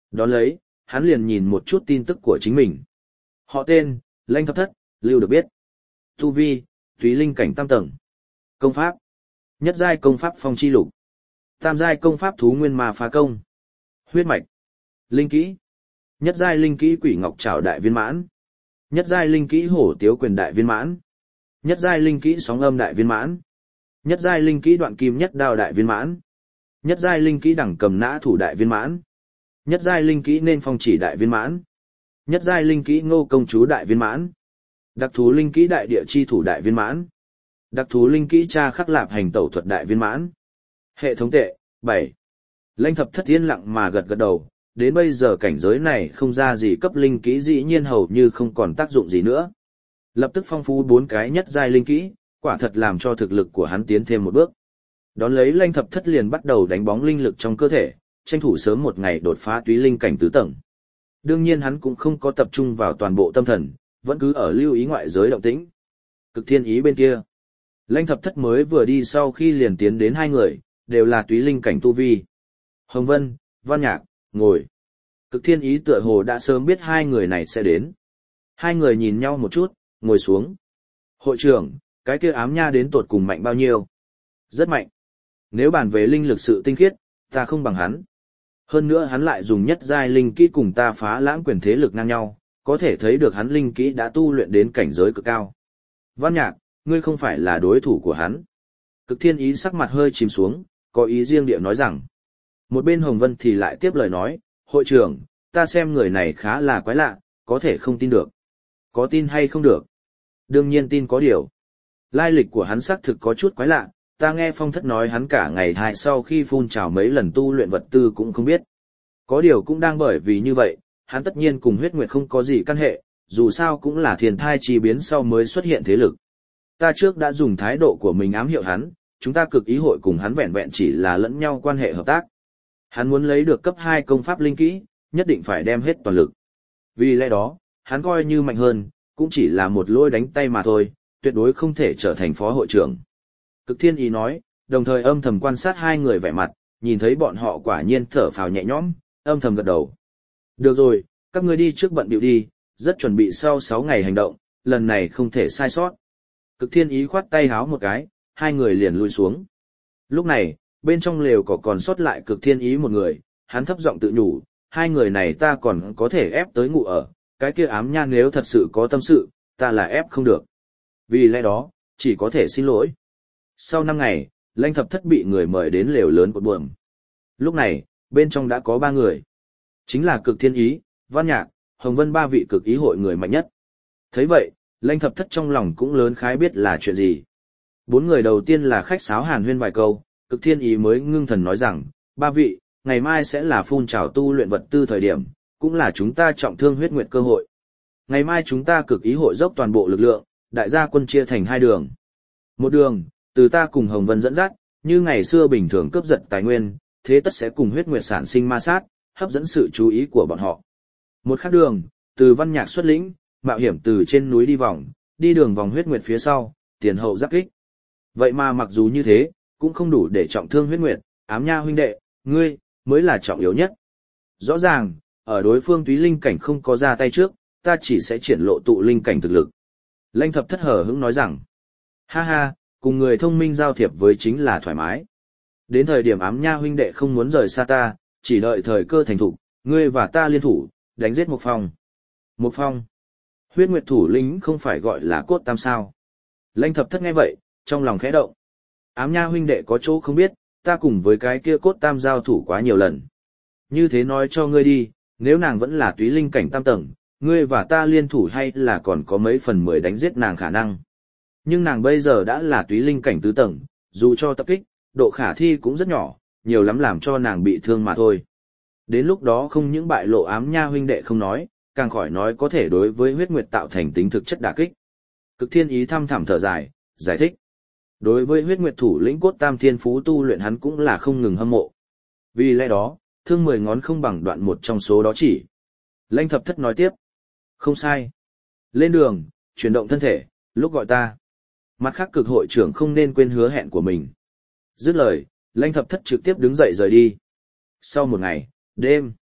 Đón lấy, hắn liền nhìn một chút tin tức của chính mình. Họ tên, Lanh Thập Thất, lưu được biết. Tu vi, Túy Linh cảnh tam tầng. Công pháp, nhất giai công pháp phong chi lục. Tam giai công pháp thú nguyên ma phá công. Huyết mạch, linh kỹ. Nhất giai linh kỹ quỷ ngọc trảo đại viên mãn. Nhất giai linh kỹ hổ tiếu quyền đại viên mãn. Nhất giai linh kỹ sóng âm đại viên mãn. Nhất giai linh kỹ đoạn kim nhất đao đại viên mãn. Nhất giai linh kỹ đẳng cầm nã thủ đại viên mãn. Nhất giai linh kỹ nên phong chỉ đại viên mãn. Nhất giai linh kỹ ngô công chú đại viên mãn. Đặc thú linh kỹ đại địa chi thủ đại viên mãn. Đặc thú linh kỹ tra khắc lạp hành tẩu thuật đại viên mãn. Hệ thống tệ, 7. Lanh Thập Thất yên lặng mà gật gật đầu, đến bây giờ cảnh giới này không ra gì cấp linh kỹ dĩ nhiên hầu như không còn tác dụng gì nữa. Lập tức phong phú 4 cái nhất giai linh kỹ, quả thật làm cho thực lực của hắn tiến thêm một bước. Đón lấy Lanh Thập Thất liền bắt đầu đánh bóng linh lực trong cơ thể, tranh thủ sớm một ngày đột phá túy linh cảnh tứ tầng. Đương nhiên hắn cũng không có tập trung vào toàn bộ tâm thần, vẫn cứ ở lưu ý ngoại giới động tĩnh. Cực Thiên Ý bên kia, Lanh Thập Thất mới vừa đi sau khi liền tiến đến hai người, đều là túy linh cảnh tu vi. Hồng Vân, Văn Nhạc, ngồi. Cực Thiên Ý tựa hồ đã sớm biết hai người này sẽ đến. Hai người nhìn nhau một chút, ngồi xuống. Hội trưởng, cái kia ám nha đến tột cùng mạnh bao nhiêu? Rất mạnh. Nếu bàn về linh lực sự tinh khiết, ta không bằng hắn. Hơn nữa hắn lại dùng nhất giai linh kỹ cùng ta phá lãng quyền thế lực ngang nhau, có thể thấy được hắn linh kỹ đã tu luyện đến cảnh giới cực cao. Văn Nhạc, ngươi không phải là đối thủ của hắn. Cực Thiên Ý sắc mặt hơi chìm xuống, có ý riêng địa nói rằng. Một bên Hồng Vân thì lại tiếp lời nói, hội trưởng, ta xem người này khá là quái lạ, có thể không tin được. Có tin hay không được? Đương nhiên tin có điều. Lai lịch của hắn xác thực có chút quái lạ, ta nghe Phong Thất nói hắn cả ngày hai sau khi phun trào mấy lần tu luyện vật tư cũng không biết. Có điều cũng đang bởi vì như vậy, hắn tất nhiên cùng huyết nguyệt không có gì căn hệ, dù sao cũng là thiền thai chi biến sau mới xuất hiện thế lực. Ta trước đã dùng thái độ của mình ám hiệu hắn, chúng ta cực ý hội cùng hắn vẹn vẹn chỉ là lẫn nhau quan hệ hợp tác. Hắn muốn lấy được cấp 2 công pháp linh kỹ, nhất định phải đem hết toàn lực. Vì lẽ đó, hắn coi như mạnh hơn, cũng chỉ là một lôi đánh tay mà thôi, tuyệt đối không thể trở thành phó hội trưởng. Cực Thiên Ý nói, đồng thời âm thầm quan sát hai người vẻ mặt, nhìn thấy bọn họ quả nhiên thở phào nhẹ nhõm, âm thầm gật đầu. Được rồi, các ngươi đi trước bận bịu đi, rất chuẩn bị sau 6 ngày hành động, lần này không thể sai sót. Cực Thiên Ý khoát tay háo một cái, hai người liền lui xuống. Lúc này, bên trong lều còn sót lại Cực Thiên Ý một người, hắn thấp giọng tự nhủ, hai người này ta còn có thể ép tới ngủ ở, cái kia ám nha nếu thật sự có tâm sự, ta là ép không được. Vì lẽ đó, chỉ có thể xin lỗi. Sau 5 ngày, Lanh Thập Thất bị người mời đến lều lớn của buồm. Lúc này, bên trong đã có 3 người. Chính là Cực Thiên Ý, Văn Nhạc, Hồng Vân 3 vị cực ý hội người mạnh nhất. Thấy vậy, Lanh Thập Thất trong lòng cũng lớn khái biết là chuyện gì. 4 người đầu tiên là khách sáo hàn huyên vài câu, Cực Thiên Ý mới ngưng thần nói rằng, 3 vị, ngày mai sẽ là phun trào tu luyện vật tư thời điểm, cũng là chúng ta trọng thương huyết nguyệt cơ hội. Ngày mai chúng ta cực ý hội dốc toàn bộ lực lượng, đại gia quân chia thành 2 đường. Một đường, từ ta cùng Hồng Vân dẫn dắt, như ngày xưa bình thường cướp giật tài nguyên, thế tất sẽ cùng huyết nguyệt sản sinh ma sát, hấp dẫn sự chú ý của bọn họ. Một khác đường, từ Văn Nhạc xuất lĩnh, mạo hiểm từ trên núi đi vòng, đi đường vòng huyết nguyệt phía sau, tiền hậu giáp kích. Vậy mà mặc dù như thế, cũng không đủ để trọng thương huyết nguyệt, ám nha huynh đệ, ngươi, mới là trọng yếu nhất. Rõ ràng, ở đối phương túy linh cảnh không có ra tay trước, ta chỉ sẽ triển lộ tụ linh cảnh thực lực. Lanh Thập Thất hở hững nói rằng, ha ha, cùng người thông minh giao thiệp với chính là thoải mái. Đến thời điểm ám nha huynh đệ không muốn rời xa ta, chỉ đợi thời cơ thành thục, ngươi và ta liên thủ, đánh giết Mộc Phong. Mộc Phong, huyết nguyệt thủ lĩnh không phải gọi là cốt tam sao. Lanh Thập Thất nghe vậy, trong lòng khẽ động. Ám nha huynh đệ có chỗ không biết, ta cùng với cái kia cốt tam giao thủ quá nhiều lần. Như thế nói cho ngươi đi, nếu nàng vẫn là túy linh cảnh tam tầng, ngươi và ta liên thủ hay là còn có mấy phần 10 đánh giết nàng khả năng. Nhưng nàng bây giờ đã là túy linh cảnh tứ tầng, dù cho tập kích, độ khả thi cũng rất nhỏ, nhiều lắm làm cho nàng bị thương mà thôi. Đến lúc đó không những bại lộ ám nha huynh đệ không nói, càng khỏi nói có thể đối với huyết nguyệt tạo thành tính thực chất đả kích. Cực Thiên Ý thăm thẳm thở dài, giải thích. Đối với huyết nguyệt thủ lĩnh cốt tam thiên phú tu luyện hắn cũng là không ngừng hâm mộ. Vì lẽ đó, thương 10 ngón không bằng đoạn một trong số đó chỉ. Lanh Thập Thất nói tiếp. Không sai. Lên đường, chuyển động thân thể, lúc gọi ta. Mặt khác cực hội trưởng không nên quên hứa hẹn của mình. Dứt lời, Lanh Thập Thất trực tiếp đứng dậy rời đi. Sau một ngày, đêm,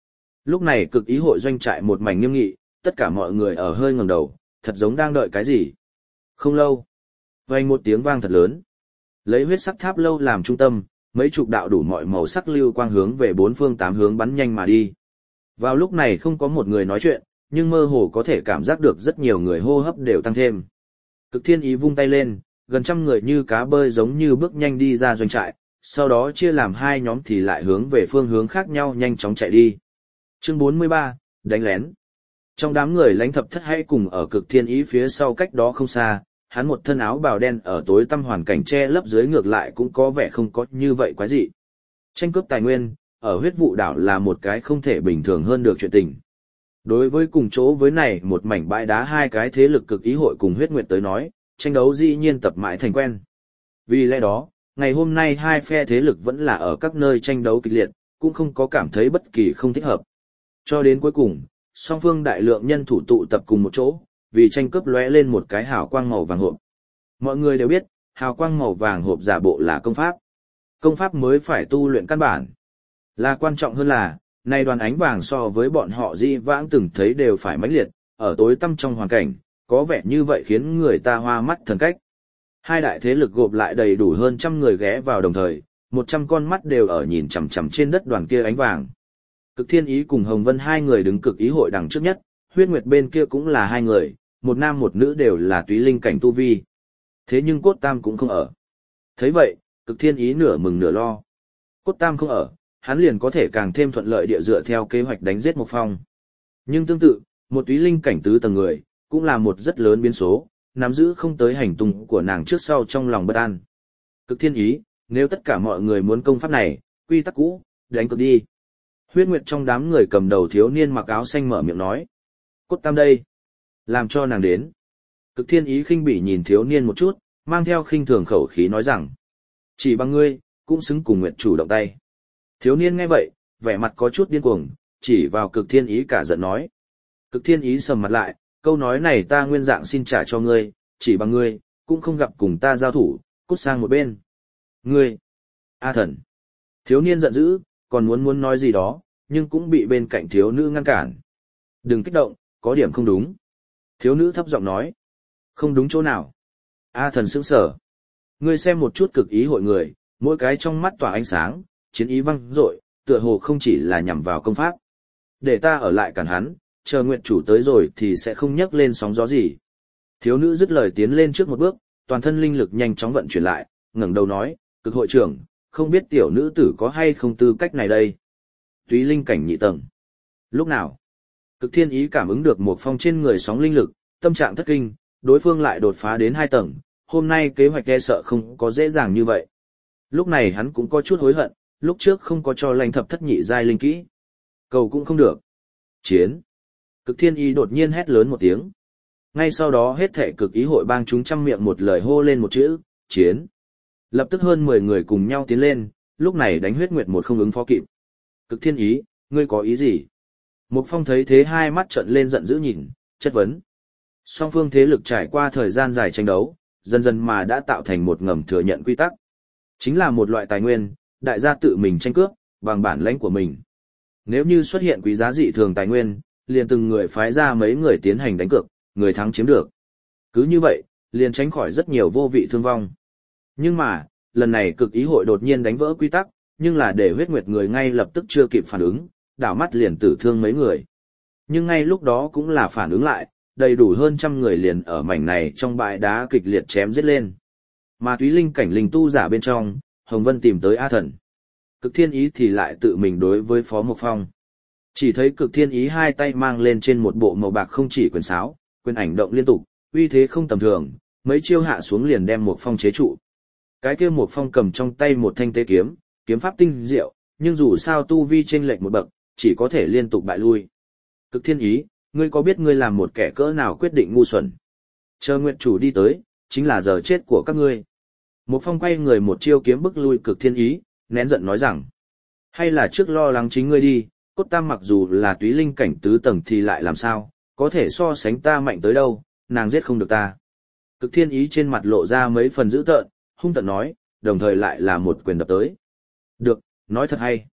Lúc này cực ý hội doanh trại một mảnh nghiêm nghị, tất cả mọi người ở hơi ngẩng đầu, thật giống đang đợi cái gì. Không lâu, vang một tiếng vang thật lớn. Lấy huyết sắc tháp lâu làm trung tâm, mấy chục đạo đủ mọi màu sắc lưu quang hướng về bốn phương tám hướng bắn nhanh mà đi. Vào lúc này không có một người nói chuyện, nhưng mơ hồ có thể cảm giác được rất nhiều người hô hấp đều tăng thêm. Cực Thiên Ý vung tay lên, gần trăm người như cá bơi giống như bước nhanh đi ra doanh trại, sau đó chia làm hai nhóm thì lại hướng về phương hướng khác nhau nhanh chóng chạy đi. Chương 43, đánh lén. Trong đám người lãnh thập thất hay cùng ở Cực Thiên Ý phía sau cách đó không xa, hắn một thân áo bào đen ở tối tăm hoàn cảnh che lấp dưới ngược lại cũng có vẻ không có như vậy quái dị. Tranh cướp tài nguyên, ở huyết vụ đảo là một cái không thể bình thường hơn được chuyện tình. Đối với cùng chỗ với này một mảnh bãi đá hai cái thế lực cực ý hội cùng huyết nguyệt tới nói, tranh đấu dĩ nhiên tập mãi thành quen. Vì lẽ đó, ngày hôm nay hai phe thế lực vẫn là ở các nơi tranh đấu kịch liệt, cũng không có cảm thấy bất kỳ không thích hợp. Cho đến cuối cùng, song phương đại lượng nhân thủ tụ tập cùng một chỗ, vì tranh cướp lóe lên một cái hào quang màu vàng hộp. Mọi người đều biết, hào quang màu vàng hộp giả bộ là công pháp. Công pháp mới phải tu luyện căn bản. Là quan trọng hơn là, nay đoàn ánh vàng so với bọn họ di vãng từng thấy đều phải mãnh liệt, ở tối tăm trong hoàn cảnh, có vẻ như vậy khiến người ta hoa mắt thần cách. Hai đại thế lực gộp lại đầy đủ hơn trăm người ghé vào đồng thời, 100 con mắt đều ở nhìn chằm chằm trên đất đoàn kia ánh vàng. Cực Thiên Ý cùng Hồng Vân hai người đứng cực ý hội đằng trước nhất, huyết nguyệt bên kia cũng là hai người, một nam một nữ đều là túy linh cảnh tu vi. Thế nhưng Cốt Tam cũng không ở. Thấy vậy, Cực Thiên Ý nửa mừng nửa lo. Cốt Tam không ở, hắn liền có thể càng thêm thuận lợi địa dựa theo kế hoạch đánh giết Mộc Phong. Nhưng tương tự, một túy linh cảnh tứ tầng người, cũng là một rất lớn biến số, nắm giữ không tới hành tung của nàng trước sau trong lòng bất an. Cực Thiên Ý, nếu tất cả mọi người muốn công pháp này, quy tắc cũ, đánh cược đi. Huyết Nguyệt trong đám người cầm đầu thiếu niên mặc áo xanh mở miệng nói. Cốt Tam đây. Làm cho nàng đến. Cực Thiên Ý khinh bỉ nhìn thiếu niên một chút, mang theo khinh thường khẩu khí nói rằng. Chỉ bằng ngươi, cũng xứng cùng Nguyệt chủ động tay. Thiếu niên nghe vậy, vẻ mặt có chút điên cuồng, chỉ vào Cực Thiên Ý cả giận nói. Cực Thiên Ý sầm mặt lại, câu nói này ta nguyên dạng xin trả cho ngươi, chỉ bằng ngươi, cũng không gặp cùng ta giao thủ, cút sang một bên. Ngươi! A thần! Thiếu niên giận dữ, còn muốn nói gì đó, nhưng cũng bị bên cạnh thiếu nữ ngăn cản. Đừng kích động, có điểm không đúng. Thiếu nữ thấp giọng nói. Không đúng chỗ nào. A thần sững sờ. Ngươi xem một chút cực ý hội người, mỗi cái trong mắt tỏa ánh sáng, chiến ý văng dội, tựa hồ không chỉ là nhằm vào công pháp. Để ta ở lại cản hắn, chờ nguyện chủ tới rồi thì sẽ không nhấc lên sóng gió gì. Thiếu nữ dứt lời tiến lên trước một bước, toàn thân linh lực nhanh chóng vận chuyển lại, ngẩng đầu nói, cực hội trưởng, không biết tiểu nữ tử có hay không tư cách này đây. Túy linh cảnh nhị tầng. Lúc nào? Cực Thiên Ý cảm ứng được một phong trên người sóng linh lực, tâm trạng thất kinh, đối phương lại đột phá đến 2 tầng, hôm nay kế hoạch e sợ không có dễ dàng như vậy. Lúc này hắn cũng có chút hối hận, lúc trước không có cho Lãnh Thập Thất nhị giai linh kỹ. Cầu cũng không được. Chiến. Cực Thiên Ý đột nhiên hét lớn một tiếng. Ngay sau đó hết thảy cực ý hội bang chúng trăm miệng một lời hô lên một chữ, chiến. Lập tức hơn 10 người cùng nhau tiến lên, lúc này đánh huyết nguyệt một không ứng phó kịp. Cực Thiên Ý, ngươi có ý gì? Mục Phong thấy thế hai mắt trợn lên giận dữ nhìn, chất vấn. Song phương thế lực trải qua thời gian dài tranh đấu, dần dần mà đã tạo thành một ngầm thừa nhận quy tắc. Chính là một loại tài nguyên, đại gia tự mình tranh cướp, bằng bản lãnh của mình. Nếu như xuất hiện quý giá dị thường tài nguyên, liền từng người phái ra mấy người tiến hành đánh cược, người thắng chiếm được. Cứ như vậy, liền tránh khỏi rất nhiều vô vị thương vong. Nhưng mà, lần này cực ý hội đột nhiên đánh vỡ quy tắc, nhưng là để huyết nguyệt người ngay lập tức chưa kịp phản ứng, đảo mắt liền tử thương mấy người. Nhưng ngay lúc đó cũng là phản ứng lại, đầy đủ hơn trăm người liền ở mảnh này trong bãi đá kịch liệt chém giết lên. Mà túy linh cảnh linh tu giả bên trong, Hồng Vân tìm tới A Thần. Cực Thiên Ý thì lại tự mình đối với Phó Mộc Phong. Chỉ thấy Cực Thiên Ý hai tay mang lên trên một bộ màu bạc không chỉ quyền sáo, quyền ảnh động liên tục, uy thế không tầm thường, mấy chiêu hạ xuống liền đem Mộc Phong chế trụ. Cái kia Mộc Phong cầm trong tay một thanh tế kiếm, kiếm pháp tinh diệu, nhưng dù sao tu vi chênh lệch một bậc, chỉ có thể liên tục bại lui. Cực Thiên Ý, ngươi có biết ngươi làm một kẻ cỡ nào quyết định ngu xuẩn? Chờ nguyện chủ đi tới, chính là giờ chết của các ngươi. Mộc Phong quay người một chiêu kiếm bức lui Cực Thiên Ý, nén giận nói rằng, hay là trước lo lắng chính ngươi đi, Cốt Tam mặc dù là túy linh cảnh tứ tầng thì lại làm sao, có thể so sánh ta mạnh tới đâu, nàng giết không được ta. Cực Thiên Ý trên mặt lộ ra mấy phần dữ tợn, hung tợn nói, đồng thời lại là một quyền đập tới. Được, nói thật hay.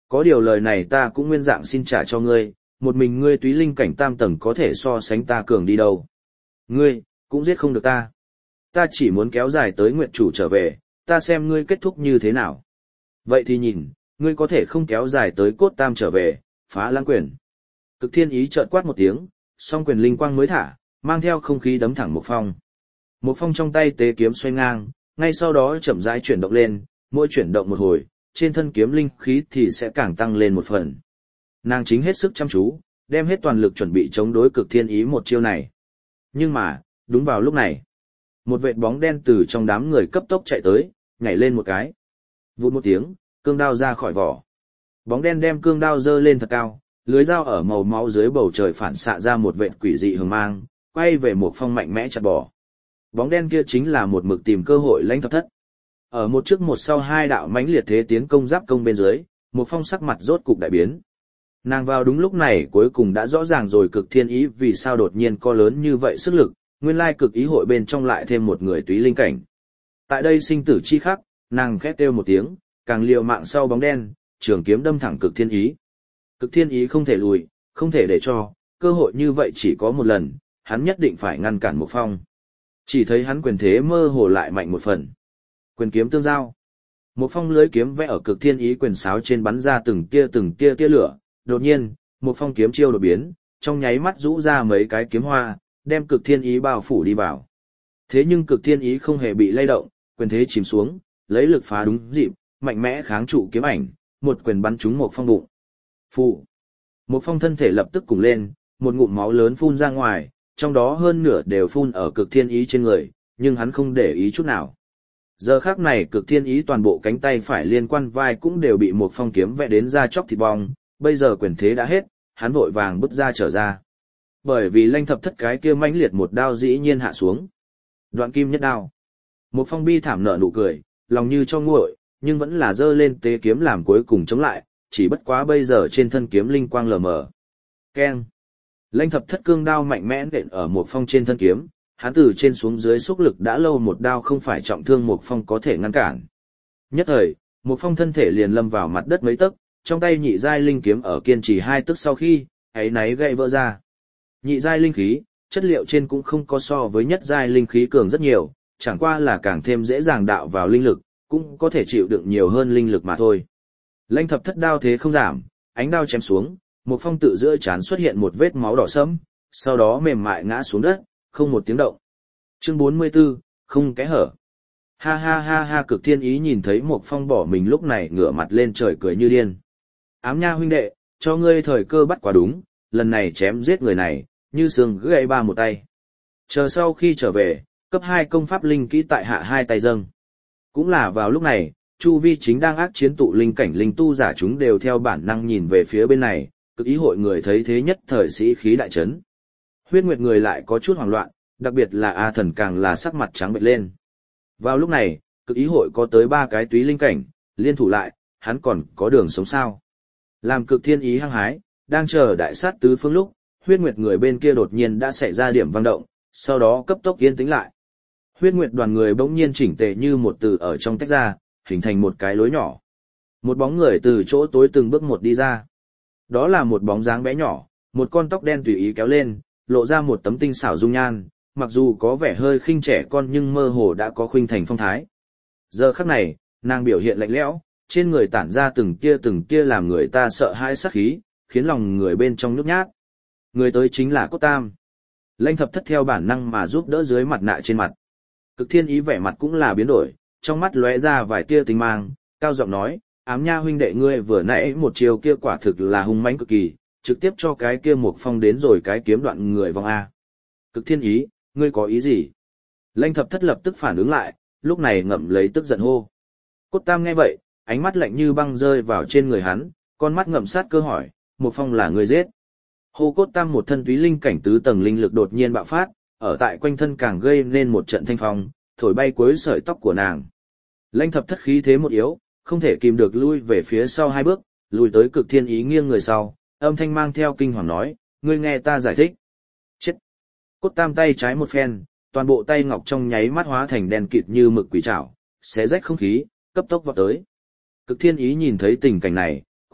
Có điều lời này ta cũng nguyên dạng xin trả cho ngươi, một mình ngươi túy linh cảnh tam tầng có thể so sánh ta cường đi đâu. Ngươi, cũng giết không được ta. Ta chỉ muốn kéo dài tới nguyện chủ trở về, ta xem ngươi kết thúc như thế nào. Vậy thì nhìn, ngươi có thể không kéo dài tới cốt tam trở về, phá lãng quyền. Cực thiên ý chợt quát một tiếng, song quyền linh quang mới thả, mang theo không khí đấm thẳng Một Phong. Một Phong trong tay tế kiếm xoay ngang, ngay sau đó chậm rãi chuyển động lên, mỗi chuyển động một hồi, trên thân kiếm linh khí thì sẽ càng tăng lên một phần. Nàng chính hết sức chăm chú, đem hết toàn lực chuẩn bị chống đối cực thiên ý một chiêu này. Nhưng mà, đúng vào lúc này, một vệt bóng đen từ trong đám người cấp tốc chạy tới, nhảy lên một cái. Vụt một tiếng, cương đao ra khỏi vỏ. Bóng đen đem cương đao giơ lên thật cao, lưới dao ở màu máu dưới bầu trời phản xạ ra một vệt quỷ dị hừng mang, quay về Một Phong mạnh mẽ chặt bỏ. Bóng đen kia chính là một mực tìm cơ hội Lãnh Thập Thất. Ở một trước một sau hai đạo mãnh liệt thế tiến công giáp công bên dưới, Một Phong sắc mặt rốt cục đại biến. Nàng vào đúng lúc này cuối cùng đã rõ ràng rồi cực thiên ý vì sao đột nhiên có lớn như vậy sức lực, nguyên lai cực ý hội bên trong lại thêm một người túy linh cảnh. Tại đây sinh tử chi khắc, nàng khét kêu một tiếng, càng liều mạng sau bóng đen, trường kiếm đâm thẳng cực thiên ý. Cực thiên ý không thể lùi, không thể để cho, cơ hội như vậy chỉ có một lần, hắn nhất định phải ngăn cản Một Phong. Chỉ thấy hắn quyền thế mơ hồ lại mạnh một phần. Quyền kiếm tương giao. Một Phong lưới kiếm vẽ ở cực thiên ý quyền sáo trên bắn ra từng tia tia lửa, đột nhiên, Một Phong kiếm chiêu đột biến, trong nháy mắt rũ ra mấy cái kiếm hoa, đem cực thiên ý bao phủ đi vào. Thế nhưng cực thiên ý không hề bị lay động, quyền thế chìm xuống, lấy lực phá đúng dịp, mạnh mẽ kháng trụ kiếm ảnh, một quyền bắn trúng Một Phong bụng. Phụ. Một Phong thân thể lập tức cùng lên, một ngụm máu lớn phun ra ngoài, trong đó hơn nửa đều phun ở cực thiên ý trên người, nhưng hắn không để ý chút nào. Giờ khắc này cực thiên ý toàn bộ cánh tay phải liên quan vai cũng đều bị Một Phong kiếm vẽ đến da chóc thịt bong, bây giờ quyền thế đã hết, hắn vội vàng bứt ra trở ra. Bởi vì Lãnh Thập Thất cái kia mãnh liệt một đao dĩ nhiên hạ xuống. Đoạn kim nhất đao. Một Phong bi thảm nở nụ cười, lòng như cho nguội, nhưng vẫn là giơ lên tế kiếm làm cuối cùng chống lại, chỉ bất quá bây giờ trên thân kiếm linh quang lờ mờ. Keng. Lãnh Thập Thất cương đao mạnh mẽ nện ở Một Phong trên thân kiếm, hắn từ trên xuống dưới xúc lực đã lâu một đao không phải trọng thương Một Phong có thể ngăn cản. Nhất thời, Một Phong thân thể liền lâm vào mặt đất mấy tấc, trong tay nhị giai linh kiếm ở kiên trì 2 tức sau khi, ấy náy gãy vỡ ra. Nhị giai linh khí, chất liệu trên cũng không có so với nhất giai linh khí cường rất nhiều, chẳng qua là càng thêm dễ dàng đạo vào linh lực, cũng có thể chịu đựng nhiều hơn linh lực mà thôi. Lãnh Thập Thất đao thế không giảm, ánh đao chém xuống, Một Phong tự giữa trán xuất hiện một vết máu đỏ sẫm, sau đó mềm mại ngã xuống đất, không một tiếng động. Chương 44, không kẽ hở. Ha ha ha ha, cực thiên ý nhìn thấy Một Phong bỏ mình lúc này ngửa mặt lên trời cười như điên. Ám nha huynh đệ, cho ngươi thời cơ bắt quả đúng, lần này chém giết người này, như xương gãy ba một tay. Chờ sau khi trở về, cấp 2 công pháp linh kỹ tại hạ 2 tay dâng. Cũng là vào lúc này, chu vi chính đang ác chiến tụ linh cảnh linh tu giả chúng đều theo bản năng nhìn về phía bên này, cực ý hội người thấy thế nhất thời sĩ khí đại chấn. Huyết Nguyệt người lại có chút hoảng loạn, đặc biệt là A Thần càng là sắc mặt trắng bệch lên. Vào lúc này, cực ý hội có tới 3 cái túy linh cảnh, liên thủ lại, hắn còn có đường sống sao? Làm cực thiên ý hăng hái, đang chờ đại sát tứ phương lúc, Huyết Nguyệt người bên kia đột nhiên đã xảy ra điểm vang động, sau đó cấp tốc yên tĩnh lại. Huyết Nguyệt đoàn người bỗng nhiên chỉnh tề như một từ ở trong tách ra, hình thành một cái lối nhỏ. Một bóng người từ chỗ tối từng bước một đi ra. Đó là một bóng dáng bé nhỏ, một con tóc đen tùy ý kéo lên, lộ ra một tấm tinh xảo dung nhan, mặc dù có vẻ hơi khinh trẻ con nhưng mơ hồ đã có khuynh thành phong thái. Giờ khắc này, nàng biểu hiện lạnh lẽo, trên người tản ra từng tia làm người ta sợ hãi sát khí, khiến lòng người bên trong nhút nhát. Người tới chính là Cốt Tam. Lãnh Thập Thất theo bản năng mà giúp đỡ dưới mặt nạ trên mặt. Cực thiên ý vẻ mặt cũng là biến đổi, trong mắt lóe ra vài tia tinh mang, cao giọng nói, Ám nha huynh đệ ngươi vừa nãy một chiều kia quả thực là hung mãnh cực kỳ, trực tiếp cho cái kia Một Phong đến rồi cái kiếm đoạn người vong A. Cực thiên ý, ngươi có ý gì? Lãnh Thập Thất lập tức phản ứng lại, lúc này ngậm lấy tức giận hô. Cốt Tam nghe vậy, ánh mắt lạnh như băng rơi vào trên người hắn, con mắt ngậm sát cơ hỏi, Một Phong là người giết. Hô Cốt Tam một thân túy linh cảnh tứ tầng linh lực đột nhiên bạo phát, ở tại quanh thân càng gây nên một trận thanh phong, thổi bay cuối sợi tóc của nàng. Lãnh Thập Thất khí thế một yếu, không thể kìm được lui về phía sau 2 bước, lùi tới cực thiên ý nghiêng người sau, âm thanh mang theo kinh hoàng nói, ngươi nghe ta giải thích. Chết! Cốt Tam tay trái một phen, toàn bộ tay ngọc trong nháy mắt hóa thành đen kịt như mực quỷ trảo, xé rách không khí, cấp tốc vọt tới. Cực thiên ý nhìn thấy tình cảnh này,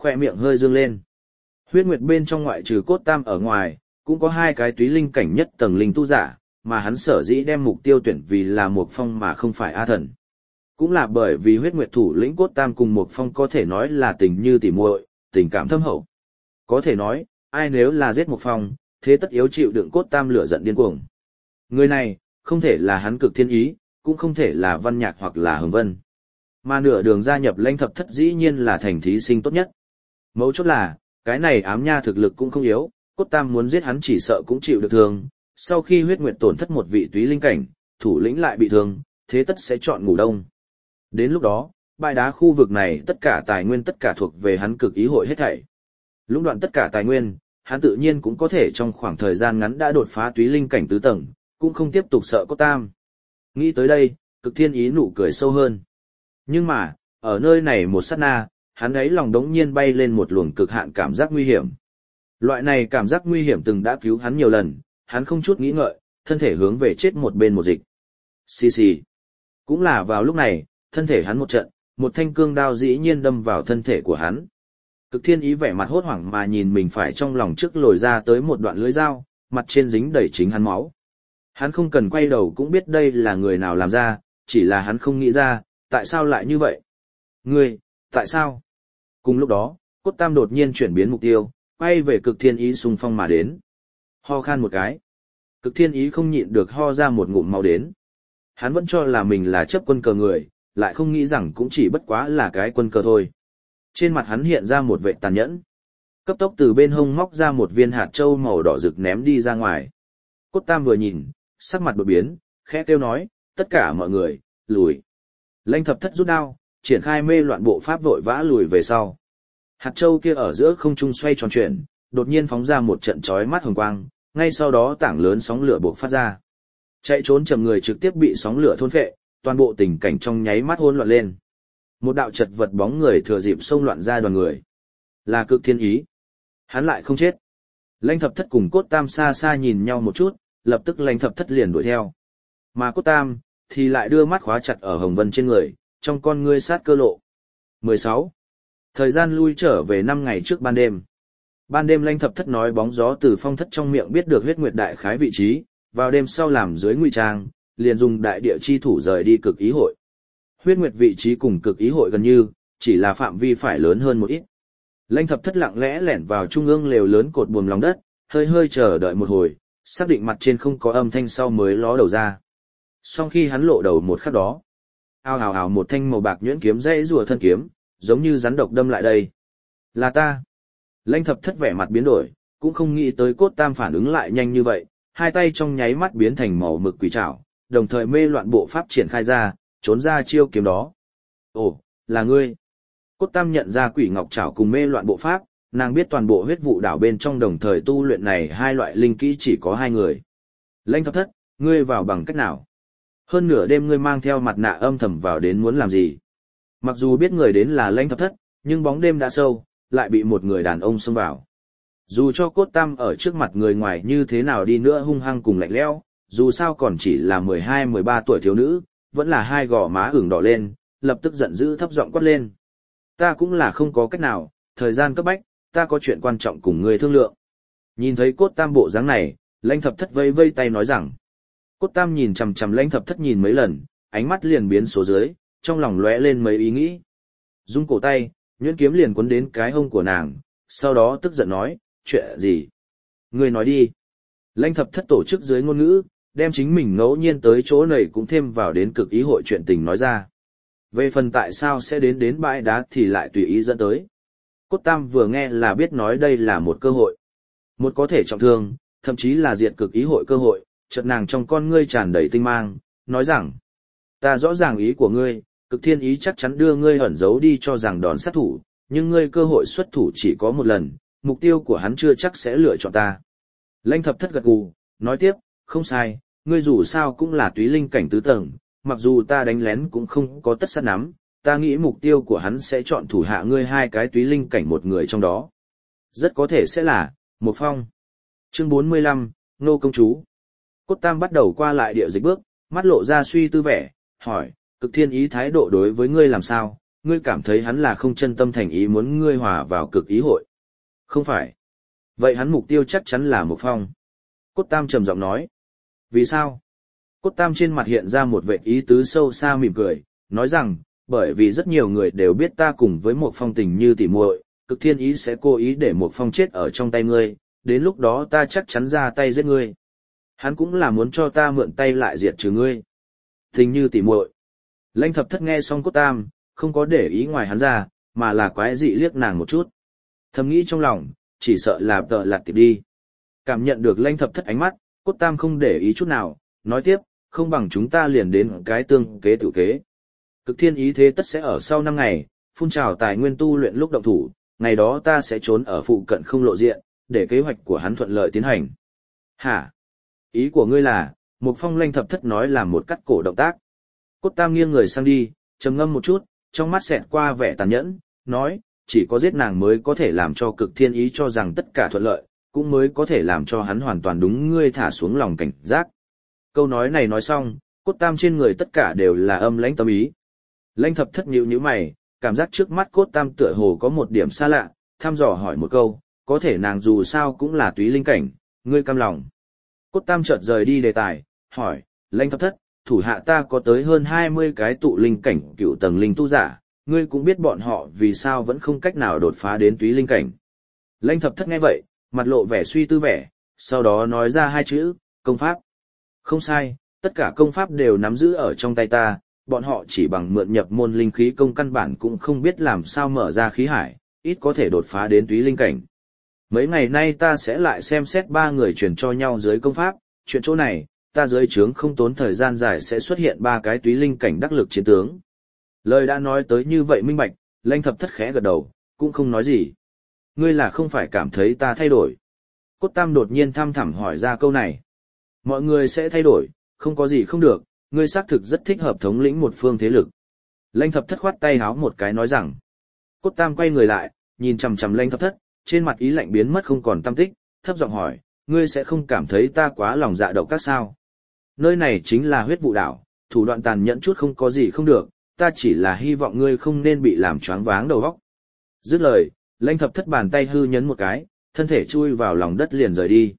khoe miệng hơi dương lên. Huyết nguyệt bên trong ngoại trừ cốt tam ở ngoài, cũng có hai cái túy linh cảnh nhất tầng linh tu giả, mà hắn sở dĩ đem mục tiêu tuyển vì là Mục Phong mà không phải A Thần. Cũng là bởi vì huyết nguyệt thủ lĩnh cốt tam cùng Mục Phong có thể nói là tình như tỉ muội, tình cảm thâm hậu. Có thể nói, ai nếu là giết Mục Phong, thế tất yếu chịu đựng cốt tam lửa giận điên cuồng. Người này, không thể là hắn Cực Thiên Ý, cũng không thể là Văn Nhạc hoặc là Hồng Vân. Mà nửa đường gia nhập Lãnh Thập Thất dĩ nhiên là thành thí sinh tốt nhất. Mấu chốt là, cái này ám nha thực lực cũng không yếu, cốt tam muốn giết hắn chỉ sợ cũng chịu được thương. Sau khi huyết nguyệt tổn thất một vị túy linh cảnh, thủ lĩnh lại bị thương, thế tất sẽ chọn ngủ đông. Đến lúc đó, bãi đá khu vực này tất cả tài nguyên tất cả thuộc về hắn Cực Ý hội hết thảy. Lũng đoạn tất cả tài nguyên, hắn tự nhiên cũng có thể trong khoảng thời gian ngắn đã đột phá túy linh cảnh tứ tầng, cũng không tiếp tục sợ cốt tam. Nghĩ tới đây, Cực Thiên Ý nụ cười sâu hơn. Nhưng mà, ở nơi này một sát na, hắn ấy lòng đống nhiên bay lên một luồng cực hạn cảm giác nguy hiểm. Loại này cảm giác nguy hiểm từng đã cứu hắn nhiều lần, hắn không chút nghĩ ngợi, thân thể hướng về chết một bên một dịch. Xì xì. Cũng là vào lúc này, thân thể hắn một trận, một thanh cương đao dĩ nhiên đâm vào thân thể của hắn. Cực Thiên Ý vẻ mặt hốt hoảng mà nhìn mình phải trong lòng trước lồi ra tới một đoạn lưỡi dao, mặt trên dính đầy chính hắn máu. Hắn không cần quay đầu cũng biết đây là người nào làm ra, chỉ là hắn không nghĩ ra, tại sao lại như vậy? Ngươi, tại sao? Cùng lúc đó, cốt tam đột nhiên chuyển biến mục tiêu, quay về Cực Thiên Ý xung phong mà đến. Ho khan một cái. Cực Thiên Ý không nhịn được ho ra một ngụm máu đến. Hắn vẫn cho là mình là chấp quân cờ người, lại không nghĩ rằng cũng chỉ bất quá là cái quân cờ thôi. Trên mặt hắn hiện ra một vẻ tàn nhẫn. Cấp tốc từ bên hông móc ra một viên hạt châu màu đỏ rực ném đi ra ngoài. Cốt tam vừa nhìn, sắc mặt đột biến, khẽ kêu nói, tất cả mọi người, lùi. Lãnh Thập Thất rút đao, triển khai mê loạn bộ pháp vội vã lùi về sau. Hạt châu kia ở giữa không trung xoay tròn chuyển, đột nhiên phóng ra một trận chói mắt hồng quang, ngay sau đó tảng lớn sóng lửa bộc phát ra. Chạy trốn chậm người trực tiếp bị sóng lửa thôn phệ, toàn bộ tình cảnh trong nháy mắt hỗn loạn lên. Một đạo chật vật bóng người thừa dịp xông loạn ra đoàn người. Là Cực Thiên Ý. Hắn lại không chết. Lãnh Thập Thất cùng Cốt Tam xa xa nhìn nhau một chút, lập tức Lãnh Thập Thất liền đuổi theo. Mà Cốt Tam thì lại đưa mắt khóa chặt ở Hồng Vân trên người, trong con ngươi sát cơ lộ. 16. Thời gian lui trở về 5 ngày trước ban đêm. Ban đêm Lãnh Thập Thất nói bóng gió từ Phong Thất trong miệng biết được huyết nguyệt đại khái vị trí, vào đêm sau làm dưới ngụy trang, liền dùng đại địa chi thủ rời đi Cực Ý hội. Huyết nguyệt vị trí cùng Cực Ý hội gần như, chỉ là phạm vi phải lớn hơn một ít. Lãnh Thập Thất lặng lẽ lẻn vào trung ương lều lớn cột buồm lòng đất, hơi hơi chờ đợi một hồi, xác định mặt trên không có âm thanh sau mới ló đầu ra. Sau khi hắn lộ đầu một khắc đó, ào ào ào một thanh màu bạc nhuyễn kiếm dãy rùa thân kiếm, giống như rắn độc đâm lại đây. Là ta. Lãnh Thập Thất vẻ mặt biến đổi, cũng không nghĩ tới Cốt Tam phản ứng lại nhanh như vậy, hai tay trong nháy mắt biến thành màu mực quỷ trảo, đồng thời mê loạn bộ pháp triển khai ra, trốn ra chiêu kiếm đó. Ồ, là ngươi. Cốt Tam nhận ra quỷ ngọc trảo cùng mê loạn bộ pháp, nàng biết toàn bộ huyết vụ đảo bên trong đồng thời tu luyện này hai loại linh kỹ chỉ có hai người. Lãnh Thập Thất, ngươi vào bằng cách nào? Hơn nửa đêm ngươi mang theo mặt nạ âm thầm vào đến muốn làm gì? Mặc dù biết người đến là Lãnh Thập Thất, nhưng bóng đêm đã sâu, lại bị một người đàn ông xông vào. Dù cho Cốt Tam ở trước mặt người ngoài như thế nào đi nữa hung hăng cùng lạnh lẽo, dù sao còn chỉ là 12-13 tuổi thiếu nữ, vẫn là hai gò má ửng đỏ lên, lập tức giận dữ thấp giọng quát lên. Ta cũng là không có cách nào, thời gian cấp bách, ta có chuyện quan trọng cùng ngươi thương lượng. Nhìn thấy Cốt Tam bộ dáng này, Lãnh Thập Thất vây vây tay nói rằng. Cốt Tam nhìn chằm chằm Lãnh Thập Thất nhìn mấy lần, ánh mắt liền biến số dưới, trong lòng lóe lên mấy ý nghĩ. Rung cổ tay, nhuyễn kiếm liền quấn đến cái hông của nàng, sau đó tức giận nói, chuyện gì? Ngươi nói đi. Lãnh Thập Thất tổ chức dưới ngôn ngữ, đem chính mình ngẫu nhiên tới chỗ này cũng thêm vào đến Cực Ý hội chuyện tình nói ra. Về phần tại sao sẽ đến bãi đá thì lại tùy ý dẫn tới. Cốt Tam vừa nghe là biết nói đây là một cơ hội. Một có thể trọng thương, thậm chí là diệt Cực Ý hội cơ hội, chợt nàng trong con ngươi tràn đầy tinh mang, nói rằng, ta rõ ràng ý của ngươi, Cực Thiên Ý chắc chắn đưa ngươi ẩn giấu đi cho rằng đòn sát thủ, nhưng ngươi cơ hội xuất thủ chỉ có một lần, mục tiêu của hắn chưa chắc sẽ lựa chọn ta. Lãnh Thập Thất gật gù, nói tiếp, không sai, ngươi dù sao cũng là túy linh cảnh tứ tầng, mặc dù ta đánh lén cũng không có tất sát nắm, ta nghĩ mục tiêu của hắn sẽ chọn thủ hạ ngươi hai cái túy linh cảnh một người trong đó. Rất có thể sẽ là, Một Phong. Chương 45, Nô Công Chú. Cốt Tam bắt đầu qua lại địa dịch bước, mắt lộ ra suy tư vẻ, hỏi, Cực Thiên Ý thái độ đối với ngươi làm sao, ngươi cảm thấy hắn là không chân tâm thành ý muốn ngươi hòa vào cực ý hội. Không phải. Vậy hắn mục tiêu chắc chắn là Mộc Phong. Cốt Tam trầm giọng nói. Vì sao? Cốt Tam trên mặt hiện ra một vệt ý tứ sâu xa mỉm cười, nói rằng, bởi vì rất nhiều người đều biết ta cùng với Mộc Phong tình như tỉ muội, Cực Thiên Ý sẽ cố ý để Mộc Phong chết ở trong tay ngươi, đến lúc đó ta chắc chắn ra tay giết ngươi. Hắn cũng là muốn cho ta mượn tay lại diệt trừ ngươi. Tình như tỉ muội. Lãnh Thập Thất nghe xong Cốt Tam, không có để ý ngoài hắn ra, mà là quái dị liếc nàng một chút. Thầm nghĩ trong lòng, chỉ sợ là tợ lạt tiệp đi. Cảm nhận được Lãnh Thập Thất ánh mắt, Cốt Tam không để ý chút nào, nói tiếp, không bằng chúng ta liền đến cái tương kế tự kế. Cực Thiên Ý thế tất sẽ ở sau 5 ngày, phun trào tài nguyên tu luyện lúc động thủ, ngày đó ta sẽ trốn ở phụ cận không lộ diện, để kế hoạch của hắn thuận lợi tiến hành. Hả? Ý của ngươi là, Mộc Phong Lãnh Thập Thất nói làm một cắt cổ động tác. Cốt Tam nghiêng người sang đi, trầm ngâm một chút, trong mắt xẹt qua vẻ tàn nhẫn, nói, chỉ có giết nàng mới có thể làm cho Cực Thiên Ý cho rằng tất cả thuận lợi, cũng mới có thể làm cho hắn hoàn toàn đúng ngươi thả xuống lòng cảnh giác. Câu nói này nói xong, Cốt Tam trên người tất cả đều là âm lãnh tâm ý. Lãnh Thập Thất nhíu nhíu mày, cảm giác trước mắt Cốt Tam tựa hồ có một điểm xa lạ, thăm dò hỏi một câu, có thể nàng dù sao cũng là túy linh cảnh, ngươi cam lòng. Cốt Tam chợt rời đi đề tài, hỏi, Lãnh Thập Thất, thủ hạ ta có tới hơn 20 cái tụ linh cảnh cựu tầng linh tu giả, ngươi cũng biết bọn họ vì sao vẫn không cách nào đột phá đến túy linh cảnh. Lãnh Thập Thất nghe vậy, mặt lộ vẻ suy tư vẻ, sau đó nói ra 2 chữ, công pháp. Không sai, tất cả công pháp đều nắm giữ ở trong tay ta, bọn họ chỉ bằng mượn nhập môn linh khí công căn bản cũng không biết làm sao mở ra khí hải, ít có thể đột phá đến túy linh cảnh. Mấy ngày nay ta sẽ lại xem xét 3 người truyền cho nhau dưới công pháp, chuyện chỗ này, ta dưới trướng không tốn thời gian dài sẽ xuất hiện 3 cái túy linh cảnh đắc lực chiến tướng. Lời đã nói tới như vậy minh bạch, Lãnh Thập Thất khẽ gật đầu, cũng không nói gì. Ngươi là không phải cảm thấy ta thay đổi. Cốt Tam đột nhiên thăm thẳm hỏi ra câu này. Mọi người sẽ thay đổi, không có gì không được, ngươi xác thực rất thích hợp thống lĩnh một phương thế lực. Lãnh Thập Thất khoát tay háo một cái nói rằng. Cốt Tam quay người lại, nhìn chằm chằm Lãnh Thập Thất, trên mặt ý lạnh biến mất không còn tăm tích, thấp giọng hỏi, ngươi sẽ không cảm thấy ta quá lòng dạ độc các sao? Nơi này chính là huyết vụ đảo, thủ đoạn tàn nhẫn chút không có gì không được, ta chỉ là hy vọng ngươi không nên bị làm choáng váng đầu óc. Dứt lời, Lãnh Thập Thất bàn tay hư nhấn một cái, thân thể chui vào lòng đất liền rời đi.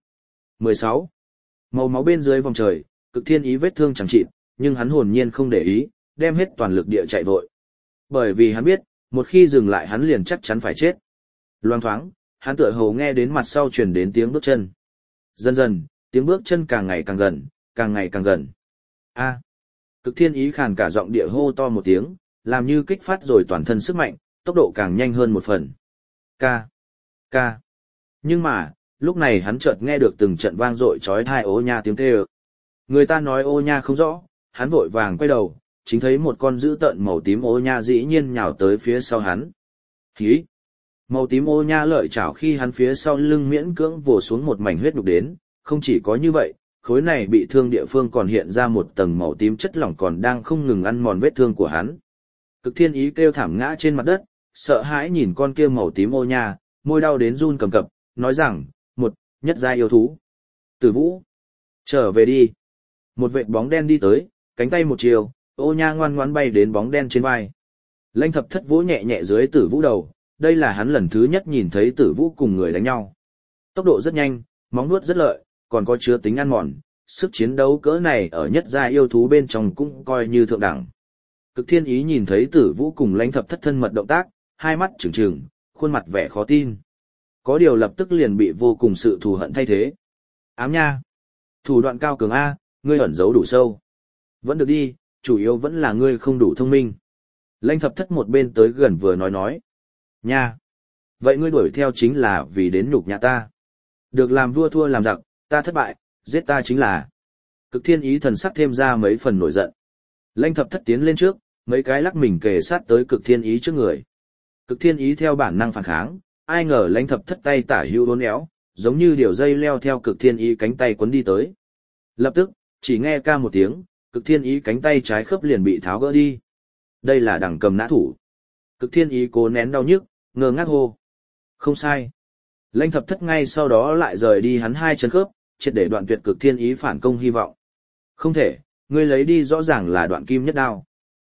16. Màu máu bên dưới vòng trời, Cực Thiên Ý vết thương chẳng chịt, nhưng hắn hồn nhiên không để ý, đem hết toàn lực địa chạy vội. Bởi vì hắn biết, một khi dừng lại hắn liền chắc chắn phải chết. Loang thoáng, hắn tựa hồ nghe đến mặt sau truyền đến tiếng bước chân. Dần dần, tiếng bước chân càng ngày càng gần, càng ngày càng gần. A! Cực Thiên Ý khàn cả giọng địa hô to một tiếng, làm như kích phát rồi toàn thân sức mạnh, tốc độ càng nhanh hơn một phần. Ca! Ca! Nhưng mà, lúc này hắn chợt nghe được từng trận vang dội chói tai ô nha tiếng kêu. Người ta nói ô nha không rõ, hắn vội vàng quay đầu, chính thấy một con dữ tợn màu tím ô nha dĩ nhiên nhào tới phía sau hắn. Hí! Màu tím ô nha lợi chảo khi hắn phía sau lưng miễn cưỡng vồ xuống một mảnh huyết nhục đến, không chỉ có như vậy, khối này bị thương địa phương còn hiện ra một tầng màu tím chất lỏng còn đang không ngừng ăn mòn vết thương của hắn. Cực Thiên Ý kêu thảm ngã trên mặt đất, sợ hãi nhìn con kia màu tím ô nha, môi đau đến run cầm cập, nói rằng, nhất giai yêu thú. Tử Vũ, trở về đi. Một vệt bóng đen đi tới, cánh tay một chiều, ô nha ngoan ngoãn bay đến bóng đen trên vai. Lãnh Thập Thất vỗ nhẹ nhẹ dưới Tử Vũ đầu, đây là hắn lần thứ nhất nhìn thấy Tử Vũ cùng người đánh nhau. Tốc độ rất nhanh, móng vuốt rất lợi, còn có chứa tính ăn mòn, sức chiến đấu cỡ này ở nhất giai yêu thú bên trong cũng coi như thượng đẳng. Cực Thiên Ý nhìn thấy Tử Vũ cùng Lãnh Thập Thất thân mật động tác, hai mắt trừng trừng, khuôn mặt vẻ khó tin. Có điều lập tức liền bị vô cùng sự thù hận thay thế. Ám nha! Thủ đoạn cao cường A, ngươi ẩn giấu đủ sâu. Vẫn được đi, chủ yếu vẫn là ngươi không đủ thông minh. Lãnh Thập Thất một bên tới gần vừa nói. Nha! Vậy ngươi đuổi theo chính là vì đến nhục nhã ta. Được làm vua thua làm giặc, ta thất bại, giết ta chính là. Cực Thiên Ý thần sắc thêm ra mấy phần nổi giận. Lãnh Thập Thất tiến lên trước, mấy cái lắc mình kề sát tới Cực Thiên Ý trước người. Cực Thiên Ý theo bản năng phản kháng, ai ngờ Lãnh Thập Thất tay tả hữu uốn éo, giống như điều dây leo theo Cực Thiên Ý cánh tay quấn đi tới. Lập tức, chỉ nghe ca một tiếng, Cực Thiên Ý cánh tay trái khớp liền bị tháo gỡ đi. Đây là đẳng cầm nã thủ. Cực Thiên Ý cố nén đau nhức, ngơ ngác hô. Không sai. Lãnh Thập Thất ngay sau đó lại rời đi hắn hai chân khớp, triệt để đoạn tuyệt Cực Thiên Ý phản công hy vọng. Không thể, ngươi lấy đi rõ ràng là đoạn kim nhất đao.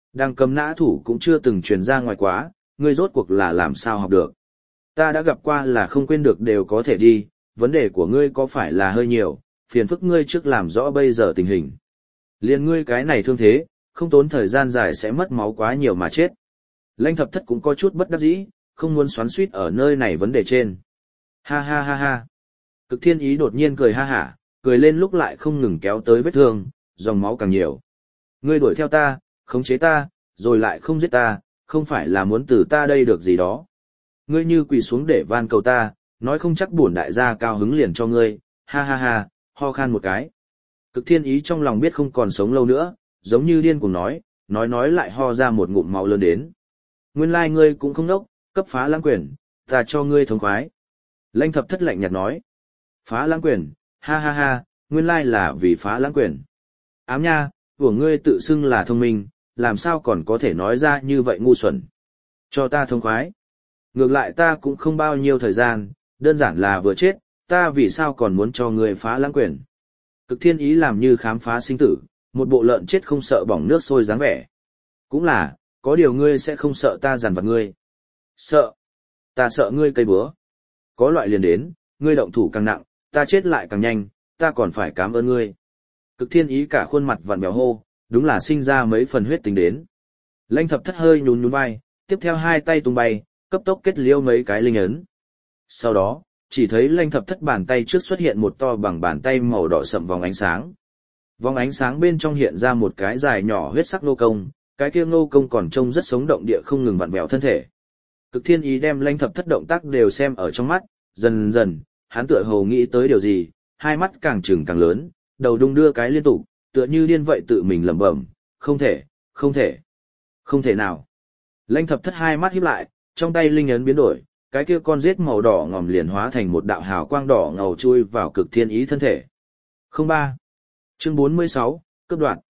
Đang cầm nã thủ cũng chưa từng truyền ra ngoài quá, ngươi rốt cuộc là làm sao học được. Ta đã gặp qua là không quên được đều có thể đi, vấn đề của ngươi có phải là hơi nhiều, phiền phức ngươi trước làm rõ bây giờ tình hình. Liên ngươi cái này thương thế, không tốn thời gian dài sẽ mất máu quá nhiều mà chết. Lãnh Thập Thất cũng có chút bất đắc dĩ, không muốn xoắn xuýt ở nơi này vấn đề trên. Ha ha ha ha. Cực Thiên Ý đột nhiên cười ha hả, cười lên lúc lại không ngừng kéo tới vết thương, dòng máu càng nhiều. Ngươi đuổi theo ta, khống chế ta, rồi lại không giết ta, không phải là muốn từ ta đây được gì đó. Ngươi như quỳ xuống để van cầu ta, nói không chắc bổn đại gia cao hứng liền cho ngươi, ha ha ha, ho khan một cái. Cực Thiên Ý trong lòng biết không còn sống lâu nữa, giống như điên cuồng nói lại ho ra một ngụm máu lớn đến. Nguyên lai ngươi cũng không đốc, cấp phá lãng quyền, ta cho ngươi thống khoái. Lãnh Thập Thất lạnh nhạt nói. Phá lãng quyền, ha ha ha, nguyên lai là vì phá lãng quyền. Ám nha, của ngươi tự xưng là thông minh, làm sao còn có thể nói ra như vậy ngu xuẩn. Cho ta thống khoái. Ngược lại ta cũng không bao nhiêu thời gian, đơn giản là vừa chết, ta vì sao còn muốn cho ngươi phá lãng quyền. Cực Thiên Ý làm như khám phá sinh tử, một bộ lợn chết không sợ bỏng nước sôi dáng vẻ. Cũng là, có điều ngươi sẽ không sợ ta giàn vặt ngươi. Sợ. Ta sợ ngươi cây búa. Có loại liền đến, ngươi động thủ càng nặng, ta chết lại càng nhanh, ta còn phải cảm ơn ngươi. Cực Thiên Ý cả khuôn mặt vặn vẹo hô, đúng là sinh ra mấy phần huyết tính đến. Lãnh Thập Thất hơi nhún nhún vai, tiếp theo hai tay tung bay, cấp tốc kết liêu mấy cái linh ấn. Sau đó, chỉ thấy Lãnh Thập Thất bàn tay trước xuất hiện một to bằng bàn tay màu đỏ sậm vòng ánh sáng. Vòng ánh sáng bên trong hiện ra một cái dài nhỏ huyết sắc nô công, cái kia nô công còn trông rất sống động địa không ngừng vặn vẹo thân thể. Cực Thiên Ý đem Lãnh Thập Thất động tác đều xem ở trong mắt, dần dần, hắn tựa hồ nghĩ tới điều gì, hai mắt càng trừng càng lớn, đầu đung đưa cái liên tục, tựa như điên vậy tự mình lẩm bẩm, không thể, không thể, không thể nào. Lãnh Thập Thất hai mắt híp lại, trong tay linh ấn biến đổi, cái kia con rết màu đỏ ngòm liền hóa thành một đạo hào quang đỏ ngầu chui vào Cực Thiên Ý thân thể. 03. Chương 46, cướp đoạt.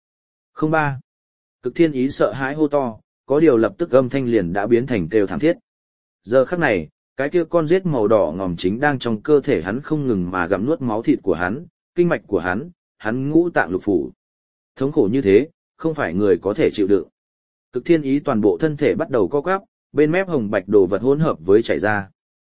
03. Cực Thiên Ý sợ hãi hô to, có điều lập tức âm thanh liền đã biến thành kêu thảm thiết. Giờ khắc này, cái kia con rết màu đỏ ngòm chính đang trong cơ thể hắn không ngừng mà gặm nuốt máu thịt của hắn, kinh mạch của hắn ngũ tạng lục phủ. Thống khổ như thế, không phải người có thể chịu đựng. Cực Thiên Ý toàn bộ thân thể bắt đầu co quắp, bên mép hồng bạch đồ vật hỗn hợp với chảy ra.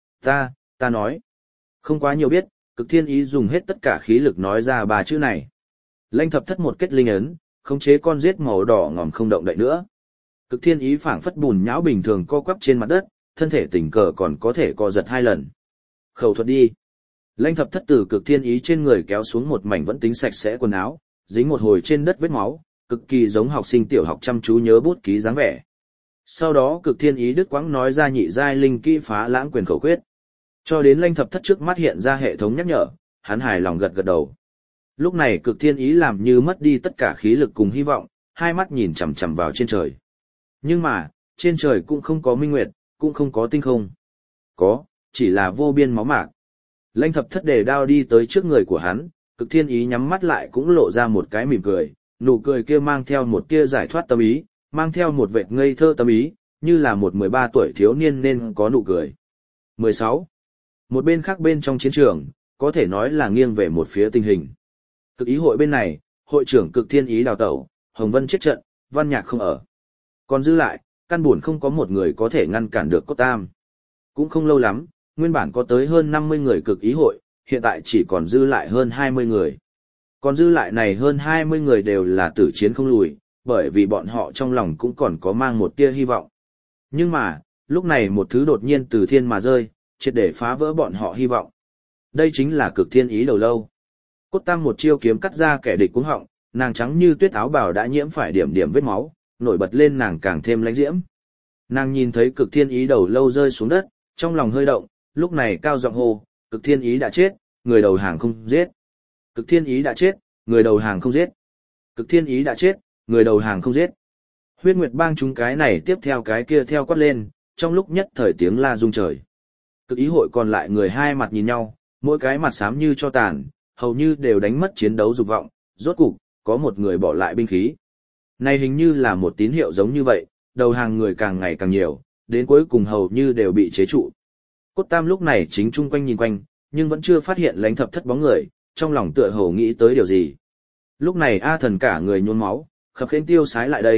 Ta nói. Không quá nhiều biết, Cực Thiên Ý dùng hết tất cả khí lực nói ra ba chữ này. Lãnh Thập Thất một kết linh ấn, khống chế con rết màu đỏ ngòm không động đậy nữa. Cực Thiên Ý phảng phất bùn nhão bình thường co quắp trên mặt đất, thân thể tình cờ còn có thể co giật hai lần. Khẩu thuật đi. Lãnh Thập Thất từ Cực Thiên Ý trên người kéo xuống một mảnh vẫn tính sạch sẽ quần áo, dính một hồi trên đất vết máu, cực kỳ giống học sinh tiểu học chăm chú nhớ bút ký dáng vẻ. Sau đó Cực Thiên Ý đứt quãng nói ra nhị giai linh kỹ phá lãng quyền khẩu quyết. Cho đến Lãnh Thập Thất trước mắt hiện ra hệ thống nhắc nhở, hắn hài lòng gật gật đầu. Lúc này Cực Thiên Ý làm như mất đi tất cả khí lực cùng hy vọng, hai mắt nhìn chằm chằm vào trên trời. Nhưng mà, trên trời cũng không có minh nguyệt, cũng không có tinh không. Có, chỉ là vô biên máu mạc. Lãnh Thập Thất đề đao đi tới trước người của hắn, Cực Thiên Ý nhắm mắt lại cũng lộ ra một cái mỉm cười, nụ cười kia mang theo một tia giải thoát tâm ý, mang theo một vệt ngây thơ tâm ý, như là một 13 tuổi thiếu niên nên có nụ cười. 16. Một bên khác bên trong chiến trường, có thể nói là nghiêng về một phía tình hình. Cực Ý hội bên này, hội trưởng Cực Thiên Ý đào tẩu, Hồng Vân chết trận, Văn Nhạc không ở. Còn dư lại, căn buồn không có một người có thể ngăn cản được Cốt Tam. Cũng không lâu lắm, nguyên bản có tới hơn 50 người Cực Ý hội, hiện tại chỉ còn dư lại hơn 20 người. Còn dư lại này hơn 20 người đều là tử chiến không lùi, bởi vì bọn họ trong lòng cũng còn có mang một tia hy vọng. Nhưng mà, lúc này một thứ đột nhiên từ thiên mà rơi, triệt để phá vỡ bọn họ hy vọng. Đây chính là Cực Thiên Ý đầu lâu. Cốt Tam một chiêu kiếm cắt ra kẻ địch cuống họng, nàng trắng như tuyết áo bào đã nhiễm phải điểm điểm vết máu, nổi bật lên nàng càng thêm lãnh diễm. Nàng nhìn thấy Cực Thiên Ý đầu lâu rơi xuống đất, trong lòng hơi động, lúc này cao giọng hô, Cực Thiên Ý đã chết, người đầu hàng không giết. Cực Thiên Ý đã chết, người đầu hàng không giết. Cực Thiên Ý đã chết, người đầu hàng không giết. Huyết Nguyệt Bang chúng cái này tiếp theo cái kia theo quát lên, trong lúc nhất thời tiếng la rung trời. Cực Ý hội còn lại người hai mặt nhìn nhau, mỗi cái mặt xám như cho tàn, hầu như đều đánh mất chiến đấu dục vọng, rốt cục, có một người bỏ lại binh khí. Này hình như là một tín hiệu giống như vậy, đầu hàng người càng ngày càng nhiều, đến cuối cùng hầu như đều bị chế trụ. Cốt Tam lúc này chính chung quanh nhìn quanh, nhưng vẫn chưa phát hiện Lãnh Thập Thất bóng người, trong lòng tựa hồ nghĩ tới điều gì. Lúc này A Thần cả người nhuốm máu, khập khiễng tiêu sái lại đây,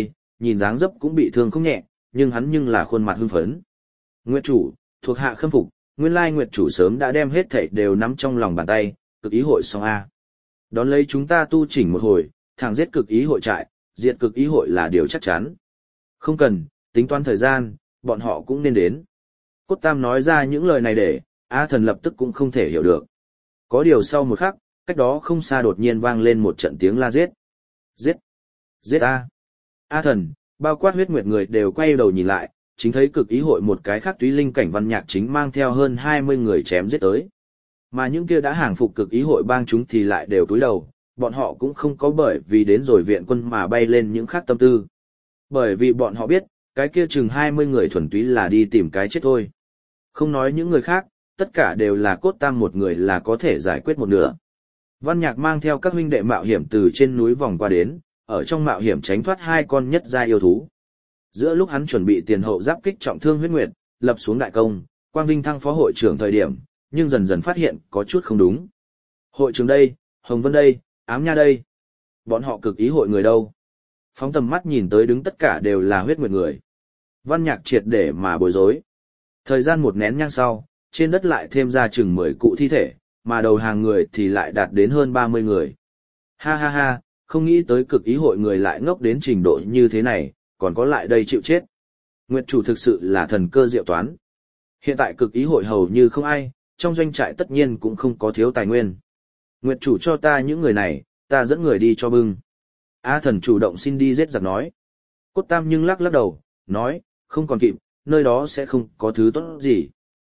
nhìn dáng dấp cũng bị thương không nhẹ, nhưng hắn nhưng là khuôn mặt hưng phấn. Nguyệt chủ, thuộc hạ khâm phục, nguyên lai Nguyệt chủ sớm đã đem hết thảy đều nắm trong lòng bàn tay, cực ý hội xong a. Đón lấy chúng ta tu chỉnh một hồi, thẳng giết cực ý hội trại, diệt cực ý hội là điều chắc chắn. Không cần, tính toán thời gian, bọn họ cũng nên đến. Cốt Tam nói ra những lời này để, A Thần lập tức cũng không thể hiểu được. Có điều sau một khắc, cách đó không xa đột nhiên vang lên một trận tiếng la giết. Giết! Giết A! A Thần, bao quát huyết nguyệt người đều quay đầu nhìn lại, chính thấy cực ý hội một cái khác túy linh cảnh văn nhạc chính mang theo hơn 20 người chém giết tới. Mà những kia đã hàng phục cực ý hội bang chúng thì lại đều cúi đầu, bọn họ cũng không có bởi vì đến rồi viện quân mà bay lên những khác tâm tư. Bởi vì bọn họ biết, cái kia chừng 20 người thuần túy là đi tìm cái chết thôi. Không nói những người khác, tất cả đều là Cốt Tam một người là có thể giải quyết một nửa. Văn Nhạc mang theo các huynh đệ mạo hiểm từ trên núi vòng qua đến, ở trong mạo hiểm tránh thoát hai con nhất gia yêu thú. Giữa lúc hắn chuẩn bị tiền hậu giáp kích trọng thương huyết nguyệt, lập xuống đại công, Quang Vinh thăng phó hội trưởng thời điểm, nhưng dần dần phát hiện có chút không đúng. Hội trưởng đây, Hồng Vân đây, Ám Nha đây. Bọn họ cực ý hội người đâu? Phóng tầm mắt nhìn tới đứng tất cả đều là huyết nguyệt người. Văn Nhạc triệt để mà bối rối. Thời gian một nén nhang sau, trên đất lại thêm ra chừng 10 cụ thi thể, mà đầu hàng người thì lại đạt đến hơn 30 người. Ha ha ha, không nghĩ tới cực ý hội người lại ngốc đến trình độ như thế này, còn có lại đây chịu chết. Nguyệt chủ thực sự là thần cơ diệu toán. Hiện tại cực ý hội hầu như không ai, trong doanh trại tất nhiên cũng không có thiếu tài nguyên. Nguyệt chủ cho ta những người này, ta dẫn người đi cho bưng. A Thần chủ động xin đi giết giặc nói. Cốt Tam nhưng lắc lắc đầu, nói, không còn kịp, nơi đó sẽ không có thứ tốt gì.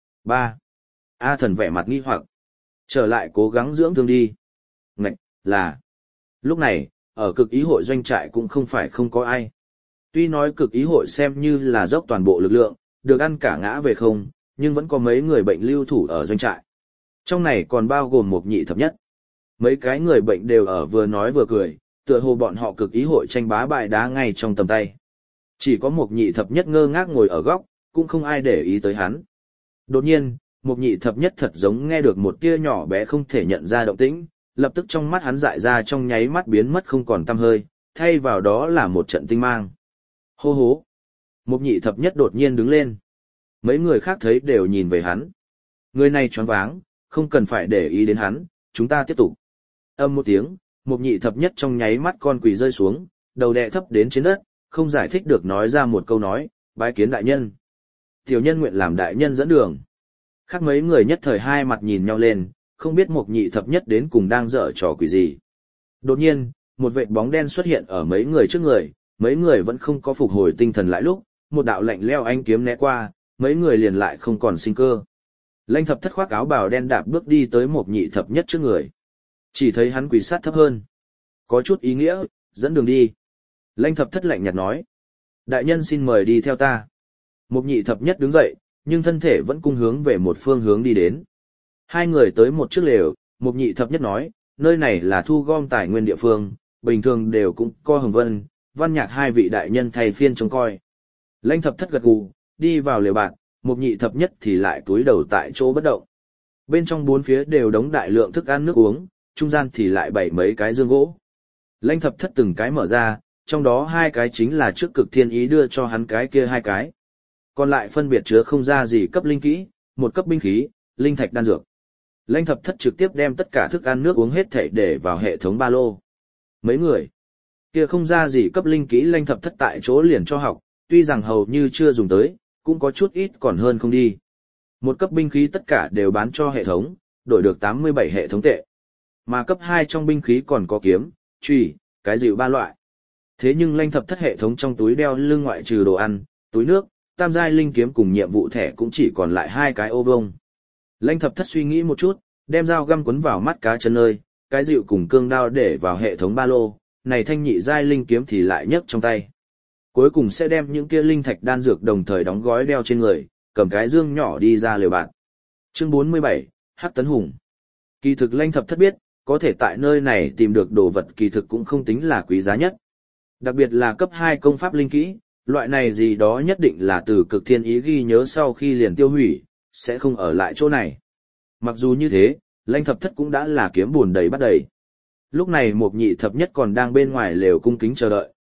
3. A Thần vẻ mặt nghi hoặc. Trở lại cố gắng dưỡng thương đi. Ngạch, là. Lúc này, ở cực ý hội doanh trại cũng không phải không có ai. Tuy nói cực ý hội xem như là dốc toàn bộ lực lượng, được ăn cả ngã về không, nhưng vẫn có mấy người bệnh lưu thủ ở doanh trại. Trong này còn bao gồm một nhị thập nhất. Mấy cái người bệnh đều ở vừa nói vừa cười, tựa hồ bọn họ cực ý hội tranh bá bại đá ngay trong tầm tay. Chỉ có một nhị thập nhất ngơ ngác ngồi ở góc, cũng không ai để ý tới hắn. Đột nhiên, một nhị thập nhất thật giống nghe được một tia nhỏ bé không thể nhận ra động tĩnh, lập tức trong mắt hắn dại ra trong nháy mắt biến mất không còn tăm hơi, thay vào đó là một trận tinh mang. Hô hố! Một nhị thập nhất đột nhiên đứng lên. Mấy người khác thấy đều nhìn về hắn. Người này choáng váng, không cần phải để ý đến hắn, chúng ta tiếp tục. Âm một tiếng, một nhị thập nhất trong nháy mắt con quỳ rơi xuống, đầu đè thấp đến trên đất, không giải thích được nói ra một câu nói, bái kiến đại nhân. Tiểu nhân nguyện làm đại nhân dẫn đường. Khác mấy người nhất thời hai mặt nhìn nhau lên, không biết một nhị thập nhất đến cùng đang dở trò quỷ gì. Đột nhiên, một vệt bóng đen xuất hiện ở mấy người trước người, mấy người vẫn không có phục hồi tinh thần lại lúc, một đạo lạnh lẽo ánh kiếm né qua, mấy người liền lại không còn sinh cơ. Lãnh thập thất khoác áo bào đen đạp bước đi tới một nhị thập nhất trước người. Chỉ thấy hắn quỳ sát thấp hơn. Có chút ý nghĩa, dẫn đường đi. Lãnh thập thất lạnh nhạt nói. Đại nhân xin mời đi theo ta. Một nhị thập nhất đứng dậy, nhưng thân thể vẫn cung hướng về một phương hướng đi đến. Hai người tới một chiếc lều, một nhị thập nhất nói, nơi này là thu gom tài nguyên địa phương, bình thường đều cũng có Hồng Vân, Văn Nhạc hai vị đại nhân thay phiên trông coi. Lãnh thập thất gật gù, đi vào lều bạt, một nhị thập nhất thì lại cúi đầu tại chỗ bất động. Bên trong bốn phía đều đống đại lượng thức ăn nước uống, trung gian thì lại bày mấy cái dương gỗ. Lãnh thập thất từng cái mở ra, trong đó hai cái chính là trước cực thiên ý đưa cho hắn cái kia hai cái. Còn lại phân biệt chứa không ra gì cấp linh kỹ, một cấp binh khí, linh thạch đan dược. Lãnh thập thất trực tiếp đem tất cả thức ăn nước uống hết thảy để vào hệ thống ba lô. Mấy người kia không ra gì cấp linh kỹ lãnh thập thất tại chỗ liền cho học, tuy rằng hầu như chưa dùng tới, cũng có chút ít còn hơn không đi. Một cấp binh khí tất cả đều bán cho hệ thống, đổi được 87 hệ thống tệ. Mà cấp 2 trong binh khí còn có kiếm, chùy, cái dịu ba loại. Thế nhưng lãnh thập thất hệ thống trong túi đeo lưng ngoại trừ đồ ăn, túi nước, tam giai linh kiếm cùng nhiệm vụ thẻ cũng chỉ còn lại hai cái ô vông. Lãnh thập thất suy nghĩ một chút, đem dao găm quấn vào mắt cá chân nơi, cái dịu cùng cương đao để vào hệ thống ba lô, này thanh nhị giai linh kiếm thì lại nhấc trong tay. Cuối cùng sẽ đem những kia linh thạch đan dược đồng thời đóng gói đeo trên người, cầm cái dương nhỏ đi ra lều bạn. Chương 47, Hắc Tấn Hùng. Kỳ thực lãnh thập thất biết, có thể tại nơi này tìm được đồ vật kỳ thực cũng không tính là quý giá nhất. Đặc biệt là cấp 2 công pháp linh kỹ, loại này gì đó nhất định là từ cực thiên ý ghi nhớ sau khi liền tiêu hủy, sẽ không ở lại chỗ này. Mặc dù như thế, lãnh thập thất cũng đã là kiếm buồn đầy bắt đầy. Lúc này một nhị thập nhất còn đang bên ngoài lều cung kính chờ đợi,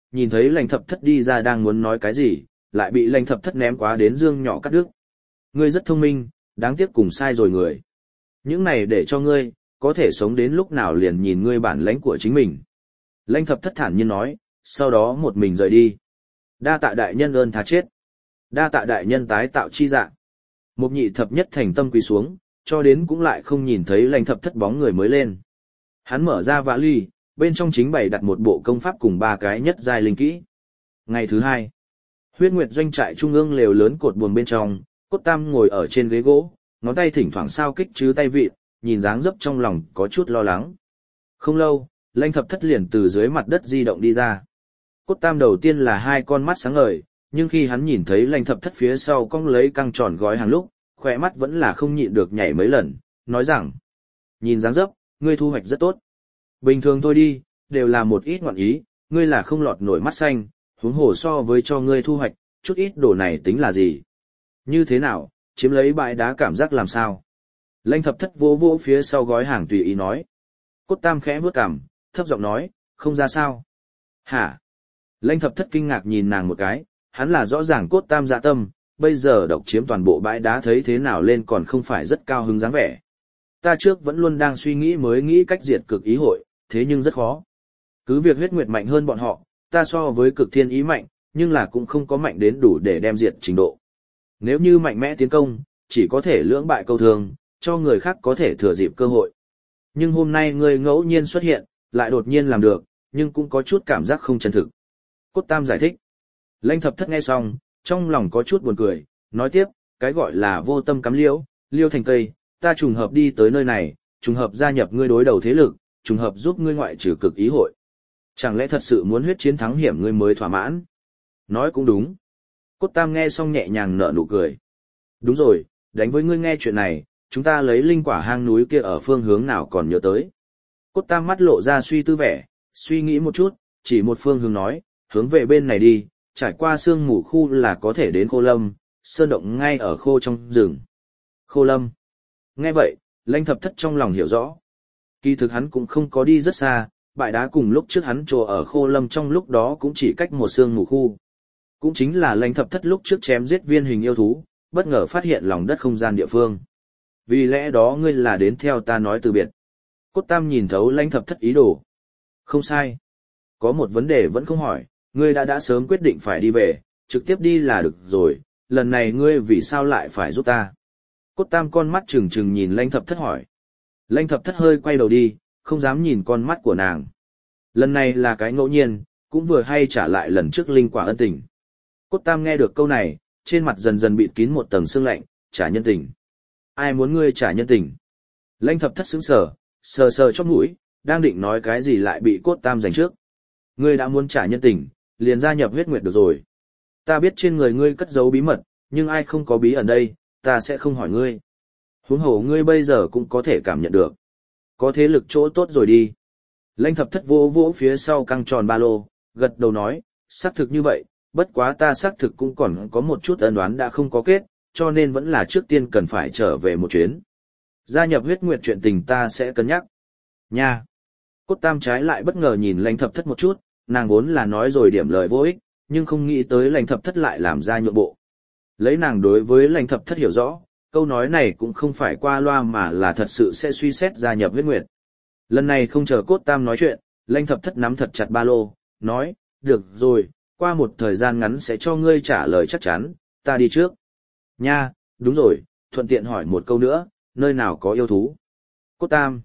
nhìn thấy Lãnh Thập Thất đi ra đang muốn nói cái gì, lại bị Lãnh Thập Thất ném quá đến dương nhỏ cắt đứt. Ngươi rất thông minh, đáng tiếc cùng sai rồi người. Những này để cho ngươi, có thể sống đến lúc nào liền nhìn ngươi bản lãnh của chính mình. Lãnh Thập Thất thản nhiên nói, sau đó một mình rời đi. Đa tạ đại nhân ơn tha chết. Đa tạ đại nhân tái tạo chi dạng. Mục Nhị Thập Nhất thành tâm quỳ xuống, cho đến cũng lại không nhìn thấy Lãnh Thập Thất bóng người mới lên. Hắn mở ra vali, bên trong chính bày đặt một bộ công pháp cùng 3 cái nhất giai linh kỹ. Ngày thứ 2, Huyết Nguyệt doanh trại trung ương lều lớn cột buồng bên trong, Cốt Tam ngồi ở trên ghế gỗ, ngón tay thỉnh thoảng sao kích chứ tay vịn, nhìn dáng dấp trong lòng có chút lo lắng. Không lâu, Lãnh Thập Thất liền từ dưới mặt đất di động đi ra. Cốt Tam đầu tiên là 2 con mắt sáng ngời, nhưng khi hắn nhìn thấy Lãnh Thập Thất phía sau cong lấy căng tròn gói hàng lúc, khỏe mắt vẫn là không nhịn được nhảy mấy lần, nói rằng: nhìn dáng dấp, ngươi thu hoạch rất tốt. Bình thường thôi đi, đều là một ít ngọn ý, ngươi là không lọt nổi mắt xanh, huống hồ so với cho ngươi thu hoạch, chút ít đồ này tính là gì? Như thế nào, chiếm lấy bãi đá cảm giác làm sao? Lãnh Thập Thất vỗ vỗ phía sau gói hàng tùy ý nói. Cốt Tam khẽ vuốt cằm, thấp giọng nói, không ra sao? Hả? Lãnh Thập Thất kinh ngạc nhìn nàng một cái, hắn là rõ ràng Cốt Tam dạ tâm, bây giờ độc chiếm toàn bộ bãi đá thấy thế nào lên còn không phải rất cao hứng dáng vẻ. Ta trước vẫn luôn đang suy nghĩ mới nghĩ cách diệt cực ý hội, thế nhưng rất khó. Cứ việc huyết nguyệt mạnh hơn bọn họ, ta so với cực thiên ý mạnh, nhưng là cũng không có mạnh đến đủ để đem diệt trình độ. Nếu như mạnh mẽ tiến công, chỉ có thể lưỡng bại câu thương, cho người khác có thể thừa dịp cơ hội. Nhưng hôm nay ngươi ngẫu nhiên xuất hiện, lại đột nhiên làm được, nhưng cũng có chút cảm giác không chân thực. Cốt Tam giải thích. Lãnh Thập Thất nghe xong, trong lòng có chút buồn cười, nói tiếp, cái gọi là vô tâm cắm liễu, liêu thành cây, ta trùng hợp đi tới nơi này, trùng hợp gia nhập ngươi đối đầu thế lực, trùng hợp giúp ngươi ngoại trừ cực ý hội. Chẳng lẽ thật sự muốn huyết chiến thắng hiểm ngươi mới thỏa mãn? Nói cũng đúng. Cốt Tam nghe xong nhẹ nhàng nở nụ cười. Đúng rồi, đánh với ngươi nghe chuyện này, chúng ta lấy linh quả hang núi kia ở phương hướng nào còn nhớ tới. Cốt Tam mắt lộ ra suy tư vẻ, suy nghĩ một chút, chỉ một phương hướng nói, hướng về bên này đi, trải qua sương mù khu là có thể đến Khô Lâm, sơn động ngay ở khô trong rừng. Khô Lâm. Nghe vậy, Lãnh Thập Thất trong lòng hiểu rõ. Kỳ thực hắn cũng không có đi rất xa, bãi đá cùng lúc trước hắn trồ ở Khô Lâm trong lúc đó cũng chỉ cách một sương mù khu. Cũng chính là Lãnh Thập Thất lúc trước chém giết viên hình yêu thú, bất ngờ phát hiện lòng đất không gian địa phương. Vì lẽ đó ngươi là đến theo ta nói từ biệt. Cốt Tam nhìn thấu Lãnh Thập Thất ý đồ. Không sai. Có một vấn đề vẫn không hỏi, ngươi đã sớm quyết định phải đi về, trực tiếp đi là được rồi, lần này ngươi vì sao lại phải giúp ta? Cốt Tam con mắt trừng trừng nhìn Lãnh Thập Thất hỏi. Lãnh Thập Thất hơi quay đầu đi, không dám nhìn con mắt của nàng. Lần này là cái ngẫu nhiên, cũng vừa hay trả lại lần trước linh quả ân tình. Cốt Tam nghe được câu này, trên mặt dần dần bịt kín một tầng sương lạnh, trả nhân tình. Ai muốn ngươi trả nhân tình? Lãnh Thập Thất sững sờ, sờ sờ chóp mũi, đang định nói cái gì lại bị Cốt Tam giành trước. Ngươi đã muốn trả nhân tình, liền gia nhập huyết nguyệt được rồi. Ta biết trên người ngươi cất giấu bí mật, nhưng ai không có bí ẩn đây, ta sẽ không hỏi ngươi. Huống hồ ngươi bây giờ cũng có thể cảm nhận được. Có thế lực chỗ tốt rồi đi. Lãnh Thập Thất vỗ vỗ phía sau căng tròn ba lô, gật đầu nói, xác thực như vậy, bất quá ta xác thực cũng còn có một chút ân oán đã không có kết, cho nên vẫn là trước tiên cần phải trở về một chuyến. Gia nhập huyết nguyệt chuyện tình ta sẽ cân nhắc. Nha! Cốt Tam trái lại bất ngờ nhìn Lãnh Thập Thất một chút, nàng vốn là nói rồi điểm lời vô ích, nhưng không nghĩ tới Lãnh Thập Thất lại làm ra nhượng bộ. Lấy nàng đối với Lãnh Thập Thất hiểu rõ, câu nói này cũng không phải qua loa mà là thật sự sẽ suy xét gia nhập huyết nguyệt. Lần này không chờ Cốt Tam nói chuyện, Lãnh Thập Thất nắm thật chặt ba lô, nói, được rồi, qua một thời gian ngắn sẽ cho ngươi trả lời chắc chắn, ta đi trước. Nha, đúng rồi, thuận tiện hỏi một câu nữa, nơi nào có yêu thú? Cốt Tam.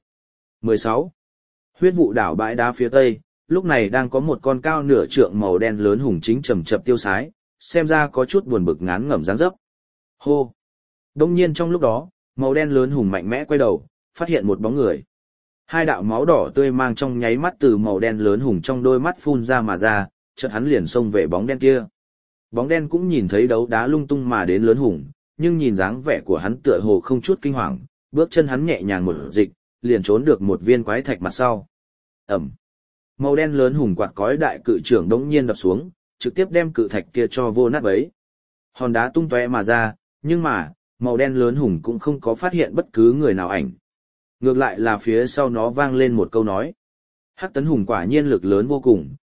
16. Huyết vụ đảo bãi đá phía tây, lúc này đang có một con cao nửa trượng màu đen lớn hùng chính chầm chập tiêu sái, xem ra có chút buồn bực ngán ngẩm dáng dấp. Hô! Đông nhiên trong lúc đó, màu đen lớn hùng mạnh mẽ quay đầu, phát hiện một bóng người. 2 đạo máu đỏ tươi mang trong nháy mắt từ màu đen lớn hùng trong đôi mắt phun ra mà ra, chợt hắn liền xông về bóng đen kia. Bóng đen cũng nhìn thấy đấu đá lung tung mà đến lớn hùng, nhưng nhìn dáng vẻ của hắn tựa hồ không chút kinh hoàng, bước chân hắn nhẹ nhàng một dịch, liền trốn được một viên quái thạch mặt sau. Ẩm. Màu đen lớn hùng quạt cói đại cự trưởng đống nhiên đập xuống, trực tiếp đem cự thạch kia cho vô nát bấy. Hòn đá tung tóe mà ra, nhưng mà, màu đen lớn hùng cũng không có phát hiện bất cứ người nào ảnh. Ngược lại là phía sau nó vang lên một câu nói. Hắc tấn hùng quả nhiên lực lớn vô cùng,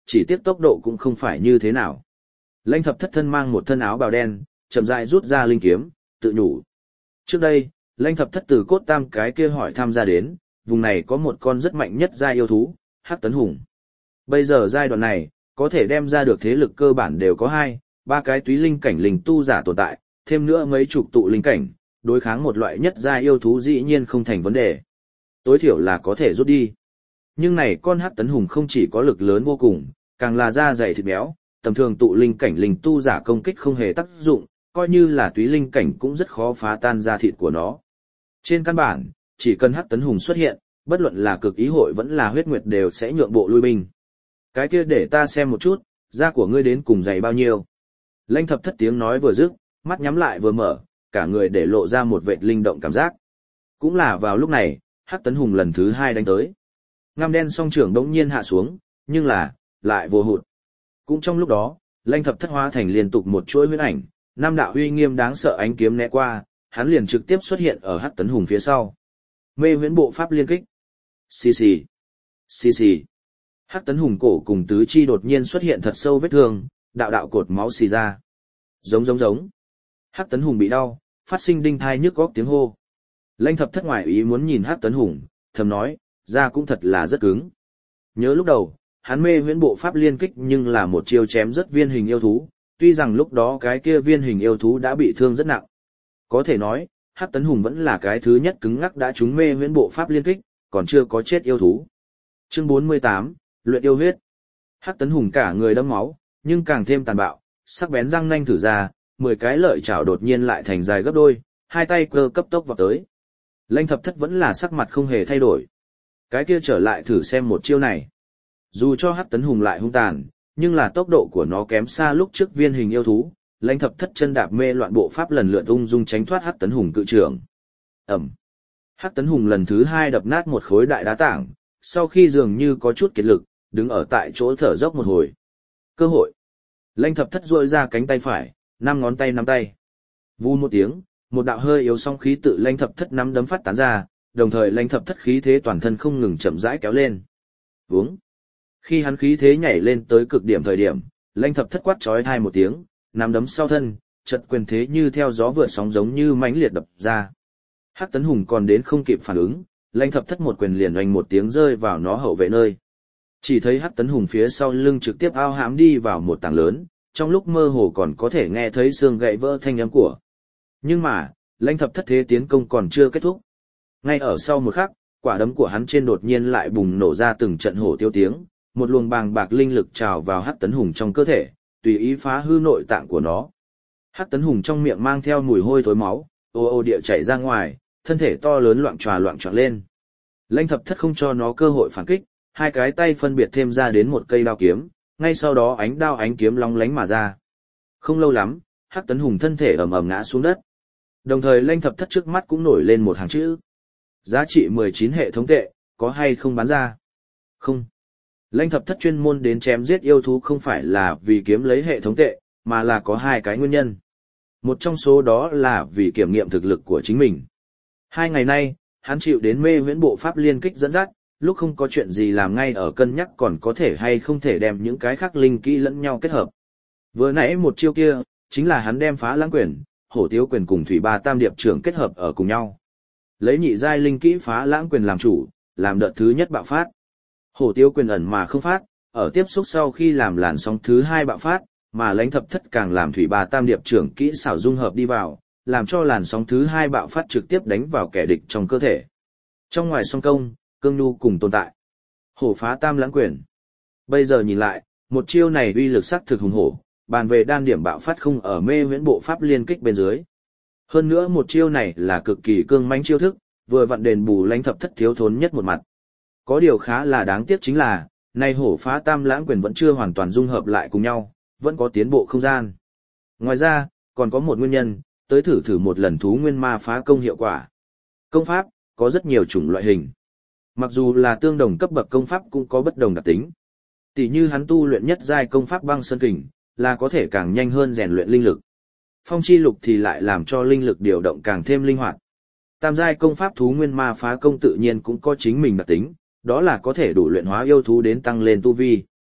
chỉ tiếc tốc độ cũng không phải như thế nào. Lãnh thập thất thân mang một thân áo bào đen, chậm rãi rút ra linh kiếm, tự nhủ. Trước đây, lãnh thập thất từ cốt tam cái kia hỏi tham gia đến, vùng này có một con rất mạnh nhất giai yêu thú, Hắc Tấn Hùng. Bây giờ giai đoạn này, có thể đem ra được thế lực cơ bản đều có 2, 3 cái túy linh cảnh linh tu giả tồn tại, thêm nữa mấy chục tụ linh cảnh, đối kháng một loại nhất giai yêu thú dĩ nhiên không thành vấn đề. Tối thiểu là có thể rút đi. Nhưng này con Hắc Tấn Hùng không chỉ có lực lớn vô cùng, càng là da dày thịt béo, tầm thường tụ linh cảnh linh tu giả công kích không hề tác dụng, coi như là túy linh cảnh cũng rất khó phá tan da thịt của nó. Trên căn bản, chỉ cần Hắc Tấn Hùng xuất hiện, bất luận là cực ý hội vẫn là huyết nguyệt đều sẽ nhượng bộ lui binh. Cái kia để ta xem một chút, da của ngươi đến cùng dày bao nhiêu. Lãnh thập thất tiếng nói vừa dứt, mắt nhắm lại vừa mở, cả người để lộ ra một vệt linh động cảm giác. Cũng là vào lúc này, Hắc Tấn Hùng lần thứ 2 đánh tới. Ngăm đen song trưởng đống nhiên hạ xuống, nhưng là, lại vô hụt. Cũng trong lúc đó, lãnh thập thất hóa thành liên tục một chuỗi huyễn ảnh, 5 đạo uy nghiêm đáng sợ ánh kiếm né qua, hắn liền trực tiếp xuất hiện ở Hắc Tấn Hùng phía sau. Mê huyễn bộ pháp liên kích. Xì xì. Xì xì. Hắc Tấn Hùng cổ cùng tứ chi đột nhiên xuất hiện thật sâu vết thương, đạo đạo cột máu xì ra. Giống giống giống. Hắc Tấn Hùng bị đau, phát sinh đinh thai nhức góc tiếng hô. Lãnh thập thất ngoại ý muốn nhìn Hắc Tấn Hùng, thầm nói, da cũng thật là rất cứng. Nhớ lúc đầu, hắn mê huyễn bộ pháp liên kích nhưng là một chiêu chém rất viên hình yêu thú, tuy rằng lúc đó cái kia viên hình yêu thú đã bị thương rất nặng. Có thể nói, Hắc Tấn Hùng vẫn là cái thứ nhất cứng ngắc đã trúng mê huyễn bộ pháp liên kích, còn chưa có chết yêu thú. Chương 48, Luyện yêu huyết. Hắc Tấn Hùng cả người đẫm máu, nhưng càng thêm tàn bạo, sắc bén răng nanh thử ra, 10 cái lợi chảo đột nhiên lại thành dài gấp đôi, hai tay cơ cấp tốc vào tới. Lãnh thập thất vẫn là sắc mặt không hề thay đổi. Cái kia trở lại thử xem một chiêu này. Dù cho Hắc Tấn Hùng lại hung tàn, nhưng là tốc độ của nó kém xa lúc trước viên hình yêu thú. Lãnh thập thất chân đạp mê loạn bộ pháp lần lượt ung dung tránh thoát Hắc Tấn Hùng cự trưởng. Ẩm. Hắc Tấn Hùng lần thứ 2 đập nát một khối đại đá tảng, sau khi dường như có chút kiệt lực, đứng ở tại chỗ thở dốc một hồi. Cơ hội. Lãnh thập thất duỗi ra cánh tay phải, 5 ngón tay nắm tay. Vù một tiếng, một đạo hơi yếu song khí tự lãnh thập thất nắm đấm phát tán ra, đồng thời lãnh thập thất khí thế toàn thân không ngừng chậm rãi kéo lên. Vướng. Khi hắn khí thế nhảy lên tới cực điểm thời điểm, lãnh thập thất quát chói tai một tiếng, nắm đấm sau thân, chợt quyền thế như theo gió vượt sóng giống như mãnh liệt đập ra. Hắc Tấn Hùng còn đến không kịp phản ứng, lãnh thập thất một quyền liền oanh một tiếng rơi vào nó hậu vệ nơi. Chỉ thấy Hắc Tấn Hùng phía sau lưng trực tiếp ao hãm đi vào một tảng lớn, trong lúc mơ hồ còn có thể nghe thấy xương gãy vỡ thanh âm của. Nhưng mà, lãnh thập thất thế tiến công còn chưa kết thúc. Ngay ở sau một khắc, quả đấm của hắn trên đột nhiên lại bùng nổ ra từng trận hổ tiêu tiếng, một luồng bàng bạc linh lực trào vào Hắc Tấn Hùng trong cơ thể, tùy ý phá hư nội tạng của nó. Hắc Tấn Hùng trong miệng mang theo mùi hôi thối máu, ô ô địa chảy ra ngoài, thân thể to lớn loạng choạng lên. Lãnh thập thất không cho nó cơ hội phản kích, hai cái tay phân biệt thêm ra đến một cây đao kiếm, ngay sau đó ánh đao ánh kiếm long lánh mà ra. Không lâu lắm, Hắc Tấn Hùng thân thể ầm ầm ngã xuống đất. Đồng thời lãnh thập thất trước mắt cũng nổi lên một hàng chữ. Giá trị 19 hệ thống tệ, có hay không bán ra? Không. Lãnh thập thất chuyên môn đến chém giết yêu thú không phải là vì kiếm lấy hệ thống tệ, mà là có 2 cái nguyên nhân. Một trong số đó là vì kiểm nghiệm thực lực của chính mình. 2 ngày nay, hắn chịu đến mê huyễn bộ pháp liên kích dẫn dắt, lúc không có chuyện gì làm ngay ở cân nhắc còn có thể hay không thể đem những cái khác linh kỹ lẫn nhau kết hợp. Vừa nãy một chiêu kia, chính là hắn đem phá lãng quyền, hổ tiếu quyền cùng thủy ba tam điệp trưởng kết hợp ở cùng nhau. Lấy nhị giai linh kỹ phá lãng quyền làm chủ, làm đợt thứ nhất bạo phát. Hổ tiếu quyền ẩn mà không phát, ở tiếp xúc sau khi làm làn sóng thứ 2 bạo phát, mà lãnh thập thất càng làm thủy ba tam điệp trưởng kỹ xảo dung hợp đi vào, làm cho làn sóng thứ 2 bạo phát trực tiếp đánh vào kẻ địch trong cơ thể. Trong ngoài song công, cương nhu cùng tồn tại. Hổ phá tam lãng quyền. Bây giờ nhìn lại, một chiêu này uy lực sắc thực hùng hổ, bàn về đan điểm bạo phát không ở mê huyễn bộ pháp liên kích bên dưới. Hơn nữa một chiêu này là cực kỳ cương mãnh chiêu thức, vừa vặn đền bù lãnh thập thất thiếu thốn nhất một mặt. Có điều khá là đáng tiếc chính là, nay hổ phá tam lãng quyền vẫn chưa hoàn toàn dung hợp lại cùng nhau, vẫn có tiến bộ không gian. Ngoài ra, còn có một nguyên nhân, tới thử một lần thú nguyên ma phá công hiệu quả. Công pháp, có rất nhiều chủng loại hình. Mặc dù là tương đồng cấp bậc công pháp cũng có bất đồng đặc tính. Tỷ như hắn tu luyện nhất giai công pháp băng sơn kình, là có thể càng nhanh hơn rèn luyện linh lực. Phong chi lục thì lại làm cho linh lực điều động càng thêm linh hoạt. Tam giai công pháp thú nguyên ma phá công tự nhiên cũng có chính mình đặc tính, đó là có thể đủ luyện hóa yêu thú đến tăng lên tu vi.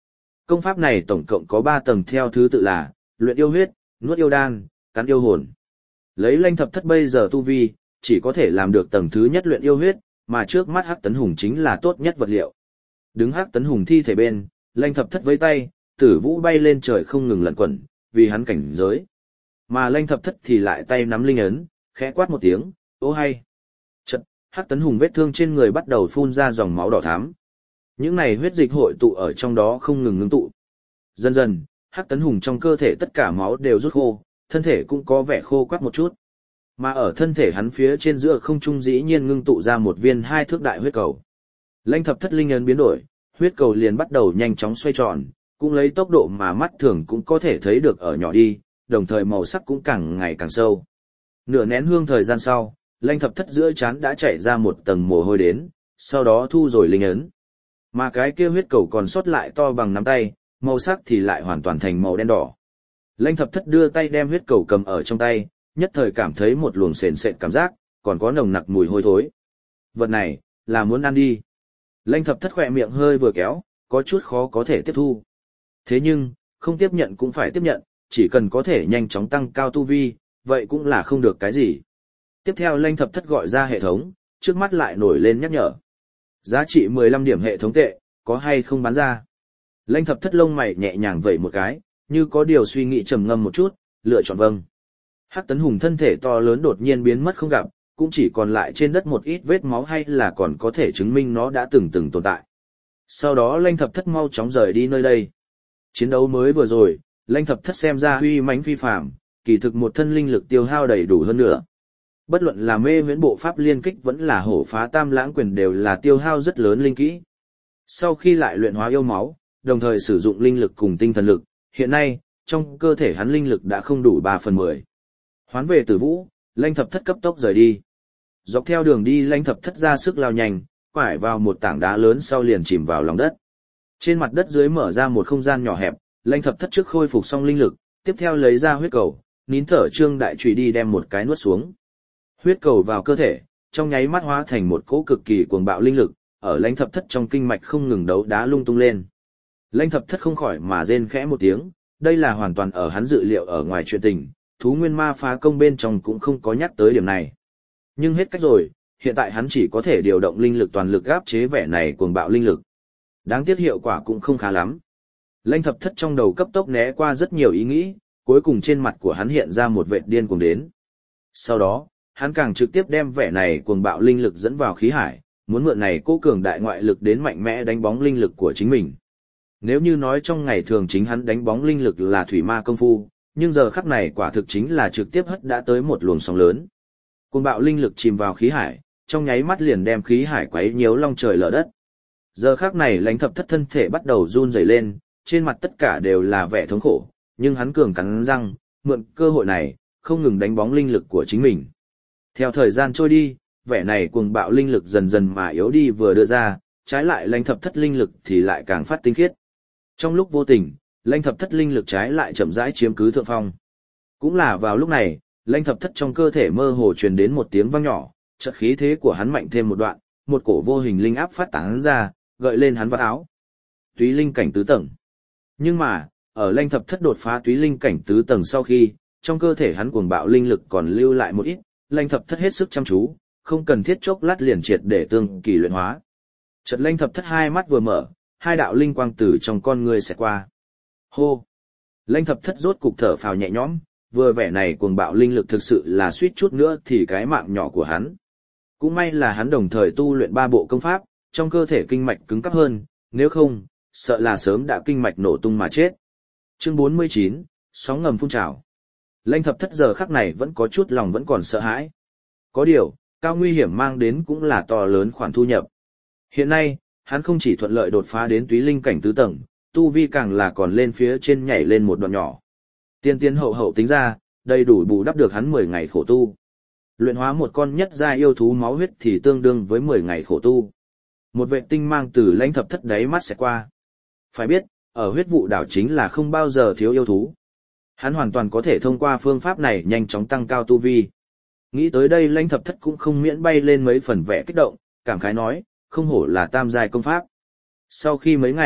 Công pháp này tổng cộng có 3 tầng theo thứ tự là luyện yêu huyết, nuốt yêu đan, cắn yêu hồn. Lấy Lanh Thập Thất bây giờ tu vi, chỉ có thể làm được tầng thứ nhất luyện yêu huyết, mà trước mắt Hắc Tấn Hùng chính là tốt nhất vật liệu. Đứng Hắc Tấn Hùng thi thể bên, Lanh Thập Thất với tay, tử vũ bay lên trời không ngừng lẩn quẩn, vì hắn cảnh giới. Mà Lanh Thập Thất thì lại tay nắm linh ấn, khẽ quát một tiếng, ô hay. Chật, Hắc Tấn Hùng vết thương trên người bắt đầu phun ra dòng máu đỏ thắm. Những này huyết dịch hội tụ ở trong đó không ngừng ngưng tụ. Dần dần, Hắc Tấn Hùng trong cơ thể tất cả máu đều rút khô, thân thể cũng có vẻ khô quắt một chút. Mà ở thân thể hắn phía trên giữa không trung dĩ nhiên ngưng tụ ra một viên 2 thước đại huyết cầu. Lanh Thập Thất linh ấn biến đổi, huyết cầu liền bắt đầu nhanh chóng xoay tròn, cũng lấy tốc độ mà mắt thường cũng có thể thấy được ở nhỏ đi, đồng thời màu sắc cũng càng ngày càng sâu. Nửa nén hương thời gian sau, Lanh Thập Thất giữa trán đã chảy ra một tầng mồ hôi đến, sau đó thu rồi linh ấn. Mà cái kia huyết cầu còn sót lại to bằng nắm tay, màu sắc thì lại hoàn toàn thành màu đen đỏ. Lanh Thập Thất đưa tay đem huyết cầu cầm ở trong tay, nhất thời cảm thấy một luồng sền sệt cảm giác, còn có nồng nặc mùi hôi thối. Vật này, là muốn ăn đi. Lanh Thập Thất khỏe miệng hơi vừa kéo, có chút khó có thể tiếp thu. Thế nhưng, không tiếp nhận cũng phải tiếp nhận, chỉ cần có thể nhanh chóng tăng cao tu vi, vậy cũng là không được cái gì. Tiếp theo Lanh Thập Thất gọi ra hệ thống, trước mắt lại nổi lên nhắc nhở. Giá trị 15 điểm hệ thống tệ, có hay không bán ra? Lanh Thập Thất lông mày nhẹ nhàng vẩy một cái, như có điều suy nghĩ trầm ngâm một chút, lựa chọn vâng. Hắc Tấn Hùng thân thể to lớn đột nhiên biến mất không gặp, cũng chỉ còn lại trên đất một ít vết máu hay là còn có thể chứng minh nó đã từng tồn tại. Sau đó Lanh Thập Thất mau chóng rời đi nơi đây. Chiến đấu mới vừa rồi, Lanh Thập Thất xem ra uy mãnh phi phàm, kỳ thực một thân linh lực tiêu hao đầy đủ hơn nữa. Bất luận là mê viễn bộ pháp liên kích vẫn là hổ phá tam lãng quyền đều là tiêu hao rất lớn linh kỹ. Sau khi lại luyện hóa yêu máu, đồng thời sử dụng linh lực cùng tinh thần lực, hiện nay, trong cơ thể hắn linh lực đã không đủ 3/10. Hoán về Tử Vũ, Lanh Thập Thất cấp tốc rời đi. Dọc theo đường đi Lanh Thập Thất ra sức lao nhanh, quải vào một tảng đá lớn sau liền chìm vào lòng đất. Trên mặt đất dưới mở ra một không gian nhỏ hẹp, Lanh Thập Thất trước khôi phục xong linh lực, tiếp theo lấy ra huyết cầu, nín thở trương đại chùy đi đem một cái nuốt xuống. Huyết cầu vào cơ thể, trong nháy mắt hóa thành một cỗ cực kỳ cuồng bạo linh lực, ở Lanh Thập Thất trong kinh mạch không ngừng đấu đá lung tung lên. Lanh Thập Thất không khỏi mà rên khẽ một tiếng, đây là hoàn toàn ở hắn dự liệu ở ngoài chuyện tình, thú nguyên ma phá công bên trong cũng không có nhắc tới điểm này. Nhưng hết cách rồi, hiện tại hắn chỉ có thể điều động linh lực toàn lực áp chế vẻ này cuồng bạo linh lực. Đáng tiếc hiệu quả cũng không khá lắm. Lanh Thập Thất trong đầu cấp tốc né qua rất nhiều ý nghĩ, cuối cùng trên mặt của hắn hiện ra một vệt điên cuồng đến. Sau đó, hắn càng trực tiếp đem vẻ này cuồng bạo linh lực dẫn vào khí hải, muốn mượn này cố cường đại ngoại lực đến mạnh mẽ đánh bóng linh lực của chính mình. Nếu như nói trong ngày thường chính hắn đánh bóng linh lực là thủy ma công phu, nhưng giờ khắc này quả thực chính là trực tiếp hất đã tới một luồng sóng lớn. Cuồng bạo linh lực chìm vào khí hải, trong nháy mắt liền đem khí hải quấy nhiễu long trời lở đất. Giờ khắc này Lãnh Thập Thất thân thể bắt đầu run rẩy lên, trên mặt tất cả đều là vẻ thống khổ, nhưng hắn cường cắn răng, mượn cơ hội này, không ngừng đánh bóng linh lực của chính mình. Theo thời gian trôi đi, vẻ này cuồng bạo linh lực dần dần mà yếu đi vừa đưa ra, trái lại Lãnh Thập Thất linh lực thì lại càng phát tinh khiết. Trong lúc vô tình, Lãnh Thập Thất linh lực trái lại chậm rãi chiếm cứ thượng phong. Cũng là vào lúc này, Lãnh Thập Thất trong cơ thể mơ hồ truyền đến một tiếng vang nhỏ, chợt khí thế của hắn mạnh thêm một đoạn, một cổ vô hình linh áp phát tán ra, gợi lên hắn vạt áo. Túy linh cảnh tứ tầng. Nhưng mà, ở Lãnh Thập Thất đột phá túy linh cảnh tứ tầng sau khi, trong cơ thể hắn cuồng bạo linh lực còn lưu lại một ít, Lãnh Thập Thất hết sức chăm chú, không cần thiết chốc lát liền triệt để tương kỳ luyện hóa. Chợt Lãnh Thập Thất hai mắt vừa mở, hai đạo linh quang từ trong con người sẽ qua. Hô! Lãnh Thập Thất rốt cục thở phào nhẹ nhõm, vừa vẻ này cuồng bạo linh lực thực sự là suýt chút nữa thì cái mạng nhỏ của hắn. Cũng may là hắn đồng thời tu luyện 3 bộ công pháp, trong cơ thể kinh mạch cứng cáp hơn, nếu không, sợ là sớm đã kinh mạch nổ tung mà chết. Chương 49, sóng ngầm phun trào. Lãnh Thập Thất giờ khắc này vẫn có chút lòng vẫn còn sợ hãi. Có điều, cao nguy hiểm mang đến cũng là to lớn khoản thu nhập. Hiện nay, hắn không chỉ thuận lợi đột phá đến túy linh cảnh tứ tầng, tu vi càng là còn lên phía trên nhảy lên một đoạn nhỏ. Tiên hậu hậu tính ra, đầy đủ bù đắp được hắn 10 ngày khổ tu. Luyện hóa một con nhất giai yêu thú máu huyết thì tương đương với 10 ngày khổ tu. Một vệ tinh mang từ Lãnh Thập Thất đáy mắt sẽ qua. Phải biết, ở huyết vụ đảo chính là không bao giờ thiếu yêu thú. Hắn hoàn toàn có thể thông qua phương pháp này nhanh chóng tăng cao tu vi. Nghĩ tới đây Lãnh Thập Thất cũng không miễn bay lên mấy phần vẻ kích động, cảm khái nói, không hổ là tam giai công pháp. Sau khi mấy ngày,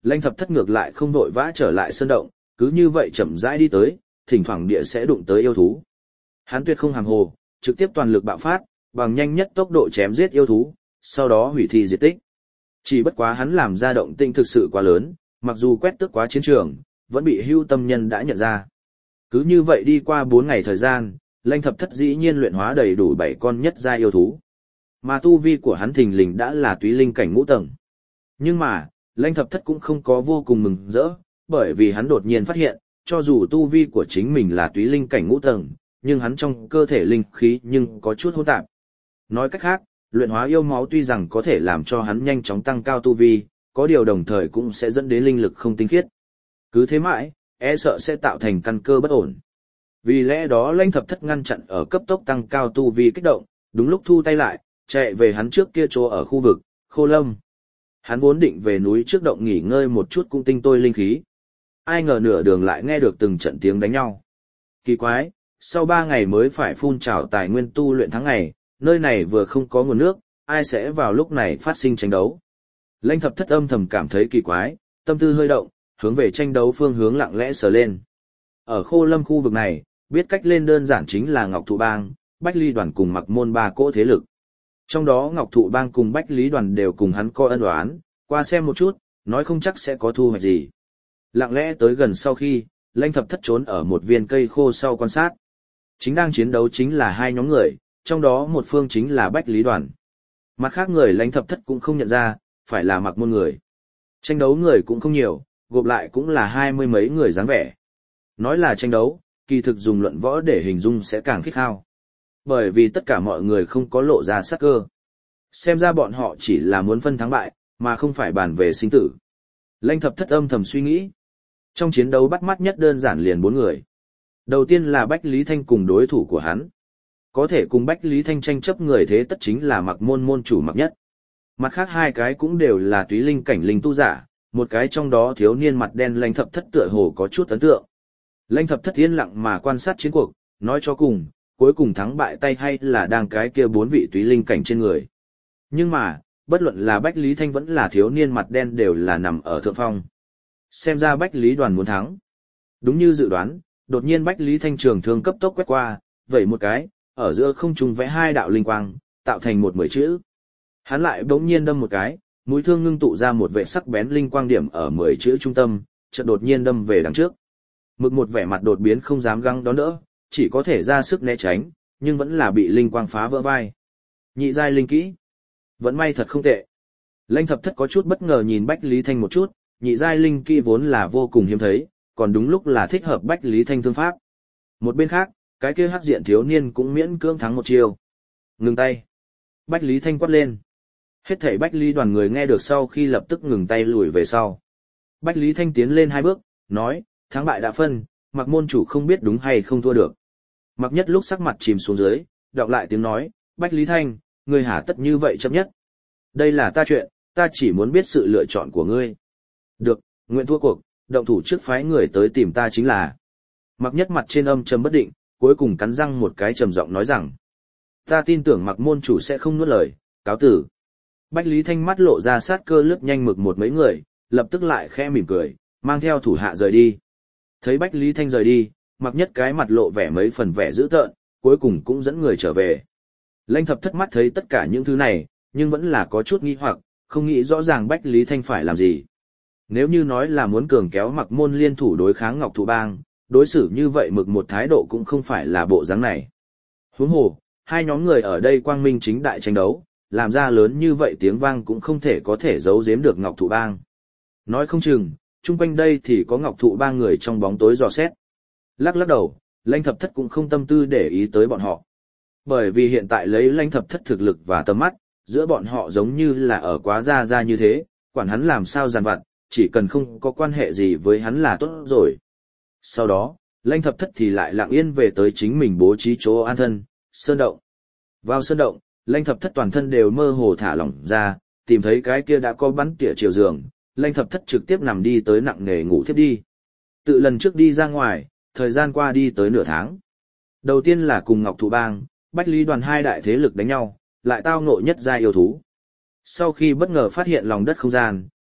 Lãnh Thập Thất ngược lại không vội vã trở lại sơn động, cứ như vậy chậm rãi đi tới, thỉnh thoảng địa sẽ đụng tới yêu thú. Hắn tuyệt không hàm hồ, trực tiếp toàn lực bạo phát, bằng nhanh nhất tốc độ chém giết yêu thú, sau đó hủy thi diệt tích. Chỉ bất quá hắn làm ra động tĩnh thực sự quá lớn, mặc dù quét tước quá chiến trường, vẫn bị Hưu Tâm Nhân đã nhận ra. Cứ như vậy đi qua 4 ngày thời gian, Lãnh Thập Thất dĩ nhiên luyện hóa đầy đủ 7 con nhất giai yêu thú. Mà tu vi của hắn thình lình đã là túy linh cảnh ngũ tầng. Nhưng mà, Lãnh Thập Thất cũng không có vô cùng mừng rỡ, bởi vì hắn đột nhiên phát hiện, cho dù tu vi của chính mình là túy linh cảnh ngũ tầng, nhưng hắn trong cơ thể linh khí nhưng có chút hỗn tạp. Nói cách khác, luyện hóa yêu máu tuy rằng có thể làm cho hắn nhanh chóng tăng cao tu vi, có điều đồng thời cũng sẽ dẫn đến linh lực không tinh khiết. Cứ thế mãi, e sợ sẽ tạo thành căn cơ bất ổn. Vì lẽ đó Lãnh Thập Thất ngăn chặn ở cấp tốc tăng cao tu vi kích động, đúng lúc thu tay lại, chạy về hắn trước kia chỗ ở khu vực Khô Lâm. Hắn vốn định về núi trước động nghỉ ngơi một chút cũng tinh tôi linh khí. Ai ngờ nửa đường lại nghe được từng trận tiếng đánh nhau. Kỳ quái, sau 3 ngày mới phải phun trào tài nguyên tu luyện tháng ngày, nơi này vừa không có nguồn nước, ai sẽ vào lúc này phát sinh tranh đấu. Lãnh Thập Thất âm thầm cảm thấy kỳ quái, tâm tư hơi động, hướng về tranh đấu phương hướng lặng lẽ sờ lên. Ở Khô Lâm khu vực này, biết cách lên đơn giản chính là Ngọc Thụ Bang, Bách Ly Đoàn cùng Mặc Môn 3 cỗ thế lực. Trong đó Ngọc Thụ Bang cùng Bách Lý Đoàn đều cùng hắn có ân oán, qua xem một chút, nói không chắc sẽ có thu hoạch gì. Lặng lẽ tới gần sau khi, Lãnh Thập Thất trốn ở một viên cây khô sau quan sát. Chính đang chiến đấu chính là 2 nhóm người, trong đó một phương chính là Bách Lý Đoàn. Mặt khác người Lãnh Thập Thất cũng không nhận ra, phải là Mặc Môn người. Tranh đấu người cũng không nhiều, gộp lại cũng là 20 mấy người dáng vẻ. Nói là tranh đấu, kỳ thực dùng luận võ để hình dung sẽ càng khích khao. Bởi vì tất cả mọi người không có lộ ra sắc cơ. Xem ra bọn họ chỉ là muốn phân thắng bại, mà không phải bàn về sinh tử. Lãnh Thập Thất âm thầm suy nghĩ. Trong chiến đấu bắt mắt nhất đơn giản liền 4 người. Đầu tiên là Bách Lý Thanh cùng đối thủ của hắn. Có thể cùng Bách Lý Thanh tranh chấp người thế tất chính là Mặc Môn môn chủ Mặc Nhất. Mặt khác 2 cái cũng đều là túy linh cảnh linh tu giả, một cái trong đó thiếu niên mặt đen Lãnh Thập Thất tựa hồ có chút ấn tượng. Lãnh Thập Thất yên lặng mà quan sát chiến cuộc, nói cho cùng, cuối cùng thắng bại tay hay là đang cái kia 4 vị túy linh cảnh trên người. Nhưng mà, bất luận là Bách Lý Thanh vẫn là thiếu niên mặt đen đều là nằm ở thượng phong. Xem ra Bách Lý Đoàn muốn thắng. Đúng như dự đoán, đột nhiên Bách Lý Thanh trường thương cấp tốc quét qua, vẩy một cái, ở giữa không trung vẽ 2 đạo linh quang, tạo thành một 10 chữ. Hắn lại bỗng nhiên đâm một cái, mũi thương ngưng tụ ra một vệ sắc bén linh quang điểm ở 10 chữ trung tâm, chợt đột nhiên đâm về đằng trước. Mực một vẻ mặt đột biến không dám găng đón đỡ, chỉ có thể ra sức né tránh, nhưng vẫn là bị linh quang phá vỡ vai. Nhị giai linh kỹ, vẫn may thật không tệ. Lãnh Thập Thất có chút bất ngờ nhìn Bách Lý Thanh một chút, nhị giai linh kỹ vốn là vô cùng hiếm thấy, còn đúng lúc là thích hợp Bách Lý Thanh thương pháp. Một bên khác, cái kia hắc diện thiếu niên cũng miễn cưỡng thắng một chiêu. Ngừng tay. Bách Lý Thanh quát lên. Hết thảy Bách Lý Đoàn người nghe được sau khi lập tức ngừng tay lùi về sau. Bách Lý Thanh tiến lên 2 bước, nói, thắng bại đã phân, Mặc môn chủ không biết đúng hay không thua được. Mặc Nhất lúc sắc mặt chìm xuống dưới, đọc lại tiếng nói, Bách Lý Thanh, ngươi hả tất như vậy chấp nhất. Đây là ta chuyện, ta chỉ muốn biết sự lựa chọn của ngươi. Được, nguyện thua cuộc, động thủ trước phái người tới tìm ta chính là. Mặc Nhất mặt trên âm trầm bất định, cuối cùng cắn răng một cái trầm giọng nói rằng. Ta tin tưởng Mặc môn chủ sẽ không nuốt lời, cáo tử. Bách Lý Thanh mắt lộ ra sát cơ lướt nhanh mực một mấy người, lập tức lại khẽ mỉm cười, mang theo thủ hạ rời đi. Thấy Bách Lý Thanh rời đi, Mặc Nhất cái mặt lộ vẻ mấy phần vẻ dữ tợn, cuối cùng cũng dẫn người trở về. Lãnh Thập Thất mắt thấy tất cả những thứ này, nhưng vẫn là có chút nghi hoặc, không nghĩ rõ ràng Bách Lý Thanh phải làm gì. Nếu như nói là muốn cường kéo Mặc Môn liên thủ đối kháng Ngọc Thụ Bang, đối xử như vậy mực một thái độ cũng không phải là bộ dáng này. Huống hồ, 2 nhóm người ở đây quang minh chính đại tranh đấu, làm ra lớn như vậy tiếng vang cũng không thể có thể giấu giếm được Ngọc Thụ Bang. Nói không chừng, chung quanh đây thì có Ngọc Thụ Bang người trong bóng tối dò xét. Lắc lắc đầu, Lãnh Thập Thất cũng không tâm tư để ý tới bọn họ. Bởi vì hiện tại lấy Lãnh Thập Thất thực lực và tầm mắt, giữa bọn họ giống như là ở quá ra như thế, quản hắn làm sao giàn vặt, chỉ cần không có quan hệ gì với hắn là tốt rồi. Sau đó, Lãnh Thập Thất thì lại lặng yên về tới chính mình bố trí chỗ an thân, sơn động. Vào sơn động, Lãnh Thập Thất toàn thân đều mơ hồ thả lỏng ra, tìm thấy cái kia đã có bắn tỉa chiều giường, Lãnh Thập Thất trực tiếp nằm đi tới nặng nề ngủ thiếp đi. Tự lần trước đi ra ngoài, thời gian qua đi tới nửa tháng. Đầu tiên là cùng Ngọc Thụ Bang, Bách Lý Đoàn 2 đại thế lực đánh nhau, lại tao ngộ nhất giai yêu thú. Sau khi bất ngờ phát hiện lòng đất không gian,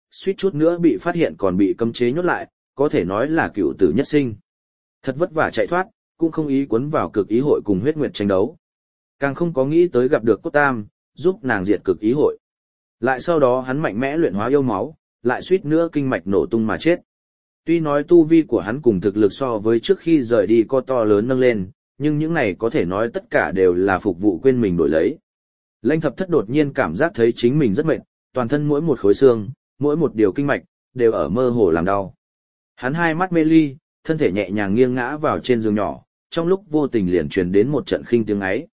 suýt chút nữa bị phát hiện còn bị cấm chế nhốt lại, có thể nói là cựu tử nhất sinh. Thật vất vả chạy thoát, cũng không ý cuốn vào cực ý hội cùng huyết nguyệt tranh đấu. Càng không có nghĩ tới gặp được cốt tam, giúp nàng diệt cực ý hội. Lại sau đó hắn mạnh mẽ luyện hóa yêu máu, lại suýt nữa kinh mạch nổ tung mà chết. Tuy nói tu vi của hắn cùng thực lực so với trước khi rời đi có to lớn nâng lên, nhưng những này có thể nói tất cả đều là phục vụ quên mình đổi lấy. Lãnh Thập Thất đột nhiên cảm giác thấy chính mình rất mệt, toàn thân mỗi một khối xương, mỗi một điều kinh mạch, đều ở mơ hồ làm đau. Hắn hai mắt mê ly, thân thể nhẹ nhàng nghiêng ngã vào trên giường nhỏ, trong lúc vô tình liền truyền đến một trận khinh tiếng ấy.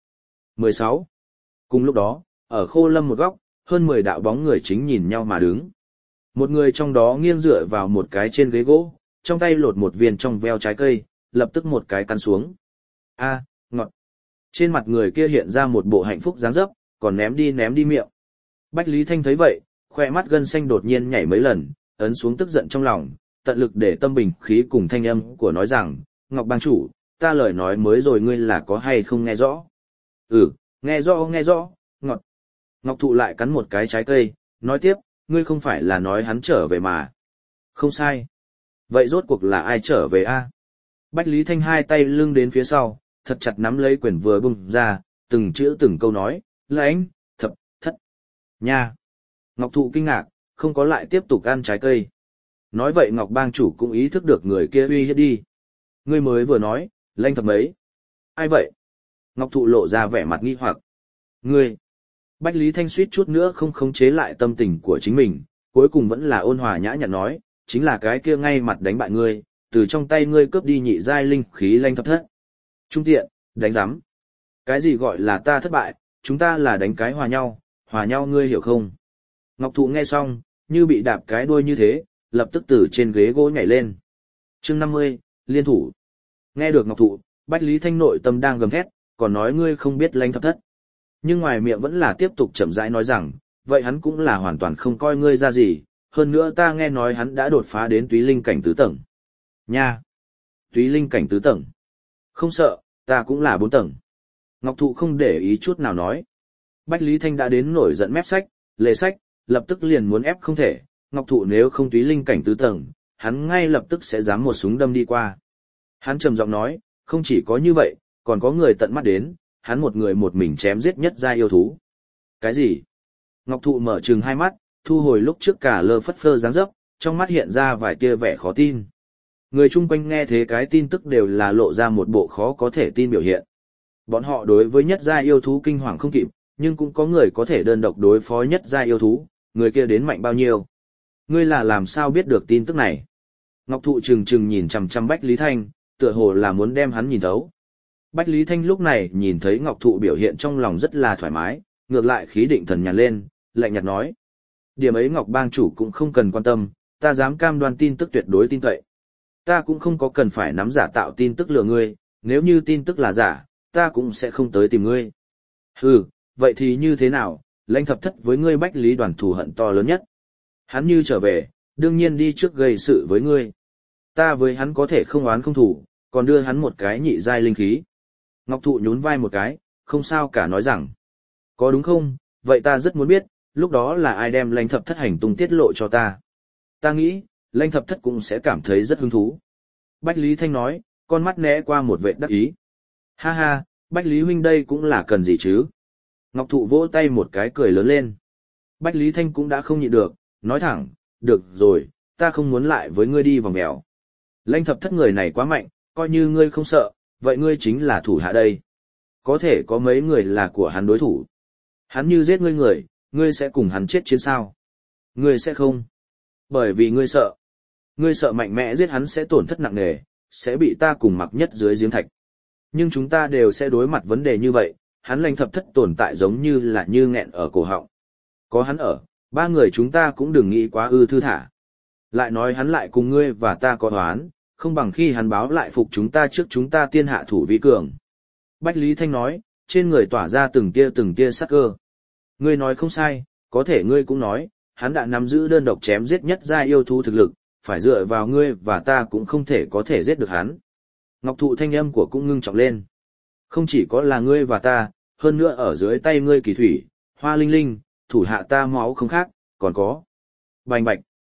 16. Cùng lúc đó, ở Khô Lâm một góc, hơn 10 đạo bóng người chính nhìn nhau mà đứng. Một người trong đó nghiêng dựa vào một cái trên ghế gỗ, trong tay lột một viên trong veo trái cây, lập tức một cái cắn xuống. A, ngọt. Trên mặt người kia hiện ra một bộ hạnh phúc dáng dấp, còn ném đi miệng. Bách Lý Thanh thấy vậy, khoe mắt gân xanh đột nhiên nhảy mấy lần, ấn xuống tức giận trong lòng, tận lực để tâm bình khí cùng thanh âm của nói rằng, Ngọc Bang chủ, ta lời nói mới rồi ngươi là có hay không nghe rõ? Ừ, nghe rõ, ngọt. Ngọc Thụ lại cắn một cái trái cây, nói tiếp, ngươi không phải là nói hắn trở về mà. Không sai. Vậy rốt cuộc là ai trở về a? Bách Lý Thanh hai tay lưng đến phía sau, thật chặt nắm lấy quyển vừa bung ra, từng chữ từng câu nói, Lãnh, Thập, Thất. Nha. Ngọc Thụ kinh ngạc, không có lại tiếp tục ăn trái cây. Nói vậy Ngọc Bang chủ cũng ý thức được người kia uy hiếp đi. Ngươi mới vừa nói, Lãnh Thập mấy. Ai vậy? Ngọc Thụ lộ ra vẻ mặt nghi hoặc. Ngươi. Bách Lý Thanh suýt chút nữa không khống chế lại tâm tình của chính mình, cuối cùng vẫn là ôn hòa nhã nhặn nói, chính là cái kia ngay mặt đánh bại ngươi, từ trong tay ngươi cướp đi nhị giai linh khí Lãnh Thập Thất. Trung tiện, đánh giám. Cái gì gọi là ta thất bại, chúng ta là đánh cái hòa nhau ngươi hiểu không? Ngọc Thụ nghe xong, như bị đạp cái đuôi như thế, lập tức từ trên ghế gỗ nhảy lên. Chương 50, liên thủ. Nghe được Ngọc Thụ, Bách Lý Thanh nội tâm đang gầm thét, còn nói ngươi không biết Lãnh Thập Thất. Nhưng ngoài miệng vẫn là tiếp tục chậm rãi nói rằng, vậy hắn cũng là hoàn toàn không coi ngươi ra gì, hơn nữa ta nghe nói hắn đã đột phá đến túy linh cảnh tứ tầng. Nha! Túy linh cảnh tứ tầng. Không sợ, ta cũng là 4 tầng. Ngọc Thụ không để ý chút nào nói. Bách Lý Thanh đã đến nổi giận mép sách, lề sách, lập tức liền muốn ép không thể, Ngọc Thụ nếu không túy linh cảnh tứ tầng, hắn ngay lập tức sẽ dám một súng đâm đi qua. Hắn trầm giọng nói, không chỉ có như vậy, còn có người tận mắt đến, hắn một người một mình chém giết nhất gia yêu thú. Cái gì? Ngọc Thụ mở trừng hai mắt, thu hồi lúc trước cả lơ phất phơ dáng dấp, trong mắt hiện ra vài tia vẻ khó tin. Người chung quanh nghe thế cái tin tức đều là lộ ra một bộ khó có thể tin biểu hiện. Bọn họ đối với nhất gia yêu thú kinh hoàng không kịp, nhưng cũng có người có thể đơn độc đối phó nhất gia yêu thú, người kia đến mạnh bao nhiêu. Ngươi là làm sao biết được tin tức này? Ngọc Thụ trừng trừng nhìn chằm chằm Bách Lý Thanh, tựa hồ là muốn đem hắn nhìn thấu. Bách Lý Thanh lúc này nhìn thấy Ngọc Thụ biểu hiện trong lòng rất là thoải mái, ngược lại khí định thần nhàn lên, lạnh nhạt nói. Điểm ấy Ngọc Bang chủ cũng không cần quan tâm, ta dám cam đoan tin tức tuyệt đối tin cậy. Ta cũng không có cần phải nắm giả tạo tin tức lừa ngươi, nếu như tin tức là giả, ta cũng sẽ không tới tìm ngươi. Hừ, vậy thì như thế nào, Lãnh Thập Thất với ngươi Bách Lý đoàn thù hận to lớn nhất. Hắn như trở về, đương nhiên đi trước gây sự với ngươi. Ta với hắn có thể không oán không thù, còn đưa hắn một cái nhị giai linh khí. Ngọc Thụ nhún vai một cái, không sao cả nói rằng. Có đúng không, vậy ta rất muốn biết, lúc đó là ai đem Lãnh Thập Thất hành tung tiết lộ cho ta. Ta nghĩ, Lãnh Thập Thất cũng sẽ cảm thấy rất hứng thú. Bách Lý Thanh nói, con mắt né qua một vệt đắc ý. Ha ha, Bách Lý huynh đây cũng là cần gì chứ? Ngọc Thụ vỗ tay một cái cười lớn lên. Bách Lý Thanh cũng đã không nhịn được, nói thẳng, được rồi, ta không muốn lại với ngươi đi vòng mèo. Lãnh Thập Thất người này quá mạnh, coi như ngươi không sợ, vậy ngươi chính là thủ hạ đây. Có thể có mấy người là của hắn đối thủ. Hắn như giết ngươi, ngươi sẽ cùng hắn chết chiến sao? Ngươi sẽ không. Bởi vì ngươi sợ. Ngươi sợ mạnh mẽ giết hắn sẽ tổn thất nặng nề, sẽ bị ta cùng mặc nhất dưới giếng thạch. Nhưng chúng ta đều sẽ đối mặt vấn đề như vậy, hắn Lãnh Thập Thất tồn tại giống như là như nghẹn ở cổ họng. Có hắn ở, 3 người chúng ta cũng đừng nghĩ quá thư thả. Lại nói hắn lại cùng ngươi và ta có oán, không bằng khi hắn báo lại phục chúng ta trước chúng ta tiên hạ thủ vi cường. Bách Lý Thanh nói, trên người tỏa ra từng tia sắc cơ. Ngươi nói không sai, có thể ngươi cũng nói, hắn đã nắm giữ đơn độc chém giết nhất gia yêu thú thực lực, phải dựa vào ngươi và ta cũng không thể có thể giết được hắn. Ngọc Thụ thanh âm của cũng ngưng trọng lên. Không chỉ có là ngươi và ta, hơn nữa ở dưới tay ngươi Kỳ Thủy, Hoa Linh Linh, thủ hạ ta máu không khác, còn có. Bành bạch.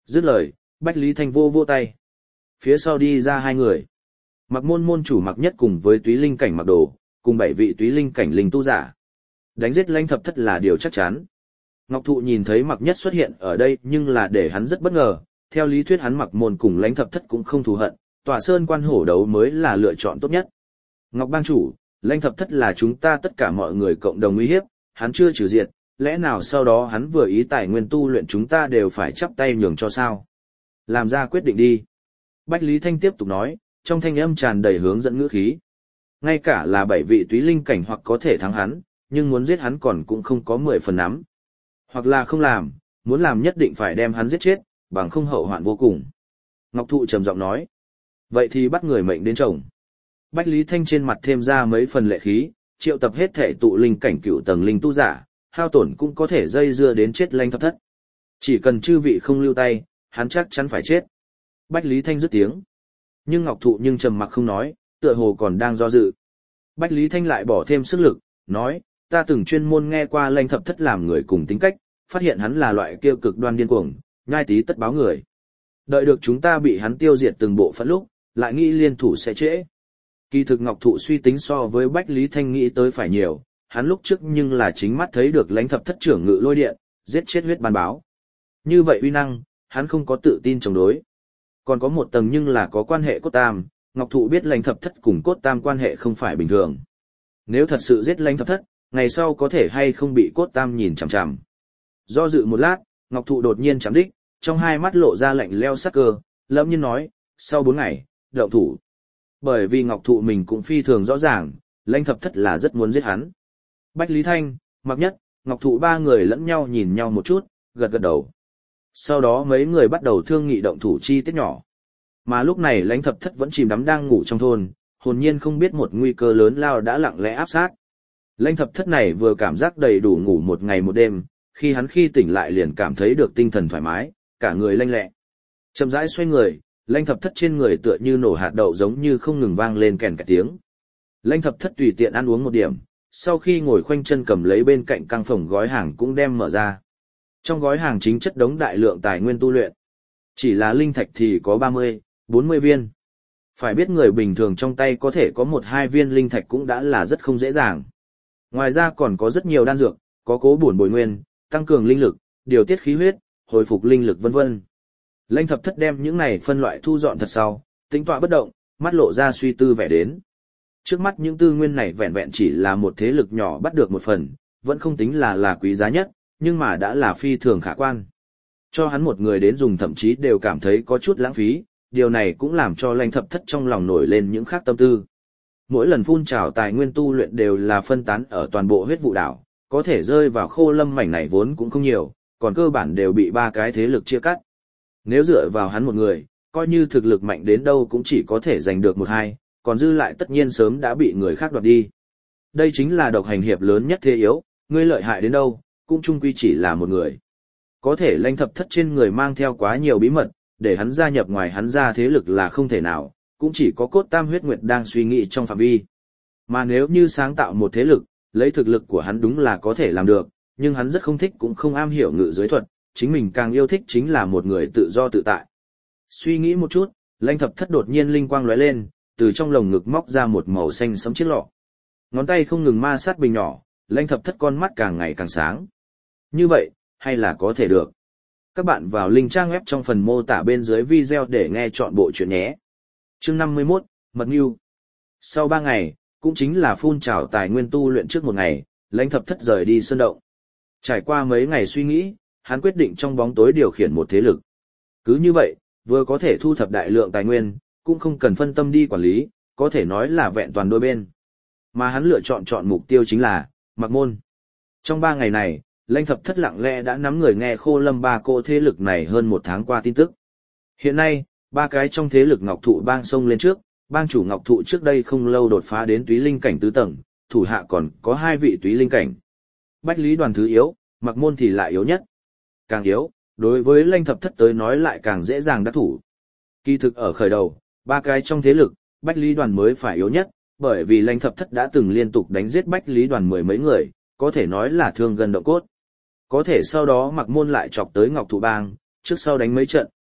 Dứt lời, Bách Lý Thanh vô vô tay. Phía sau đi ra hai người. Mặc môn môn chủ Mặc Nhất cùng với túy linh cảnh Mặc Đồ, cùng 7 vị túy linh cảnh linh tu giả. Đánh giết Lãnh Thập Thất là điều chắc chắn. Ngọc Thụ nhìn thấy Mặc Nhất xuất hiện ở đây nhưng là để hắn rất bất ngờ, theo lý thuyết hắn Mặc môn cùng Lãnh Thập Thất cũng không thù hận, Tỏa Sơn quan hổ đấu mới là lựa chọn tốt nhất. Ngọc bang chủ, Lãnh Thập Thất là chúng ta tất cả mọi người cộng đồng uy hiếp, hắn chưa trừ diệt, lẽ nào sau đó hắn vừa ý tài nguyên tu luyện chúng ta đều phải chắp tay nhường cho sao? Làm ra quyết định đi. Bách Lý Thanh tiếp tục nói, trong thanh âm tràn đầy hướng dẫn ngữ khí. Ngay cả là 7 vị túy linh cảnh hoặc có thể thắng hắn, nhưng muốn giết hắn còn cũng không có 10 phần nắm. Hoặc là không làm, muốn làm nhất định phải đem hắn giết chết, bằng không hậu hoạn vô cùng. Ngọc Thụ trầm giọng nói. Vậy thì bắt người mệnh đến chồng. Bách Lý Thanh trên mặt thêm ra mấy phần lệ khí, triệu tập hết thể tụ linh cảnh cựu tầng linh tu giả, hao tổn cũng có thể dây dưa đến chết Lãnh Thập Thất. Chỉ cần chư vị không lưu tay, hắn chắc chắn phải chết. Bách Lý Thanh dứt tiếng. Nhưng Ngọc Thụ nhưng trầm mặc không nói, tựa hồ còn đang do dự. Bách Lý Thanh lại bỏ thêm sức lực, nói, ta từng chuyên môn nghe qua Lãnh Thập Thất làm người cùng tính cách, phát hiện hắn là loại kia cực đoan điên cuồng, nhai tí tất báo người. Đợi được chúng ta bị hắn tiêu diệt từng bộ phận lúc, lại nghĩ liên thủ sẽ trễ. Kỳ thực Ngọc Thụ suy tính so với Bách Lý Thanh nghĩ tới phải nhiều, hắn lúc trước nhưng là chính mắt thấy được Lãnh Thập Thất trưởng ngự lôi điện, giết chết huyết ban báo. Như vậy uy năng, hắn không có tự tin chống đối. Còn có một tầng nhưng là có quan hệ cốt tam, Ngọc Thụ biết Lãnh Thập Thất cùng cốt tam quan hệ không phải bình thường. Nếu thật sự giết Lãnh Thập Thất, ngày sau có thể hay không bị cốt tam nhìn chằm chằm. Do dự một lát, Ngọc Thụ đột nhiên chạm đích, trong hai mắt lộ ra lạnh leo sắc cơ, lẫm nhiên nói, sau 4 ngày, động thủ. Bởi vì Ngọc Thụ mình cũng phi thường rõ ràng, Lãnh Thập Thất là rất muốn giết hắn. Bách Lý Thanh, Mặc Nhất, Ngọc Thụ ba người lẫn nhau nhìn nhau một chút, gật gật đầu. Sau đó mấy người bắt đầu thương nghị động thủ chi tiết nhỏ. Mà lúc này Lãnh Thập Thất vẫn chìm đắm đang ngủ trong thôn, hồn nhiên không biết một nguy cơ lớn lao đã lặng lẽ áp sát. Lãnh Thập Thất này vừa cảm giác đầy đủ ngủ một ngày một đêm, khi tỉnh lại liền cảm thấy được tinh thần thoải mái, cả người lanh lẹ. Chậm rãi xoay người, Lãnh Thập Thất trên người tựa như nổ hạt đậu giống như không ngừng vang lên kèn cả tiếng. Lãnh Thập Thất tùy tiện ăn uống một điểm, sau khi ngồi khoanh chân cầm lấy bên cạnh căng phòng gói hàng cũng đem mở ra. Trong gói hàng chính chất đống đại lượng tài nguyên tu luyện. Chỉ là linh thạch thì có 30, 40 viên. Phải biết người bình thường trong tay có thể có 1-2 viên linh thạch cũng đã là rất không dễ dàng. Ngoài ra còn có rất nhiều đan dược, có cố bổn bồi nguyên, tăng cường linh lực, điều tiết khí huyết, hồi phục linh lực vân vân. Lãnh Thập Thất đem những này phân loại thu dọn thật sau, tính tọa bất động, mắt lộ ra suy tư vẻ đến. Trước mắt những tư nguyên này vẹn vẹn chỉ là một thế lực nhỏ bắt được một phần, vẫn không tính là quý giá nhất, nhưng mà đã là phi thường khả quan. Cho hắn một người đến dùng thậm chí đều cảm thấy có chút lãng phí, điều này cũng làm cho Lãnh Thập Thất trong lòng nổi lên những khác tâm tư. Mỗi lần phun trào tài nguyên tu luyện đều là phân tán ở toàn bộ huyết vụ đảo, có thể rơi vào khô lâm mảnh này vốn cũng không nhiều, còn cơ bản đều bị 3 cái thế lực chia cắt. Nếu dựa vào hắn một người, coi như thực lực mạnh đến đâu cũng chỉ có thể giành được 1-2, còn dư lại tất nhiên sớm đã bị người khác đoạt đi. Đây chính là độc hành hiệp lớn nhất thế yếu, ngươi lợi hại đến đâu, cũng chung quy chỉ là một người. Có thể Lãnh Thập Thất trên người mang theo quá nhiều bí mật, để hắn gia nhập ngoài hắn ra thế lực là không thể nào, cũng chỉ có cốt tam huyết nguyệt đang suy nghĩ trong phạm vi. Mà nếu như sáng tạo một thế lực, lấy thực lực của hắn đúng là có thể làm được, nhưng hắn rất không thích cũng không am hiểu ngự giới thuật, chính mình càng yêu thích chính là một người tự do tự tại. Suy nghĩ một chút, Lãnh Thập Thất đột nhiên linh quang lóe lên, từ trong lồng ngực móc ra một màu xanh sẫm chiếc lọ. Ngón tay không ngừng ma sát bình nhỏ, Lãnh Thập Thất con mắt càng ngày càng sáng. Như vậy, hay là có thể được. Các bạn vào link trang web trong phần mô tả bên dưới video để nghe trọn bộ chuyện nhé. Chương 51, Mật Ngưu. Sau 3 ngày, cũng chính là phun trào tài nguyên tu luyện trước một ngày, Lãnh Thập Thất rời đi sơn động. Trải qua mấy ngày suy nghĩ, hắn quyết định trong bóng tối điều khiển một thế lực. Cứ như vậy, vừa có thể thu thập đại lượng tài nguyên, cũng không cần phân tâm đi quản lý, có thể nói là vẹn toàn đôi bên. Mà hắn lựa chọn mục tiêu chính là Mặc Môn. Trong 3 ngày này, Lãnh Thập Thất lặng lẽ đã nắm người nghe khô lâm 3 cô thế lực này hơn 1 tháng qua tin tức. Hiện nay, 3 cái trong thế lực Ngọc Thụ bang xông lên trước, bang chủ Ngọc Thụ trước đây không lâu đột phá đến túy linh cảnh tứ tầng, thủ hạ còn có 2 vị túy linh cảnh. Bách Lý Đoàn thứ yếu, Mặc Môn thì lại yếu nhất. Càng yếu, đối với Lãnh Thập Thất tới nói lại càng dễ dàng đắc thủ. Kỳ thực ở khởi đầu, 3 cái trong thế lực, Bách Lý Đoàn mới phải yếu nhất, bởi vì Lãnh Thập Thất đã từng liên tục đánh giết Bách Lý Đoàn 10 mấy người, có thể nói là thương gần động cốt. Có thể sau đó Mặc Môn lại chọc tới Ngọc Thụ bang, trước sau đánh mấy trận,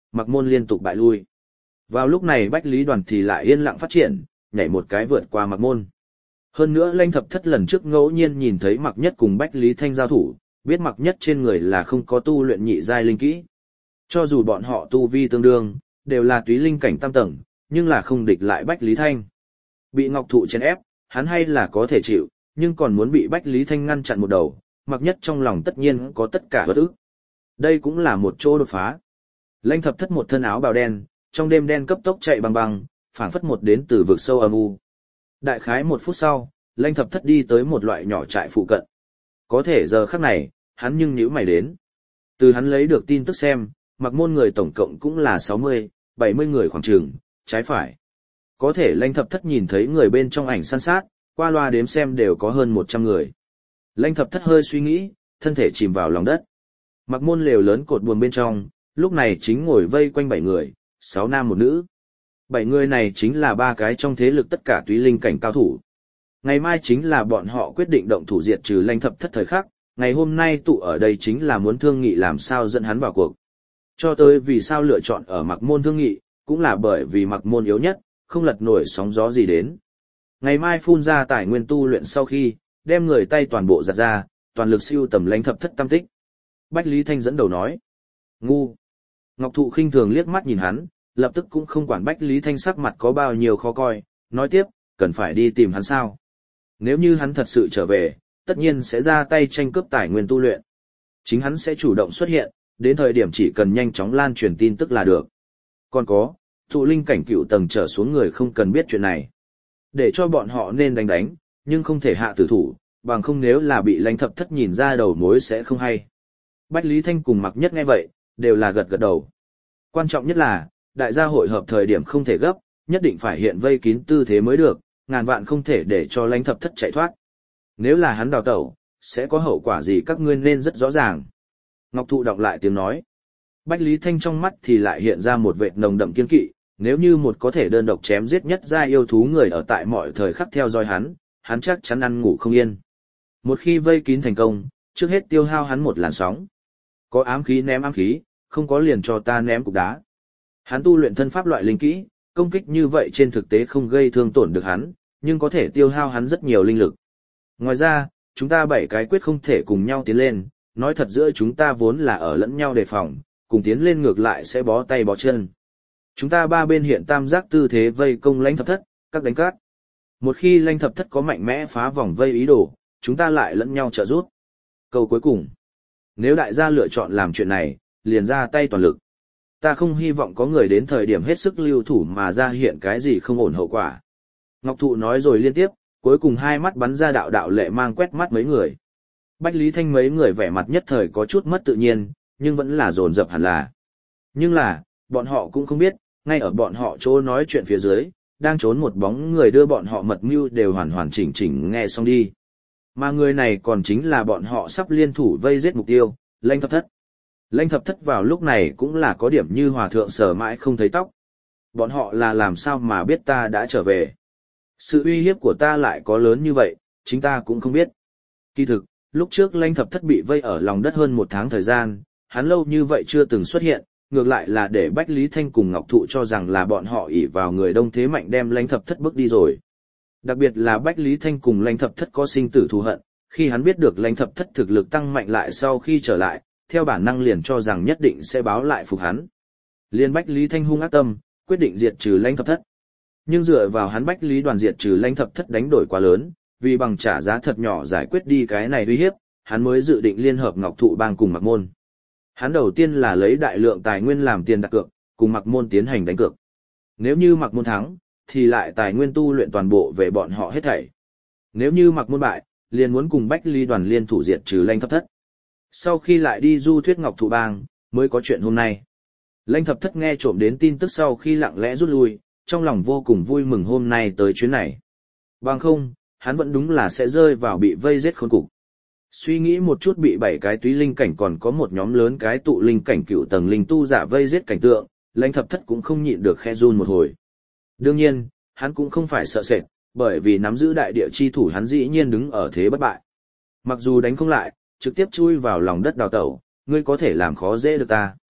Mặc Môn liên tục bại lui. Vào lúc này Bách Lý Đoàn thì lại yên lặng phát triển, nhảy một cái vượt qua Mặc Môn. Hơn nữa Lanh Thập Thất lần trước ngẫu nhiên nhìn thấy Mặc Nhất cùng Bách Lý Thanh giao thủ, biết Mặc Nhất trên người là không có tu luyện nhị giai linh kỹ. Cho dù bọn họ tu vi tương đương, đều là túy linh cảnh tam tầng, nhưng là không địch lại Bách Lý Thanh. Bị Ngọc Thụ chèn ép, hắn hay là có thể chịu, nhưng còn muốn bị Bách Lý Thanh ngăn chặn một đầu, Mặc Nhất trong lòng tất nhiên có tất cả bất ức. Đây cũng là một chỗ đột phá. Lanh Thập Thất một thân áo bào đen, trong đêm đen cấp tốc chạy băng băng, phảng phất một đến từ vực sâu âm u. Đại khái 1 phút sau, Lanh Thập Thất đi tới một loại nhỏ trại phụ cận. Có thể giờ khắc này, hắn nhưng nhíu mày đến. Từ hắn lấy được tin tức xem, Mặc Môn người tổng cộng cũng là 60, 70 người khoảng chừng, trái phải. Có thể Lanh Thập Thất nhìn thấy người bên trong ảnh săn sát, qua loa đếm xem đều có hơn 100 người. Lanh Thập Thất hơi suy nghĩ, thân thể chìm vào lòng đất. Mặc Môn lều lớn cột buồm bên trong, lúc này chính ngồi vây quanh 7 người, 6 nam 1 nữ. 7 người này chính là 3 cái trong thế lực tất cả túy linh cảnh cao thủ. Ngày mai chính là bọn họ quyết định động thủ diệt trừ Lanh Thập Thất thời khắc, ngày hôm nay tụ ở đây chính là muốn thương nghị làm sao dẫn hắn vào cuộc. Cho tới vì sao lựa chọn ở Mặc Môn thương nghị, cũng là bởi vì Mặc Môn yếu nhất, không lật nổi sóng gió gì đến. Ngày mai phun ra tài nguyên tu luyện sau khi, đem người tay toàn bộ giặt ra, toàn lực siêu tầm Lanh Thập Thất tam tích. Bách Lý Thanh dẫn đầu nói. Ngu. Ngọc Thụ khinh thường liếc mắt nhìn hắn, lập tức cũng không quản Bách Lý Thanh sắc mặt có bao nhiêu khó coi, nói tiếp, cần phải đi tìm hắn sao. Nếu như hắn thật sự trở về, tất nhiên sẽ ra tay tranh cướp tài nguyên tu luyện. Chính hắn sẽ chủ động xuất hiện, đến thời điểm chỉ cần nhanh chóng lan truyền tin tức là được. Còn có, tụ linh cảnh cựu tầng trở xuống người không cần biết chuyện này. Để cho bọn họ nên đánh, nhưng không thể hạ tử thủ, bằng không nếu là bị Lanh Thập Thất nhìn ra đầu mối sẽ không hay. Bách Lý Thanh cùng Mặc Nhất nghe vậy, đều là gật gật đầu. Quan trọng nhất là, đại gia hội hợp thời điểm không thể gấp, nhất định phải hiện vây kín tư thế mới được, ngàn vạn không thể để cho Lanh Thập Thất chạy thoát. Nếu là hắn đào tẩu, sẽ có hậu quả gì các ngươi nên rất rõ ràng. Ngọc Thụ đọc lại tiếng nói. Bách Lý Thanh trong mắt thì lại hiện ra một vệt nồng đậm kiên kỵ, nếu như một có thể đơn độc chém giết nhất gia yêu thú người ở tại mọi thời khắc theo dõi hắn chắc chắn ăn ngủ không yên. Một khi vây kín thành công, trước hết tiêu hao hắn một làn sóng. Có ám khí ném ám khí, không có liền cho ta ném cục đá. Hắn tu luyện thân pháp loại linh kỹ, công kích như vậy trên thực tế không gây thương tổn được hắn, nhưng có thể tiêu hao hắn rất nhiều linh lực. Ngoài ra, chúng ta 7 cái quyết không thể cùng nhau tiến lên, nói thật giữa chúng ta vốn là ở lẫn nhau đề phòng, cùng tiến lên ngược lại sẽ bó tay bó chân. Chúng ta 3 bên hiện tam giác tư thế vây công Lanh Thập Thất, các đánh cát. Một khi Lanh Thập Thất có mạnh mẽ phá vòng vây ý đồ, chúng ta lại lẫn nhau trợ giúp. Câu cuối cùng. Nếu đại gia lựa chọn làm chuyện này, liền ra tay toàn lực. Ta không hy vọng có người đến thời điểm hết sức lưu thủ mà ra hiện cái gì không ổn hậu quả. Ngọc Thụ nói rồi liên tiếp, cuối cùng 2 mắt bắn ra đạo đạo lệ mang quét mắt mấy người. Bách Lý Thanh mấy người vẻ mặt nhất thời có chút mất tự nhiên, nhưng vẫn là dồn dập hẳn là. Nhưng là, bọn họ cũng không biết, ngay ở bọn họ chỗ nói chuyện phía dưới, đang trốn một bóng người đưa bọn họ mật mưu đều hoàn hoàn chỉnh chỉnh nghe xong đi. Mà người này còn chính là bọn họ sắp liên thủ vây giết mục tiêu, Lanh Thập Thất. Lanh Thập Thất vào lúc này cũng là có điểm như hòa thượng sờ mãi không thấy tóc. Bọn họ là làm sao mà biết ta đã trở về. Sự uy hiếp của ta lại có lớn như vậy, chính ta cũng không biết. Kỳ thực, lúc trước Lanh Thập Thất bị vây ở lòng đất hơn 1 tháng thời gian, hắn lâu như vậy chưa từng xuất hiện, ngược lại là để Bách Lý Thanh cùng Ngọc Thụ cho rằng là bọn họ ỷ vào người đông thế mạnh đem Lanh Thập Thất bước đi rồi. Đặc biệt là Bách Lý Thanh cùng Lanh Thập Thất có sinh tử thù hận, khi hắn biết được Lanh Thập Thất thực lực tăng mạnh lại sau khi trở lại, theo bản năng liền cho rằng nhất định sẽ báo lại phục hắn. Liên Bách Lý Thanh hung ác tâm, quyết định diệt trừ Lanh Thập Thất. Nhưng dựa vào hắn Bách Lý Đoàn diệt trừ Lanh Thập Thất đánh đổi quá lớn, vì bằng trả giá thật nhỏ giải quyết đi cái này uy hiếp, hắn mới dự định liên hợp Ngọc Thụ Bang cùng Mặc Môn. Hắn đầu tiên là lấy đại lượng tài nguyên làm tiền đặt cược, cùng Mặc Môn tiến hành đánh cược. Nếu như Mặc Môn thắng, thì lại tài nguyên tu luyện toàn bộ về bọn họ hết thảy. Nếu như Mặc Môn bại, liền muốn cùng Bách Lý Đoàn liên thủ diệt trừ Lanh Thập Thất. Sau khi lại đi du thuyết Ngọc Thụ Bang, mới có chuyện hôm nay. Lanh Thập Thất nghe trộm đến tin tức sau khi lặng lẽ rút lui, trong lòng vô cùng vui mừng hôm nay tới chuyến này. Bằng không, hắn vẫn đúng là sẽ rơi vào bị vây giết khốn cục. Suy nghĩ một chút bị 7 cái túy linh cảnh còn có một nhóm lớn cái tụ linh cảnh cựu tầng linh tu giả vây giết cảnh tượng, Lanh Thập Thất cũng không nhịn được khẽ run một hồi. Đương nhiên, hắn cũng không phải sợ sệt, bởi vì nắm giữ đại địa chi thủ hắn dĩ nhiên đứng ở thế bất bại. Mặc dù đánh không lại, trực tiếp chui vào lòng đất đào tẩu, ngươi có thể làm khó dễ được ta.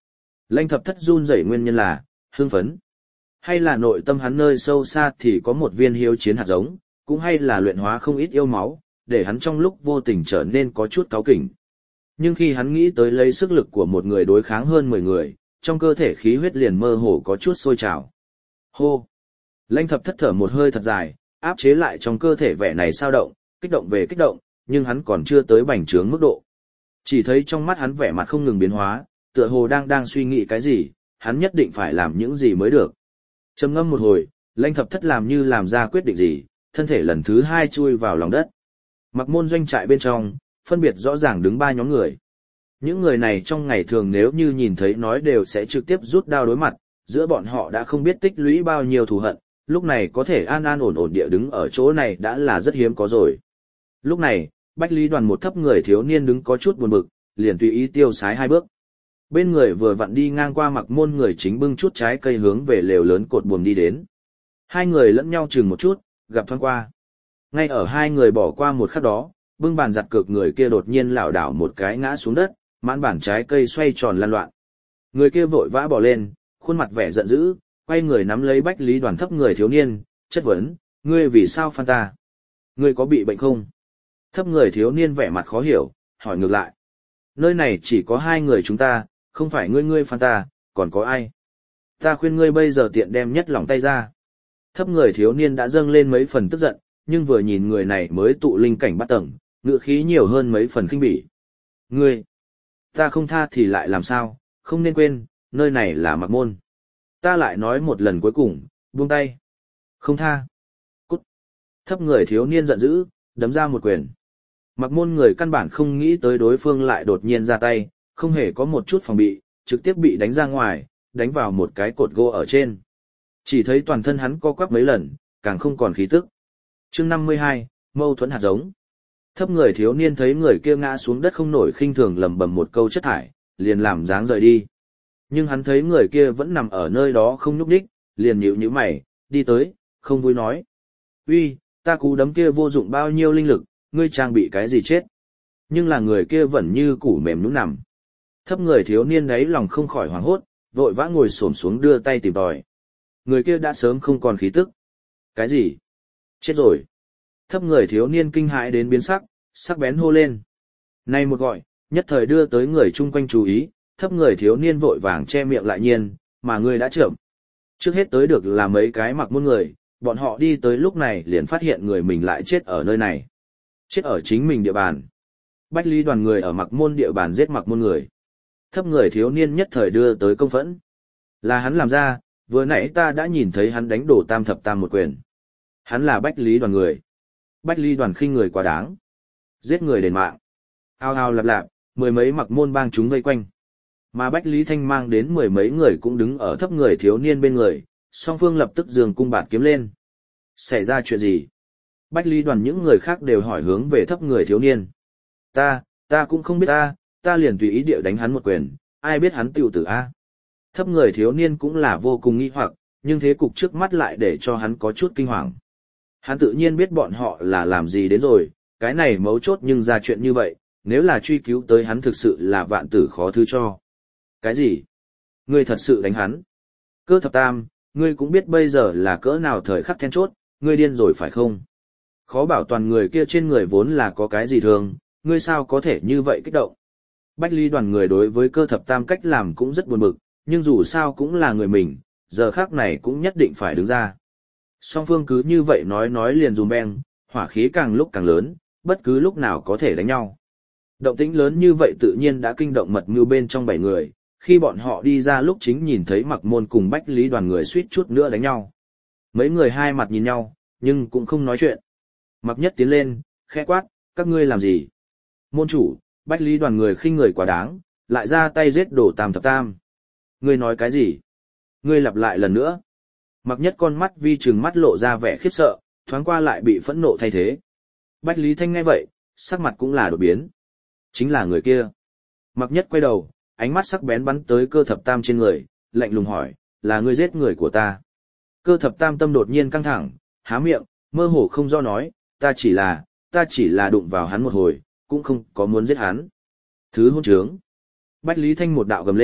Lãnh thập thất run rẩy nguyên nhân là, hưng phấn. Hay là nội tâm hắn nơi sâu xa thì có một viên hiếu chiến hạt giống, cũng hay là luyện hóa không ít yêu máu, để hắn trong lúc vô tình trở nên có chút cáu kỉnh. Nhưng khi hắn nghĩ tới lấy sức lực của một người đối kháng hơn 10 người, trong cơ thể khí huyết liền mơ hồ có chút sôi trào. Hô! Lãnh thập thất thở một hơi thật dài, áp chế lại trong cơ thể vẻ này sao động, kích động về kích động, nhưng hắn còn chưa tới bành trướng mức độ. Chỉ thấy trong mắt hắn vẻ mặt không ngừng biến hóa, tựa hồ đang suy nghĩ cái gì, hắn nhất định phải làm những gì mới được. Trầm ngâm một hồi, Lãnh thập thất làm như làm ra quyết định gì, thân thể lần thứ 2 chui vào lòng đất. Mặc Môn doanh trại bên trong, phân biệt rõ ràng đứng 3 nhóm người. Những người này trong ngày thường nếu như nhìn thấy nói đều sẽ trực tiếp rút đao đối mặt, giữa bọn họ đã không biết tích lũy bao nhiêu thù hận, lúc này có thể an ổn địa đứng ở chỗ này đã là rất hiếm có rồi. Lúc này, Bách Lý Đoàn một thấp người thiếu niên đứng có chút buồn bực, liền tùy ý tiêu sái 2 bước. Bên người vừa vặn đi ngang qua Mặc Môn người chính bưng chút trái cây hướng về lều lớn cột buồm đi đến. 2 người lẫn nhau chừng một chút, gặp thoáng qua. Ngay ở 2 người bỏ qua một khắc đó, bưng bàn giặt cược người kia đột nhiên lảo đảo một cái ngã xuống đất, mãn bản trái cây xoay tròn lăn loạn. Người kia vội vã bỏ lên, khuôn mặt vẻ giận dữ, quay người nắm lấy Bách Lý Đoàn thấp người thiếu niên, chất vấn, ngươi vì sao phan ta? Ngươi có bị bệnh không? Thấp người thiếu niên vẻ mặt khó hiểu, hỏi ngược lại. Nơi này chỉ có 2 người chúng ta, không phải ngươi phan ta, còn có ai? Ta khuyên ngươi bây giờ tiện đem nhất lòng tay ra. Thấp người thiếu niên đã dâng lên mấy phần tức giận, nhưng vừa nhìn người này mới tụ linh cảnh 8 tầng, ngựa khí nhiều hơn mấy phần khinh bỉ. Ngươi, ta không tha thì lại làm sao, không nên quên, nơi này là Mặc Môn. Ta lại nói một lần cuối cùng, buông tay. Không tha. Cút. Thấp người thiếu niên giận dữ, đấm ra một quyền. Mặc Môn người căn bản không nghĩ tới đối phương lại đột nhiên ra tay, không hề có một chút phòng bị, trực tiếp bị đánh ra ngoài, đánh vào một cái cột gỗ ở trên. Chỉ thấy toàn thân hắn co quắp mấy lần, càng không còn khí tức. Chương 52, mâu thuẫn hạt giống. Thấp người thiếu niên thấy người kia ngã xuống đất không nổi, khinh thường lẩm bẩm một câu chất thải, liền làm dáng rời đi. Nhưng hắn thấy người kia vẫn nằm ở nơi đó không nhúc nhích, liền nhíu nhíu mày, đi tới, không vui nói: "Uy, ta cú đấm kia vô dụng bao nhiêu linh lực, ngươi trang bị cái gì chết?" Nhưng là người kia vẫn như củ mềm nhũn nằm. Thấp người thiếu niên đấy lòng không khỏi hoảng hốt, vội vã ngồi xổm xuống đưa tay tìm tòi. Người kia đã sớm không còn khí tức. Cái gì? Chết rồi. Thấp người thiếu niên kinh hãi đến biến sắc, sắc bén hô lên. Này một gọi, nhất thời đưa tới người chung quanh chú ý, thấp người thiếu niên vội vàng che miệng lại nhiên, mà người đã chậm. Trước hết tới được là mấy cái Mặc Môn người, bọn họ đi tới lúc này liền phát hiện người mình lại chết ở nơi này. Chết ở chính mình địa bàn. Bách Lý Đoàn người ở Mặc Môn địa bàn giết Mặc Môn người. Thấp người thiếu niên nhất thời đưa tới công phẫn. Là hắn làm ra, vừa nãy ta đã nhìn thấy hắn đánh đổ Tam Thập Tam một quyền. Hắn là Bách Lý Đoàn người. Bách Lý Đoàn khinh người quá đáng. Giết người đền mạng. Ao ao lạp lạp, 10 mấy Mặc Môn bang chúng vây quanh. Mà Bách Lý Thanh mang đến 10 mấy người cũng đứng ở thấp người thiếu niên bên người, song phương lập tức giương cung bạt kiếm lên. Xảy ra chuyện gì? Bách Lý Đoàn những người khác đều hỏi hướng về thấp người thiếu niên. Ta cũng không biết ta liền tùy ý địa đánh hắn một quyền, ai biết hắn tiêu tử a? Thấp người thiếu niên cũng là vô cùng nghi hoặc, nhưng thế cục trước mắt lại để cho hắn có chút kinh hoàng. Hắn tự nhiên biết bọn họ là làm gì đến rồi, cái này mấu chốt nhưng ra chuyện như vậy, nếu là truy cứu tới hắn thực sự là vạn tử khó thứ cho. Cái gì? Ngươi thật sự đánh hắn? Cơ Thập Tam, ngươi cũng biết bây giờ là cỡ nào thời khắc then chốt, ngươi điên rồi phải không? Khó bảo toàn người kia trên người vốn là có cái gì thường, ngươi sao có thể như vậy kích động? Bách Lý Đoàn người đối với Cơ Thập Tam cách làm cũng rất buồn bực, nhưng dù sao cũng là người mình, giờ khắc này cũng nhất định phải đứng ra. Song phương cứ như vậy nói liền dùm beng, hỏa khí càng lúc càng lớn, bất cứ lúc nào có thể đánh nhau. Động tĩnh lớn như vậy tự nhiên đã kinh động mật mưu bên trong 7 người, khi bọn họ đi ra lúc chính nhìn thấy Mặc Môn cùng Bách Lý Đoàn người suýt chút nữa đánh nhau. Mấy người hai mặt nhìn nhau, nhưng cũng không nói chuyện. Mặc Nhất tiến lên, khẽ quát, các ngươi làm gì? Môn chủ, Bách Lý Đoàn người khinh người quá đáng, lại ra tay giết đổ Tam Thập Tam. Ngươi nói cái gì? Ngươi lặp lại lần nữa. Mặc Nhất con mắt vi trừng mắt lộ ra vẻ khiếp sợ, thoáng qua lại bị phẫn nộ thay thế. Bách Lý Thanh nghe vậy, sắc mặt cũng là đột biến. Chính là người kia. Mặc Nhất quay đầu, ánh mắt sắc bén bắn tới Cơ Thập Tam trên người, lạnh lùng hỏi, là ngươi giết người của ta? Cơ Thập Tam tâm đột nhiên căng thẳng, há miệng, mơ hồ không do nói, ta chỉ là đụng vào hắn một hồi, cũng không có muốn giết hắn. Thứ hỗn trướng. Bách Lý Thanh một đạo gầm lên,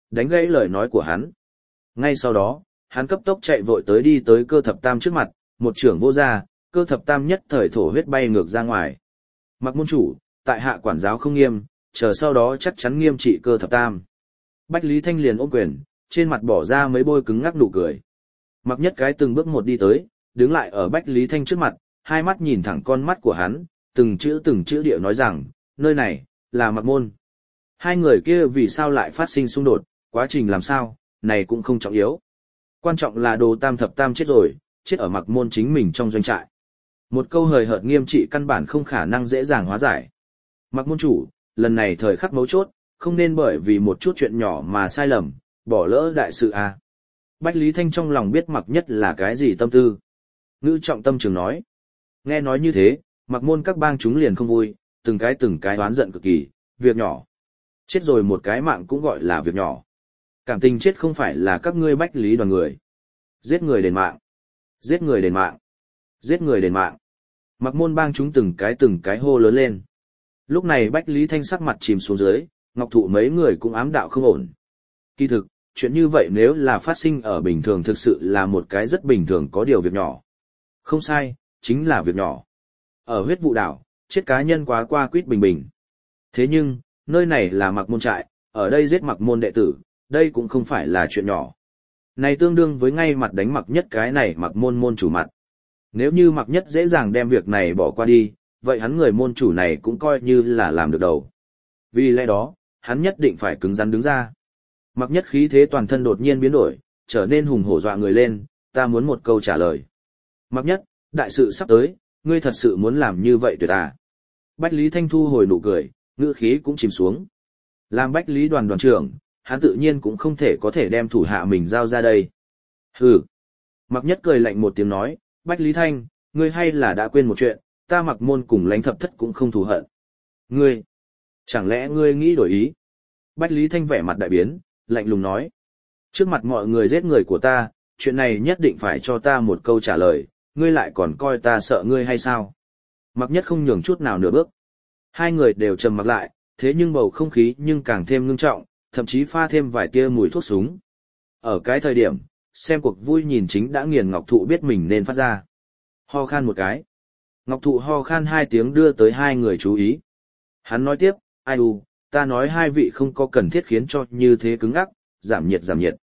đánh gãy lời nói của hắn. Ngay sau đó, hắn cấp tốc chạy vội đi tới Cơ Thập Tam trước mặt, một trưởng vô ra, Cơ Thập Tam nhất thời thổ huyết bay ngược ra ngoài. Mặc môn chủ, tại hạ quản giáo không nghiêm, chờ sau đó chắc chắn nghiêm trị Cơ Thập Tam. Bách Lý Thanh liền ôm quyền, trên mặt bỏ ra mấy bôi cứng ngắc nụ cười. Mặc Nhất cái từng bước một đi tới, đứng lại ở Bách Lý Thanh trước mặt, hai mắt nhìn thẳng con mắt của hắn, từng chữ địa nói rằng, nơi này, là Mặc môn. Hai người kia vì sao lại phát sinh xung đột, quá trình làm sao, này cũng không trọng yếu. Quan trọng là Đồ Tam Thập Tam chết rồi, chết ở Mặc môn chính mình trong doanh trại. Một câu hời hợt nghiêm trị căn bản không khả năng dễ dàng hóa giải. Mặc môn chủ, lần này thời khắc mấu chốt, không nên bởi vì một chút chuyện nhỏ mà sai lầm, bỏ lỡ đại sự à. Bách Lý Thanh trong lòng biết Mặc Nhất là cái gì tâm tư. Ngữ trọng tâm trường nói. Nghe nói như thế, Mặc môn các bang chúng liền không vui, từng cái oán giận cực kỳ, việc nhỏ. Chết rồi một cái mạng cũng gọi là việc nhỏ. Cảm tình chết không phải là các ngươi Bách Lý đoàn người. Giết người đền mạng. Giết người đền mạng. Giết người đền mạng. Mặc môn bang chúng từng cái hô lớn lên. Lúc này Bách Lý Thanh sắc mặt chìm xuống dưới, Ngọc Thụ mấy người cũng ám đạo không ổn. Kỳ thực, chuyện như vậy nếu là phát sinh ở bình thường thực sự là một cái rất bình thường có điều việc nhỏ. Không sai, chính là việc nhỏ. Ở huyết vụ đảo, chết cá nhân quá qua quýt bình bình. Thế nhưng, nơi này là Mặc môn trại, ở đây giết Mặc môn đệ tử, đây cũng không phải là chuyện nhỏ. Này tương đương với ngay mặt đánh Mặc Nhất cái này Mặc môn môn chủ mặt. Nếu như Mặc Nhất dễ dàng đem việc này bỏ qua đi, vậy hắn người môn chủ này cũng coi như là làm được đầu. Vì lẽ đó, hắn nhất định phải cứng rắn đứng ra. Mặc Nhất khí thế toàn thân đột nhiên biến đổi, trở nên hùng hổ dọa người lên, ta muốn một câu trả lời. Mặc Nhất, đại sự sắp tới, ngươi thật sự muốn làm như vậy tuyệt à? Bách Lý Thanh thu hồi nụ cười, ngữ khí cũng chìm xuống. Làm Bách Lý đoàn trưởng, hắn tự nhiên cũng không thể có thể đem thủ hạ mình giao ra đây. Hừ. Mặc Nhất cười lạnh một tiếng nói, Bách Lý Thanh, ngươi hay là đã quên một chuyện, ta Mặc môn cùng Lãnh Thập Thất cũng không thù hận. Ngươi, chẳng lẽ ngươi nghĩ đổi ý? Bách Lý Thanh vẻ mặt đại biến, lạnh lùng nói. Trước mặt mọi người giết người của ta, chuyện này nhất định phải cho ta một câu trả lời, ngươi lại còn coi ta sợ ngươi hay sao? Mặc Nhất không nhường chút nào nửa bước. Hai người đều trầm mặc lại, thế nhưng bầu không khí nhưng càng thêm ngưng trọng, thậm chí pha thêm vài tia mùi thuốc súng. Ở cái thời điểm, xem cuộc vui nhìn chính đã nghiền Ngọc Thụ biết mình nên phát ra. Ho khan một cái. Ngọc Thụ ho khan hai tiếng đưa tới hai người chú ý. Hắn nói tiếp, ai ta nói hai vị không có cần thiết khiến cho như thế cứng ắc, giảm nhiệt.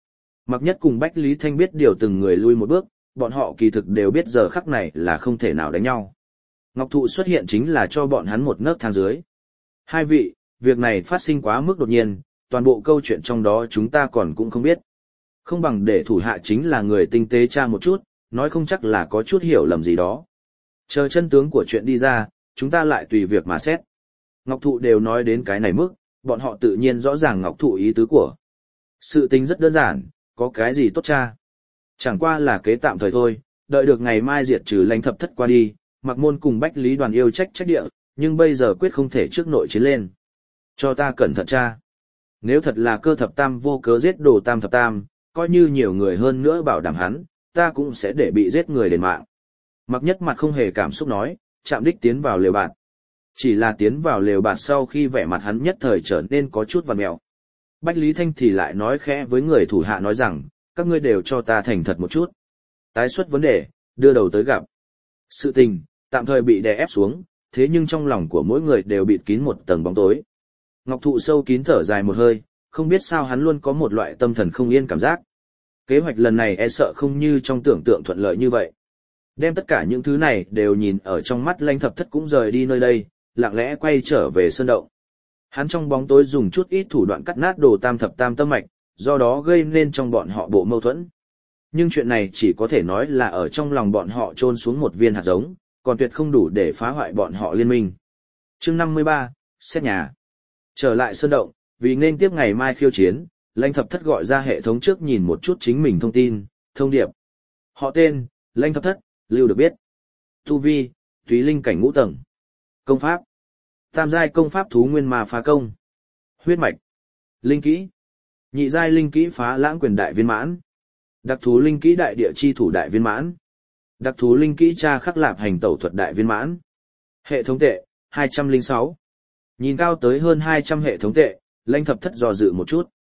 Mặc Nhất cùng Bách Lý Thanh biết điều từng người lui một bước, bọn họ kỳ thực đều biết giờ khắc này là không thể nào đánh nhau. Ngọc Thụ xuất hiện chính là cho bọn hắn một nấc thang dưới. Hai vị, việc này phát sinh quá mức đột nhiên, toàn bộ câu chuyện trong đó chúng ta còn cũng không biết. Không bằng để thủ hạ chính là người tinh tế tra một chút, nói không chắc là có chút hiểu lầm gì đó. Chờ chân tướng của chuyện đi ra, chúng ta lại tùy việc mà xét. Ngọc Thụ đều nói đến cái này mức, bọn họ tự nhiên rõ ràng Ngọc Thụ ý tứ của. Sự tình rất đơn giản, có cái gì tốt tra. Chẳng qua là kế tạm thời thôi, đợi được ngày mai diệt trừ Lãnh Thập Thất qua đi, Mặc môn cùng Bách Lý đoàn yêu trách địa, nhưng bây giờ quyết không thể trước nội chiến lên. Cho ta cẩn thận tra. Nếu thật là Cơ Thập Tam vô cớ giết Đồ Tam Thập Tam, coi như nhiều người hơn nữa bảo đảm hắn, ta cũng sẽ để bị giết người đền mạng. Mặc Nhất mặt không hề cảm xúc nói, chạm đích tiến vào lều bạt. Chỉ là tiến vào lều bạt sau khi vẻ mặt hắn nhất thời trở nên có chút vằn mèo. Bách Lý Thanh thì lại nói khẽ với người thủ hạ nói rằng, các ngươi đều cho ta thành thật một chút. Tái xuất vấn đề, đưa đầu tới gặp. Sự tình, tạm thời bị đè ép xuống, thế nhưng trong lòng của mỗi người đều bịt kín một tầng bóng tối. Ngọc Thụ sâu kín thở dài một hơi, không biết sao hắn luôn có một loại tâm thần không yên cảm giác. Kế hoạch lần này e sợ không như trong tưởng tượng thuận lợi như vậy. Đem tất cả những thứ này đều nhìn ở trong mắt Lãnh Thập Thất cũng rời đi nơi đây, lặng lẽ quay trở về sơn động. Hắn trong bóng tối dùng chút ít thủ đoạn cắt nát Đồ Tam Thập Tam tâm mạch, do đó gây nên trong bọn họ bộ mâu thuẫn. Nhưng chuyện này chỉ có thể nói là ở trong lòng bọn họ chôn xuống một viên hạt giống, còn tuyệt không đủ để phá hoại bọn họ liên minh. Chương 53, xét nhà. Trở lại sơn động, vì nên tiếp ngày mai khiêu chiến, Lãnh Thập Thất gọi ra hệ thống trước nhìn một chút chính mình thông tin, thông điệp. Họ tên, Lãnh Thập Thất, lưu được biết. Tu vi, Túy Linh cảnh ngũ tầng. Công pháp, tam giai công pháp thú nguyên ma phá công. Huyết mạch, linh kỹ, nhị giai linh kỹ phá lãng quyền đại viên mãn. Đặc thú linh kỹ đại địa chi thủ đại viên mãn. Đặc thú linh kỹ tra khắc lạp hành tẩu thuật đại viên mãn. Hệ thống tệ, 206. Nhìn cao tới hơn 200 hệ thống tệ, Lãnh Thập Thất dò dự một chút.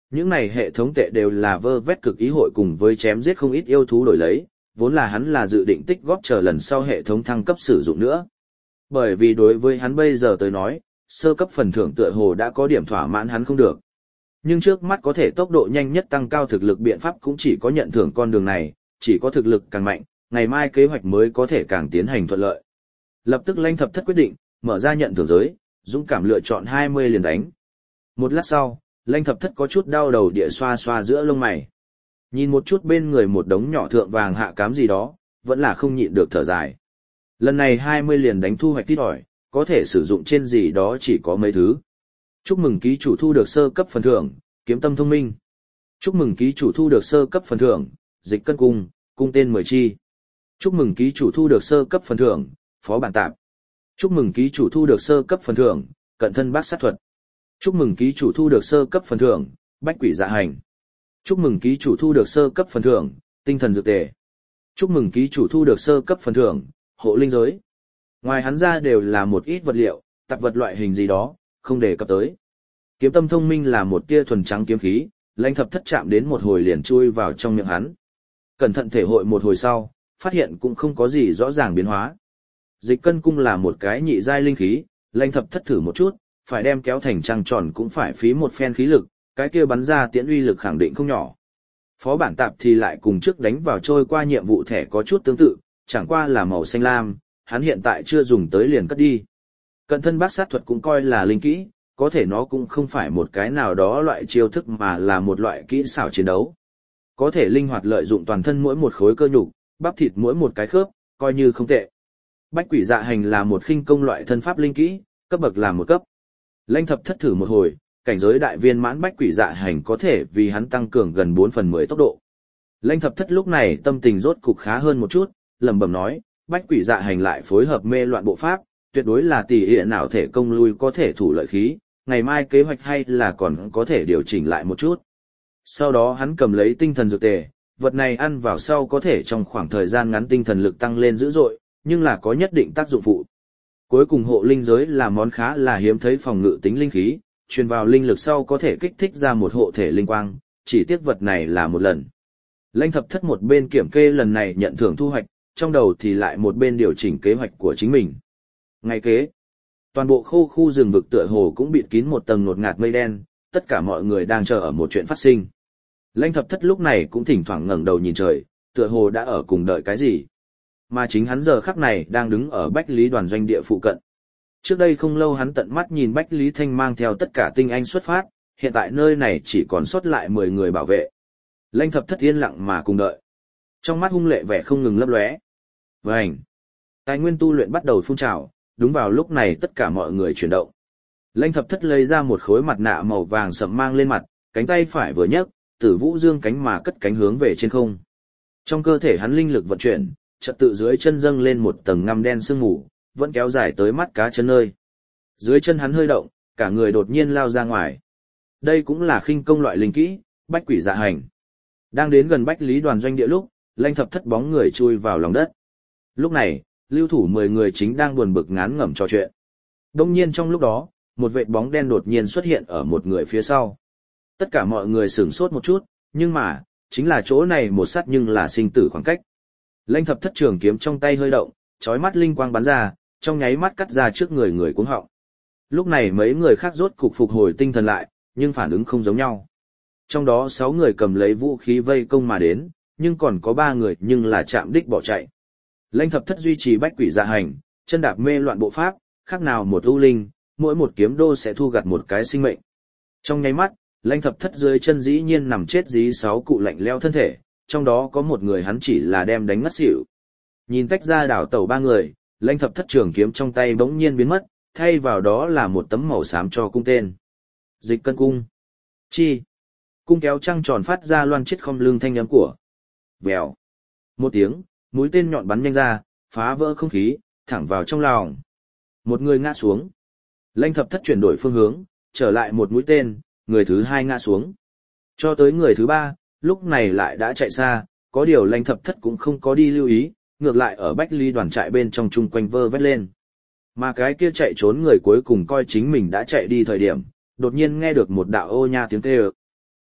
Những này hệ thống tệ đều là vơ vét cực ý hội cùng với chém giết không ít yêu thú đổi lấy, vốn là hắn là dự định tích góp chờ lần sau hệ thống thăng cấp sử dụng nữa. Bởi vì đối với hắn bây giờ tới nói, sơ cấp phần thưởng tựa hồ đã có điểm thỏa mãn hắn không được. Nhưng trước mắt có thể tốc độ nhanh nhất tăng cao thực lực biện pháp cũng chỉ có nhận thưởng con đường này, chỉ có thực lực càng mạnh, ngày mai kế hoạch mới có thể càng tiến hành thuận lợi. Lập tức Lãnh Thập Thất quyết định, mở ra nhận thưởng giới, dũng cảm lựa chọn 20 liền đánh. Một lát sau, Lãnh Thập Thất có chút đau đầu địa xoa xoa giữa lông mày. Nhìn một chút bên người một đống nhỏ thượng vàng hạ cám gì đó, vẫn là không nhịn được thở dài. Lần này 20 liền đánh thu hoạch ít ỏi, có thể sử dụng trên gì đó chỉ có mấy thứ. Chúc mừng ký chủ thu được sơ cấp phần thưởng, kiếm tâm thông minh. Chúc mừng ký chủ thu được sơ cấp phần thưởng, dịch cân cung, cung tên 10 chi. Chúc mừng ký chủ thu được sơ cấp phần thưởng, phó bản tạp. Chúc mừng ký chủ thu được sơ cấp phần thưởng, cận thân bác sát thuật. Chúc mừng ký chủ thu được sơ cấp phần thưởng, bách quỷ dạ hành. Chúc mừng ký chủ thu được sơ cấp phần thưởng, tinh thần dược tề. Chúc mừng ký chủ thu được sơ cấp phần thưởng, hộ linh giới. Ngoài hắn ra đều là một ít vật liệu, tạp vật loại hình gì đó, không đề cập tới. Kiếm tâm thông minh là một tia thuần trắng kiếm khí, Lãnh Thập Thất chạm đến một hồi liền chui vào trong miệng hắn. Cẩn thận thể hội một hồi sau, phát hiện cũng không có gì rõ ràng biến hóa. Dịch cân cung là một cái nhị giai linh khí, Lãnh Thập Thất thử một chút, phải đem kéo thành trăng tròn cũng phải phí một phen khí lực, cái kia bắn ra tiễn uy lực khẳng định không nhỏ. Phó bản tạp thì lại cùng trước đánh vào trôi qua nhiệm vụ thẻ có chút tương tự, chẳng qua là màu xanh lam, hắn hiện tại chưa dùng tới liền cất đi. Cận thân bát sát thuật cũng coi là linh kỹ, có thể nó cũng không phải một cái nào đó loại chiêu thức mà là một loại kỹ xảo chiến đấu. Có thể linh hoạt lợi dụng toàn thân mỗi một khối cơ nhục, bắp thịt mỗi một cái khớp, coi như không tệ. Bách quỷ dạ hành là một khinh công loại thân pháp linh kỹ, cấp bậc là một cấp. Lãnh Thập Thất thử một hồi, cảnh giới đại viên mãn bách quỷ dạ hành có thể vì hắn tăng cường gần 4/10 tốc độ. Lãnh Thập Thất lúc này tâm tình rốt cục khá hơn một chút, lẩm bẩm nói, bách quỷ dạ hành lại phối hợp mê loạn bộ pháp, tuyệt đối là tỷ lệ nào thể công lui có thể thủ lợi khí, ngày mai kế hoạch hay là còn có thể điều chỉnh lại một chút. Sau đó hắn cầm lấy tinh thần dược tề, vật này ăn vào sau có thể trong khoảng thời gian ngắn tinh thần lực tăng lên dữ dội, nhưng là có nhất định tác dụng phụ. Cuối cùng hộ linh giới là món khá là hiếm thấy phòng ngự tính linh khí, truyền vào linh lực sau có thể kích thích ra một hộ thể linh quang, chỉ tiếc vật này là một lần. Lãnh Thập Thất một bên kiểm kê lần này nhận thưởng thu hoạch, trong đầu thì lại một bên điều chỉnh kế hoạch của chính mình. Ngày kế, toàn bộ khu rừng vực tựa hồ cũng bịt kín một tầng ngột ngạt mây đen, tất cả mọi người đang chờ ở một chuyện phát sinh. Lãnh Thập Thất lúc này cũng thỉnh thoảng ngẩng đầu nhìn trời, tựa hồ đã ở cùng đợi cái gì. Mà chính hắn giờ khắc này đang đứng ở Bách Lý đoàn doanh địa phụ cận. Trước đây không lâu hắn tận mắt nhìn Bách Lý Thanh mang theo tất cả tinh anh xuất phát, hiện tại nơi này chỉ còn sót lại 10 người bảo vệ. Lãnh Thập Thất yên lặng mà cùng đợi. Trong mắt hung lệ vẻ không ngừng lấp lóe. Vành. Tài nguyên tu luyện bắt đầu phun trào, đúng vào lúc này tất cả mọi người chuyển động. Lãnh Thập Thất lấy ra một khối mặt nạ màu vàng sẫm mang lên mặt, cánh tay phải vừa nhấc, Tử Vũ dương cánh mà cất cánh hướng về trên không. Trong cơ thể hắn linh lực vận chuyển, chợt tự dưới chân dâng lên một tầng ngăm đen sương mù, vẫn kéo dài tới mắt cá chân nơi. Dưới chân hắn hơi động, cả người đột nhiên lao ra ngoài. Đây cũng là khinh công loại linh kỹ, bách quỷ dạ hành. Đang đến gần Bách Lý đoàn doanh địa lúc, Lãnh Thập Thất bóng người chui vào lòng đất. Lúc này, lưu thủ 10 người chính đang buồn bực ngán ngẩm trò chuyện. Đông nhiên trong lúc đó, một vệt bóng đen đột nhiên xuất hiện ở một người phía sau. Tất cả mọi người sửng sốt một chút, nhưng mà, chính là chỗ này một sát nhưng là sinh tử khoảng cách. Lãnh Thập Thất trường kiếm trong tay hơi động, chói mắt linh quang bắn ra, trong nháy mắt cắt ra trước người cuống họng. Lúc này mấy người khác rốt cục phục hồi tinh thần lại, nhưng phản ứng không giống nhau. Trong đó 6 người cầm lấy vũ khí vây công mà đến, nhưng còn có 3 người nhưng là chạm đích bỏ chạy. Lãnh Thập Thất duy trì bách quỷ dạ hành, chân đạp mê loạn bộ pháp, khác nào một ưu linh, mỗi một kiếm đô sẽ thu gặt một cái sinh mệnh. Trong nháy mắt, Lãnh Thập Thất dưới chân dĩ nhiên nằm chết dí 6 cụ lạnh leo thân thể, trong đó có một người hắn chỉ là đem đánh ngất xỉu. Nhìn tách ra đảo tàu 3 người, Lãnh Thập Thất trường kiếm trong tay bỗng nhiên biến mất, thay vào đó là một tấm màu xám cho cung tên. Dịch cân cung. Chi. Cung kéo trăng tròn phát ra loan chết không lưng thanh âm của. Vèo. Một tiếng, mũi tên nhọn bắn nhanh ra, phá vỡ không khí, thẳng vào trong lòng. Một người ngã xuống. Lãnh Thập Thất chuyển đổi phương hướng, trở lại một mũi tên, người thứ 2 ngã xuống. Cho tới người thứ 3, lúc này lại đã chạy xa, có điều Lãnh Thập Thất cũng không có đi lưu ý, ngược lại ở Bách Lý đoàn trại bên trong chung quanh vơ vét lên. Mà cái kia chạy trốn người cuối cùng coi chính mình đã chạy đi thời điểm, đột nhiên nghe được một đạo ô nha tiếng kêu.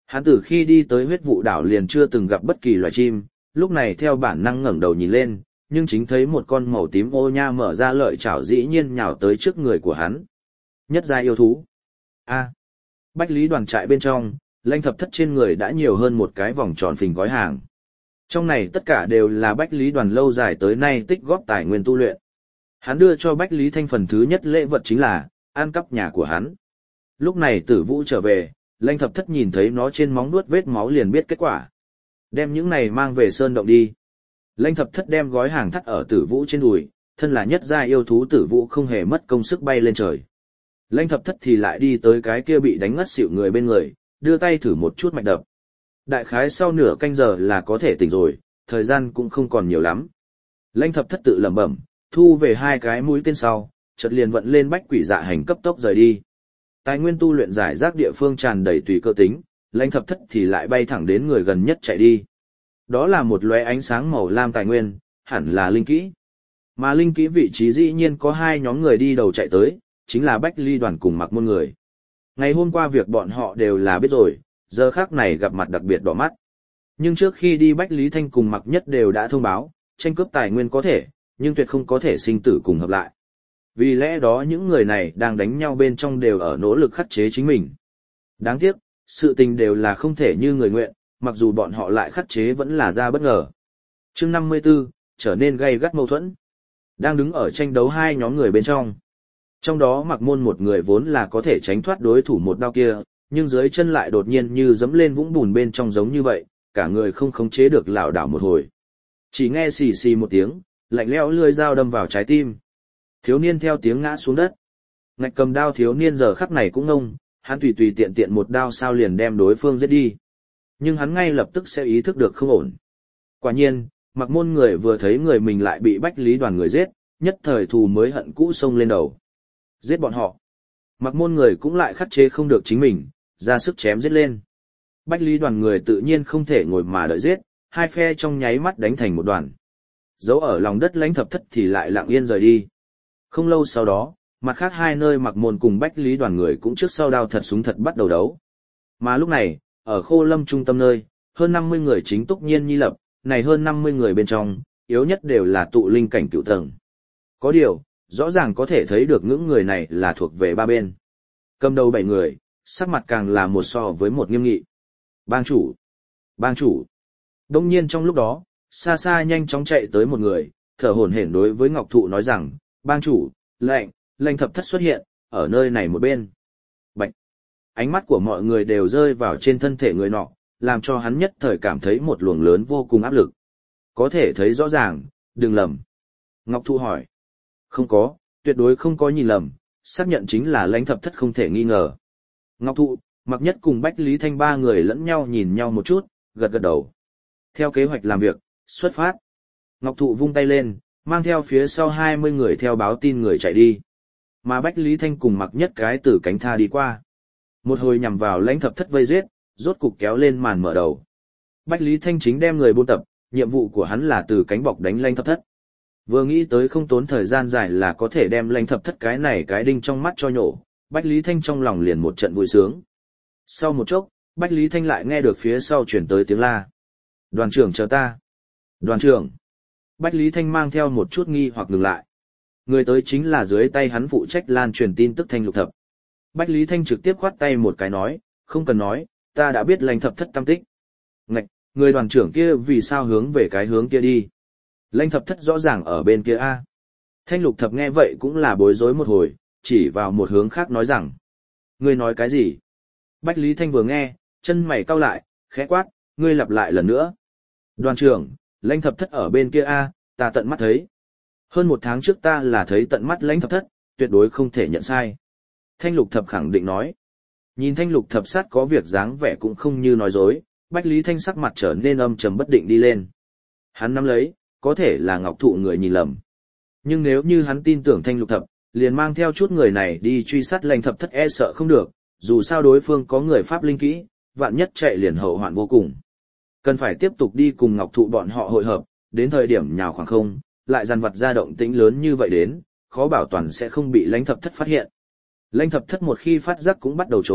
Hắn từ khi đi tới huyết vụ đảo liền chưa từng gặp bất kỳ loài chim, lúc này theo bản năng ngẩng đầu nhìn lên, nhưng chính thấy một con màu tím ô nha mở ra lợi chảo dĩ nhiên nhào tới trước người của hắn. Nhất giai yêu thú. A. Bách Lý Đoàn trại bên trong, Lãnh Thập Thất trên người đã nhiều hơn một cái vòng tròn phình gói hàng. Trong này tất cả đều là Bách Lý Đoàn lâu dài tới nay tích góp tài nguyên tu luyện. Hắn đưa cho Bách Lý Thanh phần thứ nhất lễ vật chính là ăn cắp nhà của hắn. Lúc này Tử Vũ trở về, Lãnh Thập Thất nhìn thấy nó trên móng nuốt vết máu liền biết kết quả. Đem những này mang về sơn động đi. Lãnh Thập Thất đem gói hàng thắt ở Tử Vũ trên đùi, thân là nhất gia yêu thú Tử Vũ không hề mất công sức bay lên trời. Lãnh Thập Thất thì lại đi tới cái kia bị đánh ngất xỉu người bên người, đưa tay thử một chút mạch đập. Đại khái sau nửa canh giờ là có thể tỉnh rồi, thời gian cũng không còn nhiều lắm. Lãnh Thập Thất tự lẩm bẩm, thu về hai cái mũi tên sau, chợt liền vận lên bách quỷ dạ hành cấp tốc rời đi. Tài nguyên tu luyện giải rác địa phương tràn đầy tùy cơ tính, Lãnh Thập Thất thì lại bay thẳng đến người gần nhất chạy đi. Đó là một lóe ánh sáng màu lam tài nguyên, hẳn là linh kỹ. Mà linh kỹ vị trí dĩ nhiên có hai nhóm người đi đầu chạy tới, chính là Bách Ly Đoàn cùng Mặc Môn người. Ngày hôm qua việc bọn họ đều là biết rồi, giờ khắc này gặp mặt đặc biệt đỏ mắt. Nhưng trước khi đi Bách Lý Thanh cùng Mặc Nhất đều đã thông báo, tranh cướp tài nguyên có thể, nhưng tuyệt không có thể sinh tử cùng hợp lại. Vì lẽ đó những người này đang đánh nhau bên trong đều ở nỗ lực khắc chế chính mình. Đáng tiếc, sự tình đều là không thể như người nguyện, mặc dù bọn họ lại khắc chế vẫn là ra bất ngờ. Chương 54, trở nên gay gắt mâu thuẫn. Đang đứng ở tranh đấu hai nhóm người bên trong. Trong đó Mặc Môn một người vốn là có thể tránh thoát đối thủ một đao kia, nhưng dưới chân lại đột nhiên như dẫm lên vũng bùn bên trong giống như vậy, cả người không khống chế được lảo đảo một hồi. Chỉ nghe xì xì một tiếng, lạnh lẽo lưỡi dao đâm vào trái tim. Thiếu niên theo tiếng ngã xuống đất. Ngạch cầm đao thiếu niên giờ khắc này cũng ngông, hắn tùy tùy tiện tiện một đao sao liền đem đối phương giết đi. Nhưng hắn ngay lập tức sẽ ý thức được không ổn. Quả nhiên, Mặc Môn người vừa thấy người mình lại bị Bách Lý Đoàn người giết, nhất thời thù mới hận cũ xông lên đầu. Giết bọn họ. Mặc Môn người cũng lại khắc chế không được chính mình, ra sức chém giết lên. Bách Lý Đoàn người tự nhiên không thể ngồi mà đợi giết, hai phe trong nháy mắt đánh thành một đoàn. Giấu ở lòng đất Lãnh Thập Thất thì lại lặng yên rời đi. Không lâu sau đó, mặt khác hai nơi Mặc Môn cùng Bách Lý Đoàn người cũng trước sau đao thật súng thật bắt đầu đấu. Mà lúc này, ở Khô Lâm trung tâm nơi, hơn 50 người chính túc nhiên nhi lập, này hơn 50 người bên trong, yếu nhất đều là tụ linh cảnh cửu tầng. Có điều, rõ ràng có thể thấy được những người này là thuộc về ba bên. Cầm đầu 7 người, sắc mặt càng là một so với một nghiêm nghị. Bang chủ! Bang chủ! Đông nhiên trong lúc đó, xa xa nhanh chóng chạy tới một người, thở hổn hển đối với Ngọc Thụ nói rằng, bang chủ, Lãnh Thập Thất xuất hiện, ở nơi này một bên. Bạch! Ánh mắt của mọi người đều rơi vào trên thân thể người nọ, làm cho hắn nhất thời cảm thấy một luồng lớn vô cùng áp lực. Có thể thấy rõ ràng, đừng lầm. Ngọc Thụ hỏi. Không có, tuyệt đối không có nhìn lầm, xác nhận chính là Lãnh Thập Thất không thể nghi ngờ. Ngọc Thụ, Mặc Nhất cùng Bách Lý Thanh ba người lẫn nhau nhìn nhau một chút, gật gật đầu. Theo kế hoạch làm việc, xuất phát. Ngọc Thụ vung tay lên, mang theo phía sau 20 người theo báo tin người chạy đi. Mà Bách Lý Thanh cùng Mặc Nhất cái từ cánh tha đi qua. Một hồi nhằm vào Lãnh Thập Thất vây giết, rốt cục kéo lên màn mở đầu. Bách Lý Thanh chính đem người buôn tập, nhiệm vụ của hắn là từ cánh bọc đánh Lãnh Thập Thất. Vừa nghĩ tới không tốn thời gian dài là có thể đem Lãnh Thập Thất cái này cái đinh trong mắt cho nhổ, Bách Lý Thanh trong lòng liền một trận vui sướng. Sau một chốc, Bách Lý Thanh lại nghe được phía sau chuyển tới tiếng la. Đoàn trưởng chờ ta. Đoàn trưởng. Bách Lý Thanh mang theo một chút nghi hoặc ngừng lại. Người tới chính là dưới tay hắn phụ trách lan truyền tin tức Thanh Lục Thập. Bách Lý Thanh trực tiếp khoát tay một cái nói, không cần nói, ta đã biết Lãnh Thập Thất tâm tích. Ngạch, người đoàn trưởng kia vì sao hướng về cái hướng kia đi? Lãnh Thập Thất rõ ràng ở bên kia a. Thanh Lục Thập nghe vậy cũng là bối rối một hồi, chỉ vào một hướng khác nói rằng. Ngươi nói cái gì? Bách Lý Thanh vừa nghe, chân mày cau lại, khẽ quát, ngươi lặp lại lần nữa. Đoàn trưởng, Lãnh Thập Thất ở bên kia a, ta tận mắt thấy. Hơn một tháng trước ta là thấy tận mắt Lãnh Thập Thất, tuyệt đối không thể nhận sai. Thanh Lục Thập khẳng định nói. Nhìn Thanh Lục Thập sát có việc dáng vẻ cũng không như nói dối, Bách Lý Thanh sắc mặt trở nên âm trầm bất định đi lên. Hắn nắm lấy, có thể là Ngọc Thụ người nhìn lầm. Nhưng nếu như hắn tin tưởng Thanh Lục Thập, liền mang theo chút người này đi truy sát Lãnh Thập Thất e sợ không được, dù sao đối phương có người pháp linh kỹ, vạn nhất chạy liền hậu hoạn vô cùng. Cần phải tiếp tục đi cùng Ngọc Thụ bọn họ hội hợp, đến thời điểm nhào khoảng không, lại dằn vặt ra động tĩnh lớn như vậy đến, khó bảo toàn sẽ không bị Lãnh Thập Thất phát hiện. Lãnh Thập Thất một khi phát giác cũng bắt đầu trốn,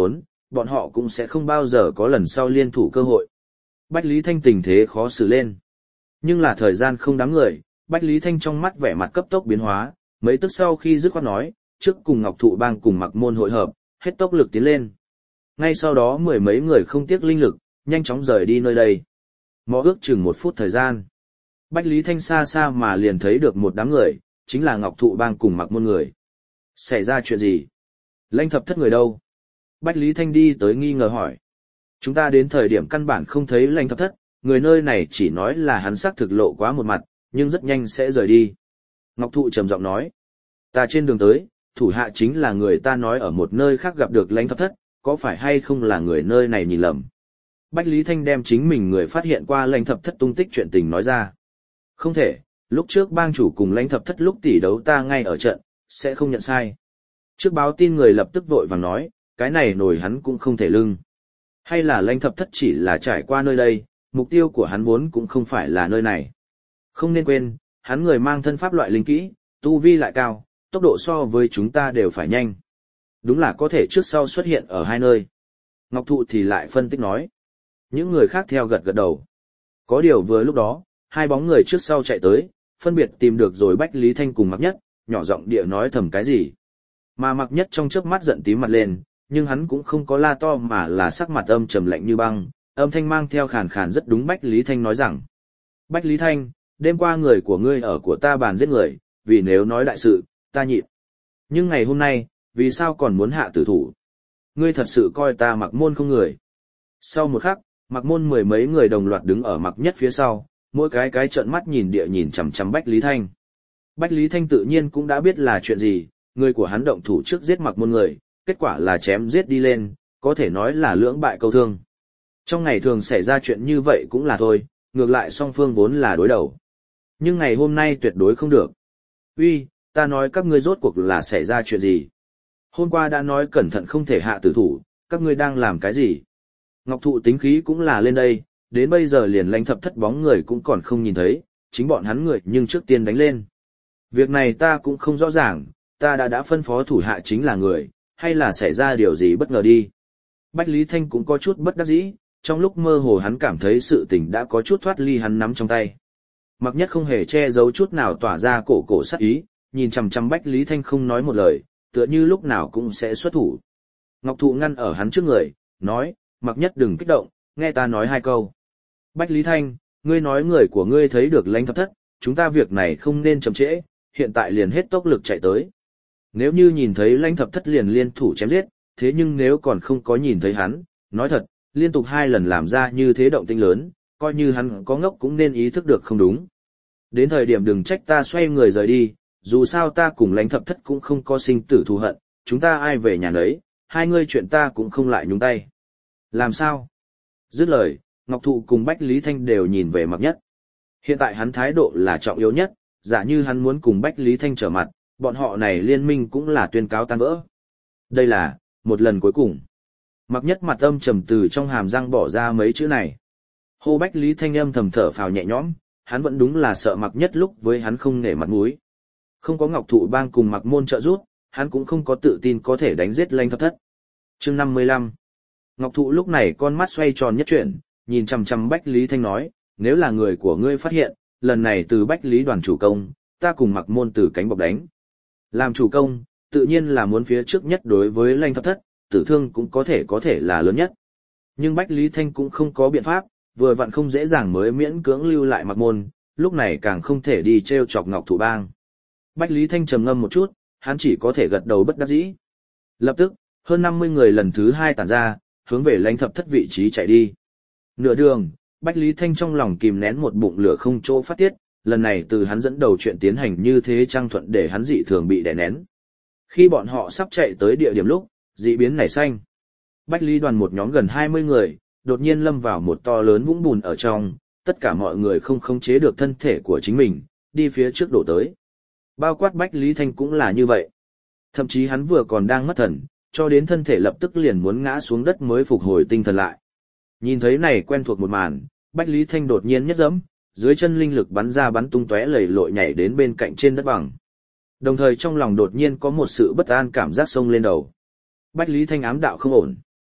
bọn họ cũng sẽ không bao giờ có lần sau liên thủ cơ hội. Bách Lý Thanh tình thế khó xử lên. Nhưng là thời gian không đáng người, Bách Lý Thanh trong mắt vẻ mặt cấp tốc biến hóa, mấy tức sau khi dứt khoát nói, trước cùng Ngọc Thụ Bang cùng Mặc Môn hội hợp, hết tốc lực tiến lên. Ngay sau đó mười mấy người không tiếc linh lực, nhanh chóng rời đi nơi đây. Mò ước chừng 1 phút thời gian. Bách Lý Thanh xa xa mà liền thấy được một đám người, chính là Ngọc Thụ Bang cùng Mặc Môn người. Xảy ra chuyện gì? Lãnh Thập Thất người đâu? Bách Lý Thanh đi tới nghi ngờ hỏi. Chúng ta đến thời điểm căn bản không thấy Lãnh Thập Thất, người nơi này chỉ nói là hắn xác thực lộ quá một mặt, nhưng rất nhanh sẽ rời đi. Ngọc Thụ trầm giọng nói. Ta trên đường tới, thủ hạ chính là người ta nói ở một nơi khác gặp được Lãnh Thập Thất, có phải hay không là người nơi này nhìn lầm? Bách Lý Thanh đem chính mình người phát hiện qua Lãnh Thập Thất tung tích chuyện tình nói ra. Không thể, lúc trước bang chủ cùng Lãnh Thập Thất lúc tỷ đấu ta ngay ở trận, sẽ không nhận sai. Trước báo tin người lập tức vội vàng nói, cái này nổi hắn cũng không thể lưng. Hay là Lãnh Thập Thất chỉ là trải qua nơi đây, mục tiêu của hắn vốn cũng không phải là nơi này. Không nên quên, hắn người mang thân pháp loại linh kỹ, tu vi lại cao, tốc độ so với chúng ta đều phải nhanh. Đúng là có thể trước sau xuất hiện ở hai nơi. Ngọc Thụ thì lại phân tích nói. Những người khác theo gật gật đầu. Có điều vừa lúc đó, hai bóng người trước sau chạy tới, phân biệt tìm được rồi Bách Lý Thanh cùng Mặc Nhất, nhỏ giọng địa nói thầm cái gì. Mà Mặc Nhất trong chớp mắt giận tím mặt lên, nhưng hắn cũng không có la to mà là sắc mặt âm trầm lạnh như băng, âm thanh mang theo khàn khàn rất đúng. Bách Lý Thanh nói rằng. Bách Lý Thanh, đêm qua người của ngươi ở của ta bàn giết người, vì nếu nói đại sự, ta nhịn. Nhưng ngày hôm nay, vì sao còn muốn hạ tử thủ? Ngươi thật sự coi ta Mặc Môn không người. Sau một khắc, Mặc Môn mười mấy người đồng loạt đứng ở Mặc Nhất phía sau, mỗi cái trợn mắt nhìn địa nhìn chằm chằm Bách Lý Thanh. Bách Lý Thanh tự nhiên cũng đã biết là chuyện gì, người của hắn động thủ trước giết Mặc Môn người, kết quả là chém giết đi lên, có thể nói là lưỡng bại câu thương. Trong ngày thường xảy ra chuyện như vậy cũng là thôi, ngược lại song phương vốn là đối đầu. Nhưng ngày hôm nay tuyệt đối không được. Uy, ta nói các ngươi rốt cuộc là xảy ra chuyện gì? Hôm qua đã nói cẩn thận không thể hạ tử thủ, các ngươi đang làm cái gì? Ngọc Thụ tính khí cũng là lên đây, đến bây giờ liền Lãnh Thập Thất bóng người cũng còn không nhìn thấy, chính bọn hắn người nhưng trước tiên đánh lên. Việc này ta cũng không rõ ràng, ta đã phân phó thủ hạ chính là người, hay là xảy ra điều gì bất ngờ đi. Bách Lý Thanh cũng có chút bất đắc dĩ, trong lúc mơ hồ hắn cảm thấy sự tình đã có chút thoát ly hắn nắm trong tay. Mặc Nhất không hề che giấu chút nào tỏa ra cổ sát ý, nhìn chằm chằm Bách Lý Thanh không nói một lời, tựa như lúc nào cũng sẽ xuất thủ. Ngọc Thụ ngăn ở hắn trước người, nói, Mặc Nhất đừng kích động, nghe ta nói hai câu. Bách Lý Thanh, ngươi nói người của ngươi thấy được Lãnh Thập Thất, chúng ta việc này không nên chậm trễ, hiện tại liền hết tốc lực chạy tới. Nếu như nhìn thấy Lãnh Thập Thất liền liên thủ chém giết, thế nhưng nếu còn không có nhìn thấy hắn, nói thật, liên tục 2 lần làm ra như thế động tĩnh lớn, coi như hắn có ngốc cũng nên ý thức được không đúng. Đến thời điểm đừng trách ta xoay người rời đi, dù sao ta cùng Lãnh Thập Thất cũng không có sinh tử thù hận, chúng ta ai về nhà nấy, hai ngươi chuyện ta cũng không lại nhúng tay. Làm sao? Dứt lời, Ngọc Thụ cùng Bách Lý Thanh đều nhìn về Mặc Nhất. Hiện tại hắn thái độ là trọng yếu nhất, giả như hắn muốn cùng Bách Lý Thanh trở mặt, bọn họ này liên minh cũng là tuyên cáo tan vỡ. Đây là, một lần cuối cùng. Mặc Nhất mặt âm trầm từ trong hàm răng bỏ ra mấy chữ này. Hô Bách Lý Thanh âm thầm thở phào nhẹ nhõm, hắn vẫn đúng là sợ Mặc Nhất lúc với hắn không nể mặt mũi. Không có Ngọc Thụ Bang cùng Mặc Môn trợ giúp, hắn cũng không có tự tin có thể đánh giết Lãnh Thập Thất. Chương 55. Ngọc Thụ lúc này con mắt xoay tròn nhất chuyển, nhìn chằm chằm Bách Lý Thanh nói, nếu là người của ngươi phát hiện, lần này từ Bách Lý đoàn chủ công, ta cùng Mặc Môn từ cánh bọc đánh. Làm chủ công, tự nhiên là muốn phía trước nhất đối với Lãnh Thập Thất, tử thương cũng có thể là lớn nhất. Nhưng Bách Lý Thanh cũng không có biện pháp, vừa vặn không dễ dàng mới miễn cưỡng lưu lại Mặc Môn, lúc này càng không thể đi treo chọc Ngọc Thụ Bang. Bách Lý Thanh trầm ngâm một chút, hắn chỉ có thể gật đầu bất đắc dĩ. Lập tức, hơn 50 người lần thứ 2 tản ra, hướng về Lãnh Thập Thất vị trí chạy đi. Nửa đường, Bách Lý Thanh trong lòng kìm nén một bụng lửa không chỗ phát tiết, lần này từ hắn dẫn đầu chuyện tiến hành như thế trang thuận để hắn dị thường bị đè nén. Khi bọn họ sắp chạy tới địa điểm lúc, dị biến nảy sinh. Bách Lý đoàn một nhóm gần 20 người, đột nhiên lâm vào một to lớn vũng bùn ở trong, tất cả mọi người không khống chế được thân thể của chính mình, đi phía trước đổ tới. Bao quát Bách Lý Thanh cũng là như vậy. Thậm chí hắn vừa còn đang mất thần, cho đến thân thể lập tức liền muốn ngã xuống đất mới phục hồi tinh thần lại. Nhìn thấy này quen thuộc một màn, Bách Lý Thanh đột nhiên nhất dẫm, dưới chân linh lực bắn ra bắn tung tóe lầy lội nhảy đến bên cạnh trên đất bằng. Đồng thời trong lòng đột nhiên có một sự bất an cảm giác xông lên đầu. Bách Lý Thanh ám đạo không ổn.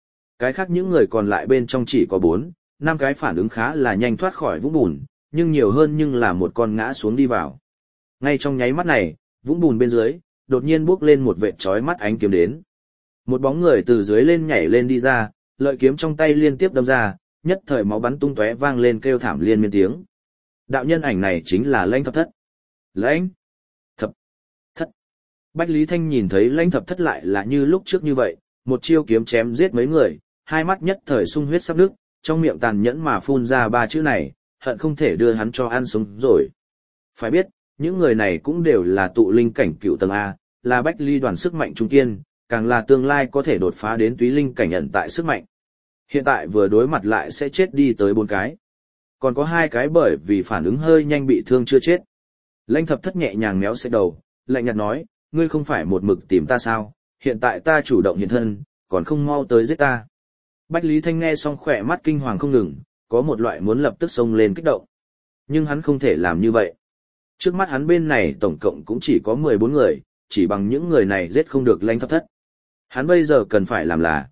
Cái khác những người còn lại bên trong chỉ có 4, 5 cái phản ứng khá là nhanh thoát khỏi vũng bùn, nhưng nhiều hơn nhưng là một con ngã xuống đi vào. Ngay trong nháy mắt này, vũng bùn bên dưới, đột nhiên bước lên một vệt chói mắt ánh kiếm đến. Một bóng người từ dưới lên nhảy lên đi ra, lợi kiếm trong tay liên tiếp đâm ra, nhất thời máu bắn tung tóe vang lên kêu thảm liên miên tiếng. Đạo nhân ảnh này chính là Lãnh Thập Thất. Lãnh Thập Thất. Bách Lý Thanh nhìn thấy Lãnh Thập Thất lại là như lúc trước như vậy, một chiêu kiếm chém giết mấy người, hai mắt nhất thời sung huyết sắp đứt, trong miệng tàn nhẫn mà phun ra 3 chữ này, hận không thể đưa hắn cho ăn sống rồi. Phải biết, những người này cũng đều là tụ linh cảnh cựu tầng A, là Bách Ly đoàn sức mạnh trung kiên, càng là tương lai có thể đột phá đến túy linh cảnh ẩn tại sức mạnh. Hiện tại vừa đối mặt lại sẽ chết đi tới 4 cái. Còn có 2 cái bởi vì phản ứng hơi nhanh bị thương chưa chết. Lãnh Thập Thất nhẹ nhàng méo xẹt đầu, lạnh nhạt nói, ngươi không phải một mực tìm ta sao, hiện tại ta chủ động hiện thân, còn không mau tới giết ta. Bách Lý Thanh nghe xong khỏe mắt kinh hoàng không ngừng, có một loại muốn lập tức xông lên kích động. Nhưng hắn không thể làm như vậy. Trước mắt hắn bên này tổng cộng cũng chỉ có 14 người, chỉ bằng những người này giết không được Lãnh Thập Thất. Hắn bây giờ cần phải làm là,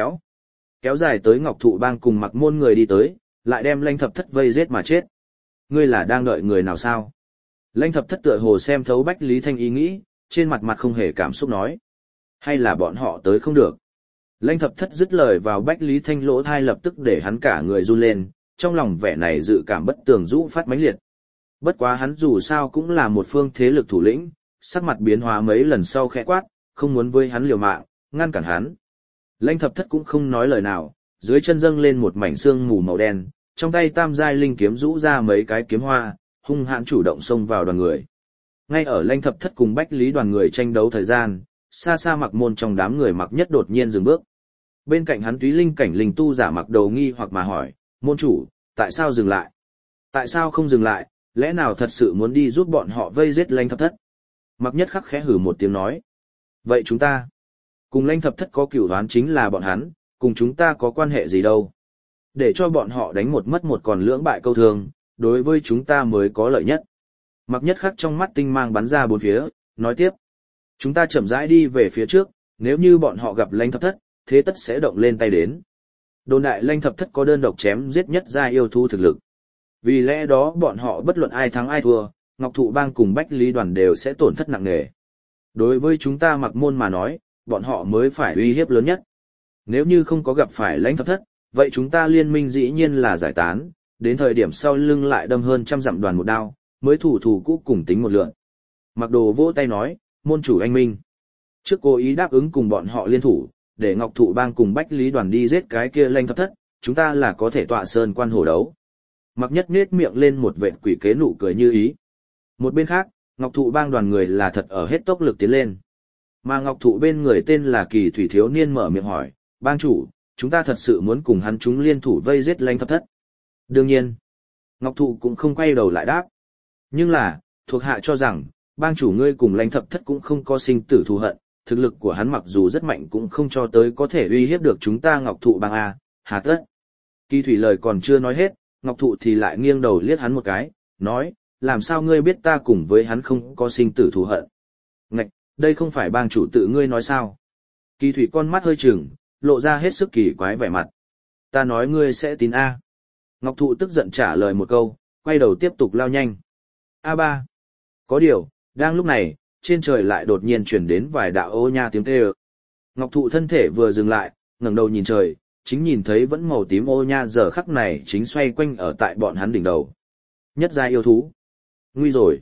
kéo dài tới Ngọc Thụ Bang cùng Mặc Môn người đi tới, lại đem Lãnh Thập Thất vây giết mà chết. Ngươi là đang đợi người nào sao? Lãnh Thập Thất tựa hồ xem thấu Bách Lý Thanh ý nghĩ, trên mặt mặt không hề cảm xúc nói. Hay là bọn họ tới không được? Lãnh Thập Thất dứt lời vào Bách Lý Thanh lỗ thai lập tức để hắn cả người run lên, trong lòng vẻ này dự cảm bất tường rũ phát mãnh liệt. Bất quá hắn dù sao cũng là một phương thế lực thủ lĩnh, sắc mặt biến hóa mấy lần sau khẽ quát, không muốn với hắn liều mạng, ngăn cản hắn. Lãnh Thập Thất cũng không nói lời nào, dưới chân dâng lên một mảnh xương mù màu đen, trong tay tam giai linh kiếm rũ ra mấy cái kiếm hoa, hung hãn chủ động xông vào đoàn người. Ngay ở Lãnh Thập Thất cùng Bách Lý đoàn người tranh đấu thời gian, xa xa Mặc Môn trong đám người Mặc Nhất đột nhiên dừng bước. Bên cạnh hắn túy linh cảnh linh tu giả Mặc đầu nghi hoặc mà hỏi, môn chủ, tại sao dừng lại? Tại sao không dừng lại, lẽ nào thật sự muốn đi giúp bọn họ vây giết Lãnh Thập Thất? Mặc Nhất khắc khẽ hử một tiếng nói. Vậy chúng ta, cùng Lãnh Thập Thất có cửu oán chính là bọn hắn, cùng chúng ta có quan hệ gì đâu? Để cho bọn họ đánh một mất một còn lưỡng bại câu thương, đối với chúng ta mới có lợi nhất. Mặc Nhất khắc trong mắt tinh mang bắn ra bốn phía, nói tiếp. Chúng ta chậm rãi đi về phía trước, nếu như bọn họ gặp Lãnh Thập Thất, thế tất sẽ động lên tay đến. Đồn đại Lãnh Thập Thất có đơn độc chém giết nhất gia yêu thú thực lực. Vì lẽ đó bọn họ bất luận ai thắng ai thua, Ngọc Thụ Bang cùng Bách Lý đoàn đều sẽ tổn thất nặng nề. Đối với chúng ta Mặc Môn mà nói, bọn họ mới phải uy hiếp lớn nhất. Nếu như không có gặp phải Lãnh Thập Thất, vậy chúng ta liên minh dĩ nhiên là giải tán, đến thời điểm sau lưng lại đâm hơn 100 dặm đoàn một đao, mới thủ cũ cùng tính một lượt. Mặc Đồ vỗ tay nói, môn chủ anh minh. Trước cố ý đáp ứng cùng bọn họ liên thủ, để Ngọc Thụ Bang cùng Bách Lý đoàn đi giết cái kia Lãnh Thập Thất, chúng ta là có thể tọa sơn quan hổ đấu. Mặc Nhất nết miệng lên một vệt quỷ kế nụ cười như ý. Một bên khác, Ngọc Thụ Bang đoàn người là thật ở hết tốc lực tiến lên. Mà Ngọc Thụ bên người tên là Kỳ Thủy thiếu niên mở miệng hỏi, bang chủ, chúng ta thật sự muốn cùng hắn chúng liên thủ vây giết Lãnh Thập Thất. Đương nhiên, Ngọc Thụ cũng không quay đầu lại đáp. Nhưng là, thuộc hạ cho rằng, bang chủ ngươi cùng Lãnh Thập Thất cũng không có sinh tử thù hận, thực lực của hắn mặc dù rất mạnh cũng không cho tới có thể uy hiếp được chúng ta Ngọc Thụ Bang A, hà tất. Kỳ Thủy lời còn chưa nói hết, Ngọc Thụ thì lại nghiêng đầu liếc hắn một cái, nói, làm sao ngươi biết ta cùng với hắn không có sinh tử thù hận? Ngạch, đây không phải bang chủ tự ngươi nói sao? Kỳ Thủy con mắt hơi trừng, lộ ra hết sức kỳ quái vẻ mặt. Ta nói ngươi sẽ tin A. Ngọc Thụ tức giận trả lời một câu, quay đầu tiếp tục lao nhanh. A3. Có điều, đang lúc này, trên trời lại đột nhiên chuyển đến vài đạo ô nha tiếng kêu. Ngọc Thụ thân thể vừa dừng lại, ngẩng đầu nhìn trời, chính nhìn thấy vẫn màu tím ô nha giờ khắc này chính xoay quanh ở tại bọn hắn đỉnh đầu. Nhất gia yêu thú. Nguy rồi.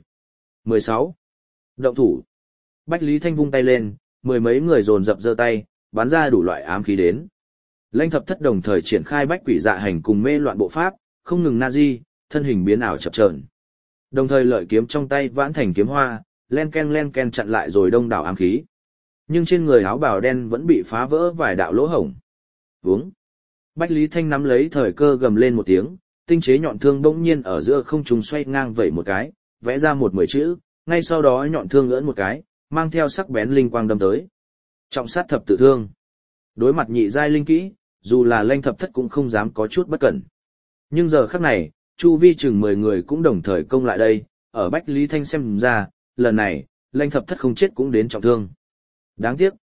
16. Động thủ. Bách Lý Thanh vung tay lên, mười mấy người dồn dập giơ tay, bắn ra đủ loại ám khí đến. Lãnh Thập Thất đồng thời triển khai bách quỷ dạ hành cùng mê loạn bộ pháp, không ngừng na di, thân hình biến ảo chập chờn. Đồng thời lợi kiếm trong tay vãn thành kiếm hoa, len ken chặn lại rồi đông đảo ám khí. Nhưng trên người áo bào đen vẫn bị phá vỡ vài đạo lỗ hổng. Vướng. Bách Lý Thanh nắm lấy thời cơ gầm lên một tiếng, tinh chế nhọn thương bỗng nhiên ở giữa không trung xoay ngang vẩy một cái, vẽ ra một 10 chữ, ngay sau đó nhọn thương ưỡn một cái, mang theo sắc bén linh quang đâm tới. Trọng sát thập tự thương. Đối mặt nhị giai linh kỹ, dù là Lãnh Thập Thất cũng không dám có chút bất cẩn. Nhưng giờ khắc này, chu vi chừng 10 người cũng đồng thời công lại đây, ở Bách Lý Thanh xem ra, lần này, Lãnh Thập Thất không chết cũng đến trọng thương. Đáng tiếc,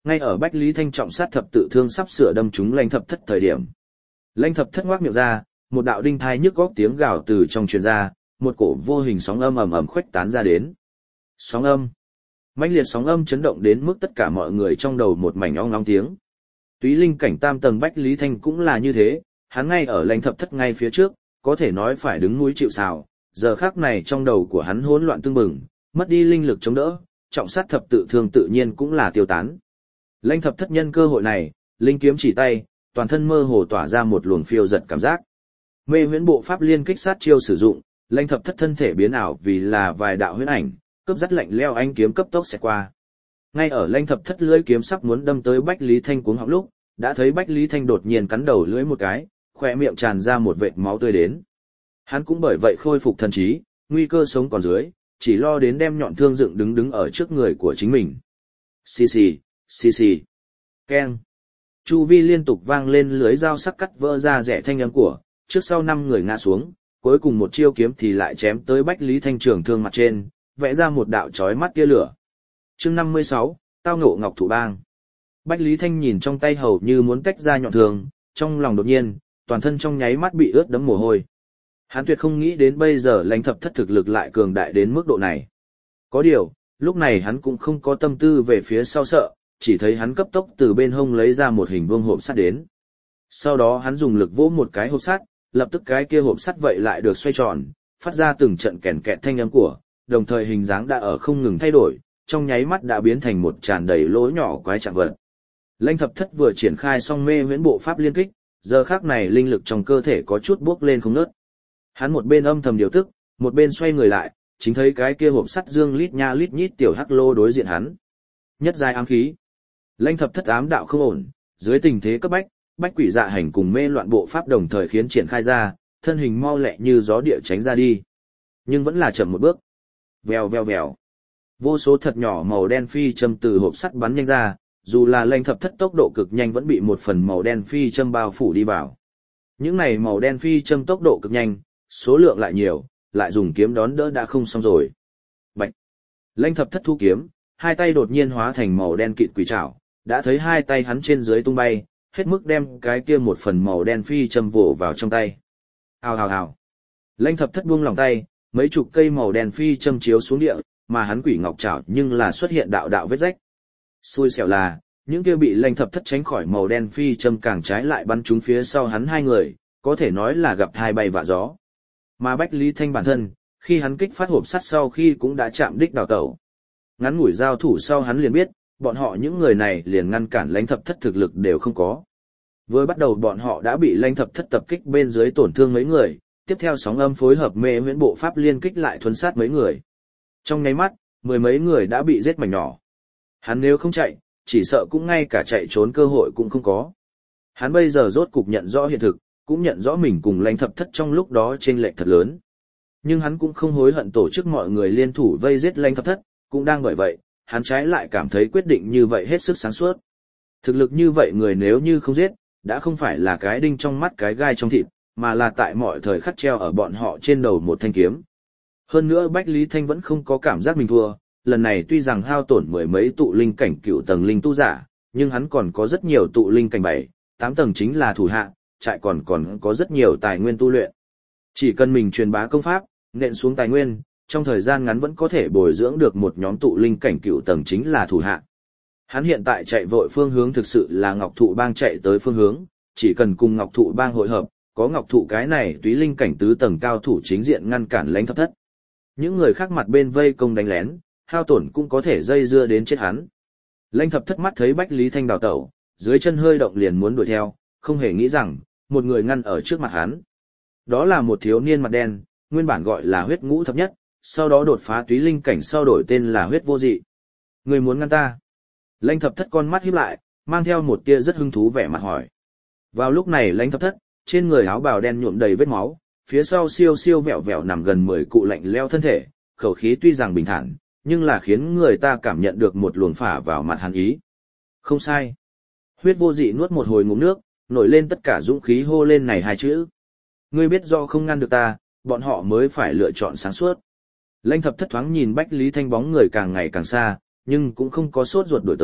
Ngay ở Bách Lý Thanh trọng sát thập tự thương sắp sửa đâm trúng Lãnh Thập Thất thời điểm. Lãnh Thập Thất ngoác miệng ra, một đạo đinh thai nhức góc tiếng gào từ trong truyền ra, một cổ vô hình sóng âm ầm ầm khuếch tán ra đến. Sóng âm. Mãnh liệt sóng âm chấn động đến mức tất cả mọi người trong đầu một mảnh ong ong tiếng. Túy linh cảnh tam tầng Bách Lý Thanh cũng là như thế, hắn ngay ở Lãnh Thập Thất ngay phía trước, có thể nói phải đứng núi chịu sào, giờ khắc này trong đầu của hắn hỗn loạn tương bừng, mất đi linh lực chống đỡ, trọng sát thập tự thương tự nhiên cũng là tiêu tán. Lãnh Thập Thất nhân cơ hội này, linh kiếm chỉ tay, toàn thân mơ hồ tỏa ra một luồng phiêu giật cảm giác. Mê huyễn bộ pháp liên kích sát chiêu sử dụng, Lãnh Thập Thất thân thể biến ảo vì là vài đạo huyễn ảnh, cướp dắt lạnh leo ánh kiếm cấp tốc xẹt qua. Ngay ở Lãnh Thập Thất lưỡi kiếm sắp muốn đâm tới Bách Lý Thanh cuống họng lúc, đã thấy Bách Lý Thanh đột nhiên cắn đầu lưỡi một cái, khóe miệng tràn ra một vệt máu tươi đến. Hắn cũng bởi vậy khôi phục thần trí, nguy cơ sống còn dưới, chỉ lo đến đem nhọn thương dựng đứng ở trước người của chính mình. Xì xì, xì xì. Keng. Chu vi liên tục vang lên lưới dao sắc cắt vỡ ra rẻ thanh âm của, trước sau 5 người ngã xuống, cuối cùng một chiêu kiếm thì lại chém tới Bách Lý Thanh trường thương mặt trên, vẽ ra một đạo chói mắt tia lửa. Chương 56, tao ngộ Ngọc Thụ Bang. Bách Lý Thanh nhìn trong tay hầu như muốn tách ra nhọn thương, trong lòng đột nhiên, toàn thân trong nháy mắt bị ướt đẫm mồ hôi. Hắn tuyệt không nghĩ đến bây giờ Lãnh Thập Thất thực lực lại cường đại đến mức độ này. Có điều, lúc này hắn cũng không có tâm tư về phía sau sợ, chỉ thấy hắn cấp tốc từ bên hông lấy ra một hình vuông hộp sắt đến. Sau đó hắn dùng lực vỗ một cái hộp sắt, lập tức cái kia hộp sắt vậy lại được xoay tròn, phát ra từng trận kèn kẹt thanh âm của, đồng thời hình dáng đã ở không ngừng thay đổi, trong nháy mắt đã biến thành một tràn đầy lỗ nhỏ quái trạng vật. Lãnh Thập Thất vừa triển khai xong mê huyễn bộ pháp liên kích, giờ khắc này linh lực trong cơ thể có chút bốc lên không ngớt. Hắn một bên âm thầm điều tức, một bên xoay người lại, chính thấy cái kia hộp sắt dương lít nha lít nhít tiểu hắc lô đối diện hắn. Nhất giai ám khí. Lãnh Thập Thất ám đạo không ổn, dưới tình thế cấp bách, bách quỷ dạ hành cùng mê loạn bộ pháp đồng thời khiến triển khai ra, thân hình mau lẹ như gió địa tránh ra đi. Nhưng vẫn là chậm một bước. Vèo vèo vèo. Vô số thật nhỏ màu đen phi châm từ hộp sắt bắn nhanh ra, dù là Lãnh Thập Thất tốc độ cực nhanh vẫn bị một phần màu đen phi châm bao phủ đi vào. Những này màu đen phi châm tốc độ cực nhanh, số lượng lại nhiều, lại dùng kiếm đón đỡ đã không xong rồi. Bạch. Lãnh Thập Thất thu kiếm, hai tay đột nhiên hóa thành màu đen kịt quỷ trảo, đã thấy hai tay hắn trên dưới tung bay, hết mức đem cái kia một phần màu đen phi châm vỗ vào trong tay. Hào hào hào. Lãnh Thập Thất buông lòng tay, mấy chục cây màu đen phi châm chiếu xuống địa, mà hắn quỷ ngọc trảo nhưng là xuất hiện đạo đạo vết rách. Xui xẻo là, những kia bị Lãnh Thập Thất tránh khỏi màu đen phi châm càng trái lại bắn trúng phía sau hắn hai người, có thể nói là gặp thai bay vạ gió. Mà Bách Lý Thanh bản thân, khi hắn kích phát hộp sắt sau khi cũng đã chạm đích đào tẩu. Ngắn ngủi giao thủ sau hắn liền biết, bọn họ những người này liền ngăn cản Lãnh Thập Thất thực lực đều không có. Vừa bắt đầu bọn họ đã bị Lãnh Thập Thất tập kích bên dưới tổn thương mấy người, tiếp theo sóng âm phối hợp mê huyễn bộ pháp liên kích lại thuần sát mấy người. Trong nháy mắt, mười mấy người đã bị giết mảnh nhỏ. Hắn nếu không chạy, chỉ sợ cũng ngay cả chạy trốn cơ hội cũng không có. Hắn bây giờ rốt cục nhận rõ hiện thực, cũng nhận rõ mình cùng Lãnh Thập Thất trong lúc đó chênh lệch thật lớn. Nhưng hắn cũng không hối hận tổ chức mọi người liên thủ vây giết Lãnh Thập Thất, cũng đang bởi vậy, hắn trái lại cảm thấy quyết định như vậy hết sức sáng suốt. Thực lực như vậy người nếu như không giết, đã không phải là cái đinh trong mắt cái gai trong thịt, mà là tại mọi thời khắc treo ở bọn họ trên đầu một thanh kiếm. Hơn nữa Bách Lý Thanh vẫn không có cảm giác mình thua, lần này tuy rằng hao tổn mười mấy tụ linh cảnh cựu tầng linh tu giả, nhưng hắn còn có rất nhiều tụ linh cảnh 7, 8 tầng chính là thủ hạ, trại còn có rất nhiều tài nguyên tu luyện. Chỉ cần mình truyền bá công pháp, nện xuống tài nguyên, trong thời gian ngắn vẫn có thể bồi dưỡng được một nhóm tụ linh cảnh cựu tầng chính là thủ hạ. Hắn hiện tại chạy vội phương hướng thực sự là Ngọc Thụ Bang chạy tới phương hướng, chỉ cần cùng Ngọc Thụ Bang hội hợp, có Ngọc Thụ cái này túy linh cảnh tứ tầng cao thủ chính diện ngăn cản Lãnh Thập Thất. Những người khác mặt bên vây công đánh lén, hao tổn cũng có thể dây dưa đến chết hắn. Lãnh Thập Thất mắt thấy Bách Lý Thanh đào tẩu, dưới chân hơi động liền muốn đuổi theo, không hề nghĩ rằng, một người ngăn ở trước mặt hắn. Đó là một thiếu niên mặt đen, nguyên bản gọi là Huyết Ngũ Thập Nhất, sau đó đột phá túy linh cảnh sau đổi tên là Huyết Vô Dị. Người muốn ngăn ta? Lãnh Thập Thất con mắt híp lại, mang theo một tia rất hứng thú vẻ mặt hỏi. Vào lúc này Lãnh Thập Thất, trên người áo bào đen nhuộm đầy vết máu, phía sau siêu siêu vẹo vẹo nằm gần 10 cụ lạnh leo thân thể, khẩu khí tuy rằng bình thản, nhưng là khiến người ta cảm nhận được một luồng phả vào mặt hắn ý. Không sai. Huyết Vô Dị nuốt một hồi ngụm nước, nổi lên tất cả dũng khí hô lên này hai chữ. Ngươi biết do không ngăn được ta, bọn họ mới phải lựa chọn sáng suốt. Lãnh Thập Thất thoáng nhìn Bách Lý Thanh bóng người càng ngày càng xa, nhưng cũng không có sốt ruột đuổi tới,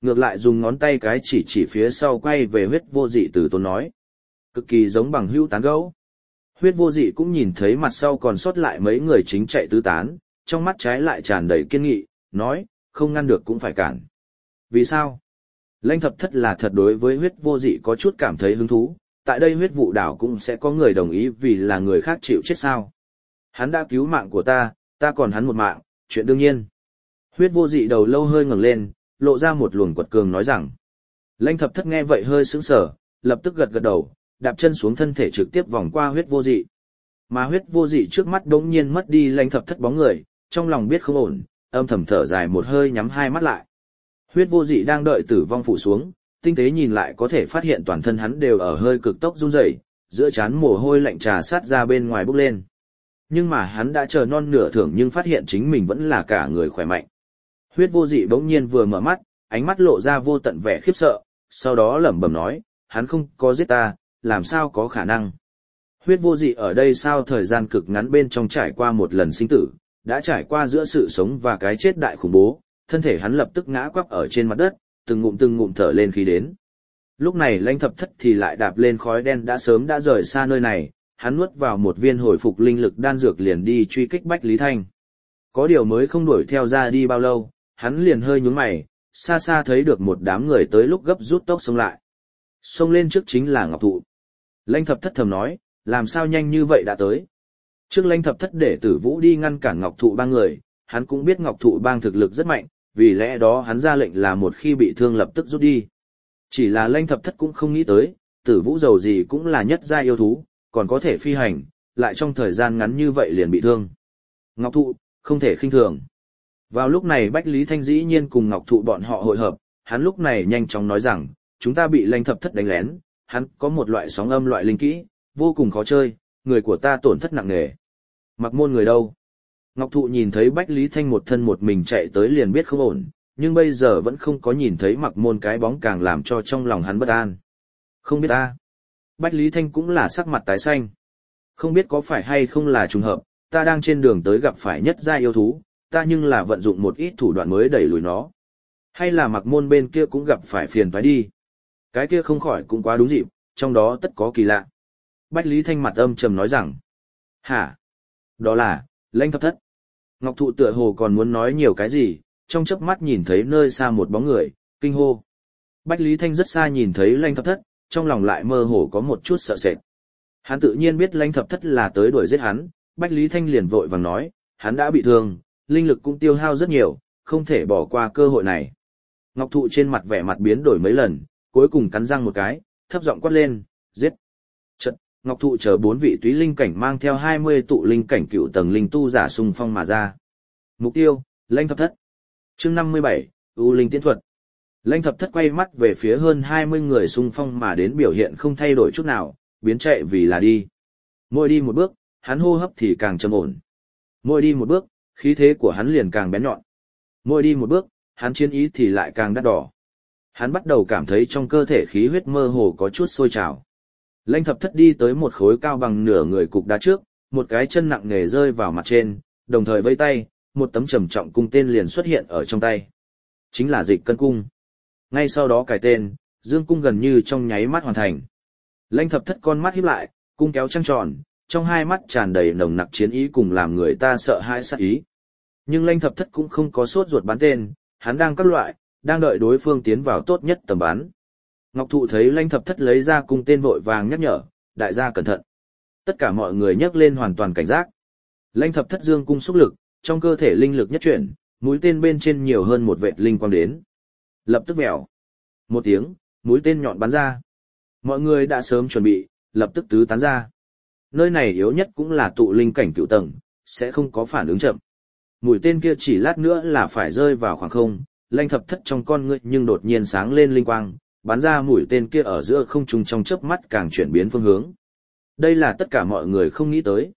Ngược lại dùng ngón tay cái chỉ chỉ phía sau quay về Huyết Vô Dị từ tốn nói. Cực kỳ giống bằng hữu tán gẫu. Huyết Vô Dị cũng nhìn thấy mặt sau còn sót lại mấy người chính chạy tứ tán, trong mắt trái lại tràn đầy kiên nghị, nói, không ngăn được cũng phải cản. Vì sao? Lãnh Thập Thất là thật đối với Huyết Vô Dị có chút cảm thấy hứng thú, tại đây Huyết Vụ Đảo cũng sẽ có người đồng ý vì là người khác chịu chết sao. Hắn đã cứu mạng của ta còn hắn một mạng, chuyện đương nhiên. Huyết Vô Dị đầu lâu hơi ngẩng lên, lộ ra một luồng quật cường nói rằng. Lãnh Thập Thất nghe vậy hơi sững sờ, lập tức gật gật đầu, đạp chân xuống thân thể trực tiếp vòng qua Huyết Vô Dị. Mà Huyết Vô Dị trước mắt đống nhiên mất đi Lãnh Thập Thất bóng người, trong lòng biết không ổn, âm thầm thở dài một hơi nhắm hai mắt lại. Huyết Vô Dị đang đợi tử vong phủ xuống, tinh tế nhìn lại có thể phát hiện toàn thân hắn đều ở hơi cực tốc run rẩy, giữa trán mồ hôi lạnh trà sát ra bên ngoài bốc lên. Nhưng mà hắn đã chờ non nửa thưởng nhưng phát hiện chính mình vẫn là cả người khỏe mạnh. Huyết Vô Dị bỗng nhiên vừa mở mắt, ánh mắt lộ ra vô tận vẻ khiếp sợ, sau đó lẩm bẩm nói, hắn không có giết ta, làm sao có khả năng. Huyết Vô Dị ở đây sao thời gian cực ngắn bên trong trải qua một lần sinh tử, đã trải qua giữa sự sống và cái chết đại khủng bố, thân thể hắn lập tức ngã quắp ở trên mặt đất, từng ngụm thở lên khí đến. Lúc này Lãnh Thập Thất thì lại đạp lên khói đen đã sớm đã rời xa nơi này, hắn nuốt vào một viên hồi phục linh lực đan dược liền đi truy kích Bách Lý Thanh. Có điều mới không đuổi theo ra đi bao lâu, hắn liền hơi nhướng mày, xa xa thấy được một đám người tới lúc gấp rút tốc xông lại. Xông lên trước chính là Ngọc Thụ. Lãnh Thập Thất thầm nói, làm sao nhanh như vậy đã tới. Trước Lãnh Thập Thất để Tử Vũ đi ngăn cản Ngọc Thụ bang người, hắn cũng biết Ngọc Thụ bang thực lực rất mạnh, vì lẽ đó hắn ra lệnh là một khi bị thương lập tức rút đi. Chỉ là Lãnh Thập Thất cũng không nghĩ tới, Tử Vũ dầu gì cũng là nhất gia yêu thú, còn có thể phi hành, lại trong thời gian ngắn như vậy liền bị thương. Ngọc Thụ, không thể khinh thường. Vào lúc này Bách Lý Thanh dĩ nhiên cùng Ngọc Thụ bọn họ hội hợp, hắn lúc này nhanh chóng nói rằng, chúng ta bị Lãnh Thập Thất đánh lén, hắn có một loại sóng âm loại linh kỹ, vô cùng khó chơi, người của ta tổn thất nặng nề. Mặc Môn người đâu? Ngọc Thụ nhìn thấy Bách Lý Thanh một thân một mình chạy tới liền biết không ổn, nhưng bây giờ vẫn không có nhìn thấy Mặc Môn cái bóng càng làm cho trong lòng hắn bất an. Không biết ta. Bách Lý Thanh cũng là sắc mặt tái xanh. Không biết có phải hay không là trùng hợp, ta đang trên đường tới gặp phải nhất gia yêu thú, ta nhưng là vận dụng một ít thủ đoạn mới đẩy lùi nó. Hay là Mặc Môn bên kia cũng gặp phải phiền toái đi. Cái kia không khỏi cũng quá đúng dịp, trong đó tất có kỳ lạ. Bách Lý Thanh mặt âm trầm nói rằng. Hả? Đó là, Lãnh Thập Thất. Ngọc Thụ tựa hồ còn muốn nói nhiều cái gì, trong chớp mắt nhìn thấy nơi xa một bóng người, kinh hô. Bách Lý Thanh rất xa nhìn thấy Lãnh Thập Thất, trong lòng lại mơ hồ có một chút sợ sệt. Hắn tự nhiên biết Lãnh Thập Thất là tới đuổi giết hắn, Bách Lý Thanh liền vội vàng nói, hắn đã bị thương, linh lực cũng tiêu hao rất nhiều, không thể bỏ qua cơ hội này. Ngọc Thụ trên mặt vẻ mặt biến đổi mấy lần, cuối cùng cắn răng một cái, thấp giọng quát lên, giết. Chợt, Ngọc Thụ chờ 4 vị túy linh cảnh mang theo 20 tụ linh cảnh cựu tầng linh tu giả xung phong mà ra. Mục tiêu, Lãnh Thập Thất. Chương 57, U Linh Tiễn Thuật. Lãnh Thập Thất quay mắt về phía hơn 20 người xung phong mà đến biểu hiện không thay đổi chút nào, biến chạy vì là đi. Mỗi đi một bước, hắn hô hấp thì càng trầm ổn. Mỗi đi một bước, khí thế của hắn liền càng bén nhọn. Mỗi đi một bước, hắn chiến ý thì lại càng đắt đỏ. Hắn bắt đầu cảm thấy trong cơ thể khí huyết mơ hồ có chút sôi trào. Lãnh Thập Thất đi tới một khối cao bằng nửa người cục đá trước, một cái chân nặng nề rơi vào mặt trên, đồng thời vây tay, một tấm trầm trọng cung tên liền xuất hiện ở trong tay. Chính là Dịch Cân cung. Ngay sau đó cài tên, dương cung gần như trong nháy mắt hoàn thành. Lãnh Thập Thất con mắt híp lại, cung kéo trăng tròn, trong hai mắt tràn đầy nồng nặc chiến ý cùng làm người ta sợ hãi sát ý. Nhưng Lãnh Thập Thất cũng không có sốt ruột bắn tên, hắn đang các loại, đang đợi đối phương tiến vào tốt nhất tầm bắn. Ngọc Thụ thấy Lãnh Thập Thất lấy ra cung tên vội vàng nhắc nhở, đại gia cẩn thận. Tất cả mọi người nhấc lên hoàn toàn cảnh giác. Lãnh Thập Thất dương cung xúc lực, trong cơ thể linh lực nhất chuyển, mũi tên bên trên nhiều hơn một vệt linh quang đến. Lập tức vèo. Một tiếng, mũi tên nhọn bắn ra. Mọi người đã sớm chuẩn bị, lập tức tứ tán ra. Nơi này yếu nhất cũng là tụ linh cảnh cựu tầng, sẽ không có phản ứng chậm. Mũi tên kia chỉ lát nữa là phải rơi vào khoảng không, Lãnh Thập Thất trong con ngươi nhưng đột nhiên sáng lên linh quang, bắn ra mũi tên kia ở giữa không trung trong chớp mắt càng chuyển biến phương hướng. Đây là tất cả mọi người không nghĩ tới.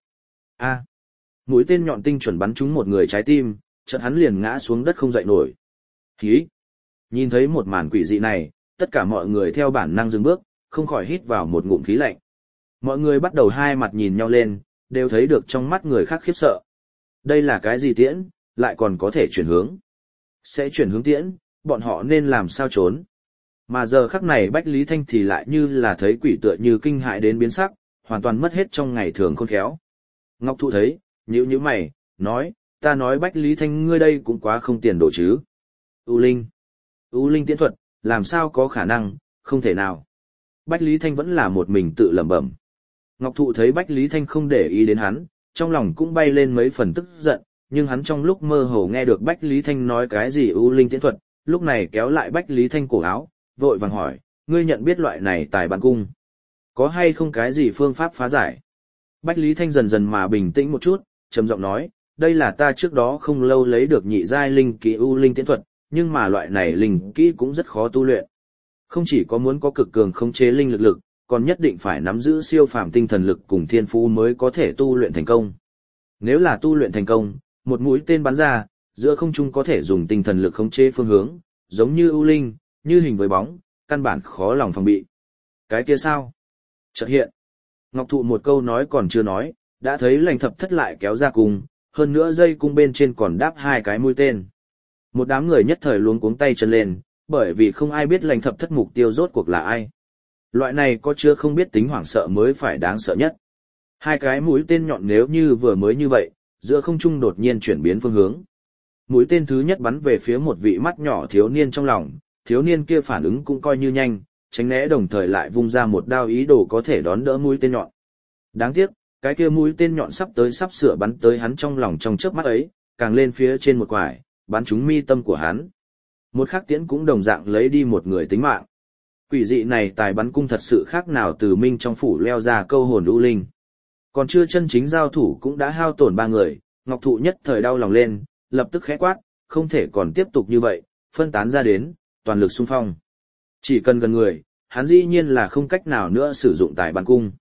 Mũi tên nhọn tinh chuẩn bắn trúng một người trái tim, chợt hắn liền ngã xuống đất không dậy nổi. Hí! Nhìn thấy một màn quỷ dị này, tất cả mọi người theo bản năng dừng bước, không khỏi hít vào một ngụm khí lạnh. Mọi người bắt đầu hai mặt nhìn nhau lên, đều thấy được trong mắt người khác khiếp sợ. Đây là cái gì tiễn, lại còn có thể chuyển hướng? Sẽ chuyển hướng tiễn, bọn họ nên làm sao trốn. Mà giờ khắc này Bách Lý Thanh thì lại như là thấy quỷ tựa như kinh hại đến biến sắc, hoàn toàn mất hết trong ngày thường khôn khéo. Ngọc Thụ thấy, nhíu nhíu mày, nói, ta nói Bách Lý Thanh ngươi đây cũng quá không tiền đồ chứ. U Linh tiễn thuật, làm sao có khả năng, không thể nào. Bách Lý Thanh vẫn là một mình tự lẩm bẩm. Ngọc Thụ thấy Bách Lý Thanh không để ý đến hắn, trong lòng cũng bay lên mấy phần tức giận, nhưng hắn trong lúc mơ hồ nghe được Bách Lý Thanh nói cái gì U Linh tiễn thuật, lúc này kéo lại Bách Lý Thanh cổ áo, vội vàng hỏi, ngươi nhận biết loại này tài bắn cung. Có hay không cái gì phương pháp phá giải? Bách Lý Thanh dần dần mà bình tĩnh một chút, trầm giọng nói, đây là ta trước đó không lâu lấy được nhị giai linh kỹ U Linh tiễn thuật, nhưng mà loại này linh kỹ cũng rất khó tu luyện. Không chỉ có muốn có cực cường khống chế linh lực, còn nhất định phải nắm giữ siêu phàm tinh thần lực cùng thiên phú mới có thể tu luyện thành công. Nếu là tu luyện thành công, một mũi tên bắn ra, giữa không trung có thể dùng tinh thần lực khống chế phương hướng, giống như ưu linh, như hình với bóng, căn bản khó lòng phòng bị. Cái kia sao? Chợt hiện. Ngọc Thụ một câu nói còn chưa nói, đã thấy Lãnh Thập Thất lại kéo ra cung, hơn nữa dây cung bên trên còn đáp 2 cái mũi tên. Một đám người nhất thời luống cuống tay chân lên, bởi vì không ai biết Lãnh Thập Thất mục tiêu rốt cuộc là ai. Loại này có chưa không biết tính hoảng sợ mới phải đáng sợ nhất. 2 cái mũi tên nhọn nếu như vừa mới như vậy, giữa không trung đột nhiên chuyển biến phương hướng. Mũi tên thứ nhất bắn về phía một vị mắt nhỏ thiếu niên trong lòng, thiếu niên kia phản ứng cũng coi như nhanh, tránh né đồng thời lại vung ra một đao ý đồ có thể đón đỡ mũi tên nhọn. Đáng tiếc, cái kia mũi tên nhọn sắp sửa bắn tới hắn trong lòng trong chớp mắt ấy, càng lên phía trên một quải, bắn trúng mi tâm của hắn. Một khắc tiễn cũng đồng dạng lấy đi một người tính mạng. Quỷ dị này tài bắn cung thật sự khác nào từ minh trong phủ leo ra câu hồn u linh. Còn chưa chân chính giao thủ cũng đã hao tổn 3 người, Ngọc Thụ nhất thời đau lòng lên, lập tức khẽ quát, không thể còn tiếp tục như vậy, phân tán ra đến, toàn lực xung phong. Chỉ cần gần người, hắn dĩ nhiên là không cách nào nữa sử dụng tài bắn cung.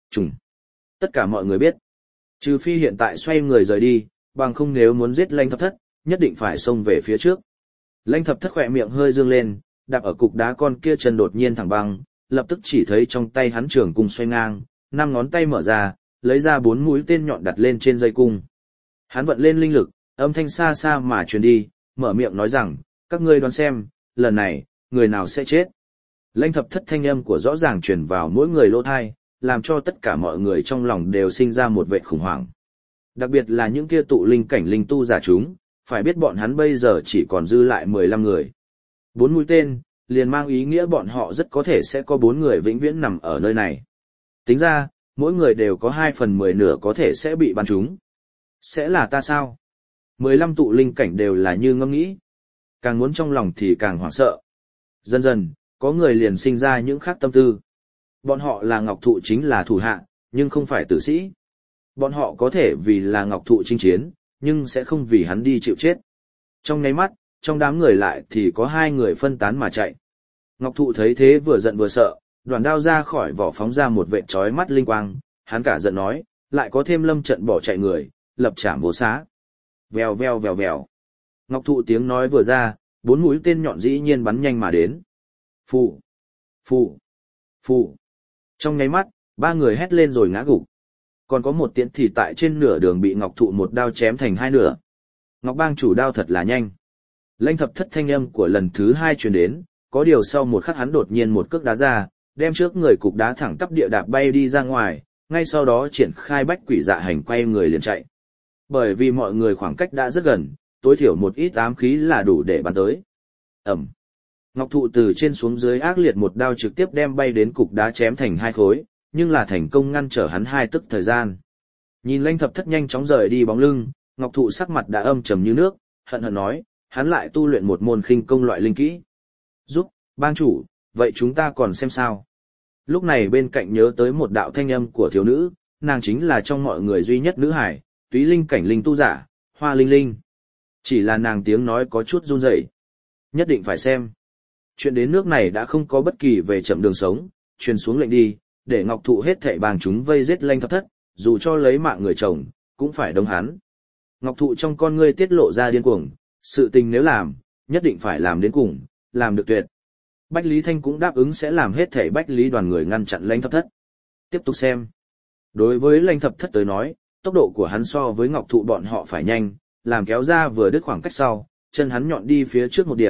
Tất cả mọi người biết, trừ phi hiện tại xoay người rời đi, bằng không nếu muốn giết Lãnh Thập Thất, nhất định phải xông về phía trước. Lãnh Thập Thất khỏe miệng hơi dương lên, đạp ở cục đá con kia chân đột nhiên thẳng băng, lập tức chỉ thấy trong tay hắn trường cung xoay ngang, 5 ngón tay mở ra, lấy ra 4 mũi tên nhọn đặt lên trên dây cung. Hắn vận lên linh lực, âm thanh xa xa mà truyền đi, mở miệng nói rằng, các ngươi đoán xem, lần này, người nào sẽ chết. Lãnh Thập Thất thanh âm của rõ ràng truyền vào mỗi người lỗ tai, làm cho tất cả mọi người trong lòng đều sinh ra một vẻ khủng hoảng. Đặc biệt là những kia tụ linh cảnh linh tu giả chúng, phải biết bọn hắn bây giờ chỉ còn dư lại 15 người. 4 mũi tên, liền mang ý nghĩa bọn họ rất có thể sẽ có 4 người vĩnh viễn nằm ở nơi này. Tính ra, mỗi người đều có 2/10 nửa có thể sẽ bị bắn trúng. Sẽ là ta sao? 15 tụ linh cảnh đều là như ngẫm nghĩ. Càng muốn trong lòng thì càng hoảng sợ. Dần dần, có người liền sinh ra những khác tâm tư. Bọn họ là Ngọc Thụ chính là thủ hạ, nhưng không phải tử sĩ. Bọn họ có thể vì là Ngọc Thụ chinh chiến, nhưng sẽ không vì hắn đi chịu chết. Trong nháy mắt, trong đám người lại thì có 2 người phân tán mà chạy. Ngọc Thụ thấy thế vừa giận vừa sợ, đoàn đao ra khỏi vỏ phóng ra một vệt chói mắt linh quang, hắn cả giận nói, lại có thêm lâm trận bỏ chạy người, lập trảm vô xá. Vèo vèo vèo vèo. Ngọc Thụ tiếng nói vừa ra, 4 mũi tên nhọn dĩ nhiên bắn nhanh mà đến. Phù, phù, phù. Trong nháy mắt, 3 người hét lên rồi ngã gục. Còn có một tiễn thì tại trên nửa đường bị Ngọc Thụ một đao chém thành 2 nửa. Ngọc Bang chủ đao thật là nhanh. Lãnh Thập Thất thanh âm của lần thứ 2 truyền đến, có điều sau một khắc hắn đột nhiên một cước đá ra, đem trước người cục đá thẳng tắp địa đạp bay đi ra ngoài, ngay sau đó triển khai bách quỷ dạ hành quay người liền chạy. Bởi vì mọi người khoảng cách đã rất gần, tối thiểu một ít ám khí là đủ để bắn tới. Ẩm. Ngọc Thụ từ trên xuống dưới ác liệt một đao trực tiếp đem bay đến cục đá chém thành 2 khối, nhưng là thành công ngăn trở hắn 2 tức thời gian. Nhìn Lãnh Thập Thất nhanh chóng rời đi bóng lưng, Ngọc Thụ sắc mặt đã âm trầm như nước, hận hận nói, hắn lại tu luyện một môn khinh công loại linh kỹ. Giúp, bang chủ, vậy chúng ta còn xem sao? Lúc này bên cạnh nhớ tới một đạo thanh âm của thiếu nữ, nàng chính là trong mọi người duy nhất nữ hải, túy linh cảnh linh tu giả, Hoa Linh Linh. Chỉ là nàng tiếng nói có chút run rẩy. Nhất định phải xem. Chuyện đến nước này đã không có bất kỳ về chậm đường sống, truyền xuống lệnh đi, để Ngọc Thụ hết thảy bang chúng vây giết Lãnh Thập Thất, dù cho lấy mạng người chồng, cũng phải đống hắn. Ngọc Thụ trong con ngươi tiết lộ ra điên cuồng, sự tình nếu làm, nhất định phải làm đến cùng, làm được tuyệt. Bách Lý Thanh cũng đáp ứng sẽ làm hết thảy Bách Lý đoàn người ngăn chặn Lãnh Thập Thất. Tiếp tục xem. Đối với Lãnh Thập Thất tới nói, tốc độ của hắn so với Ngọc Thụ bọn họ phải nhanh, làm kéo ra vừa đứt khoảng cách sau, chân hắn nhọn đi phía trước một điểm,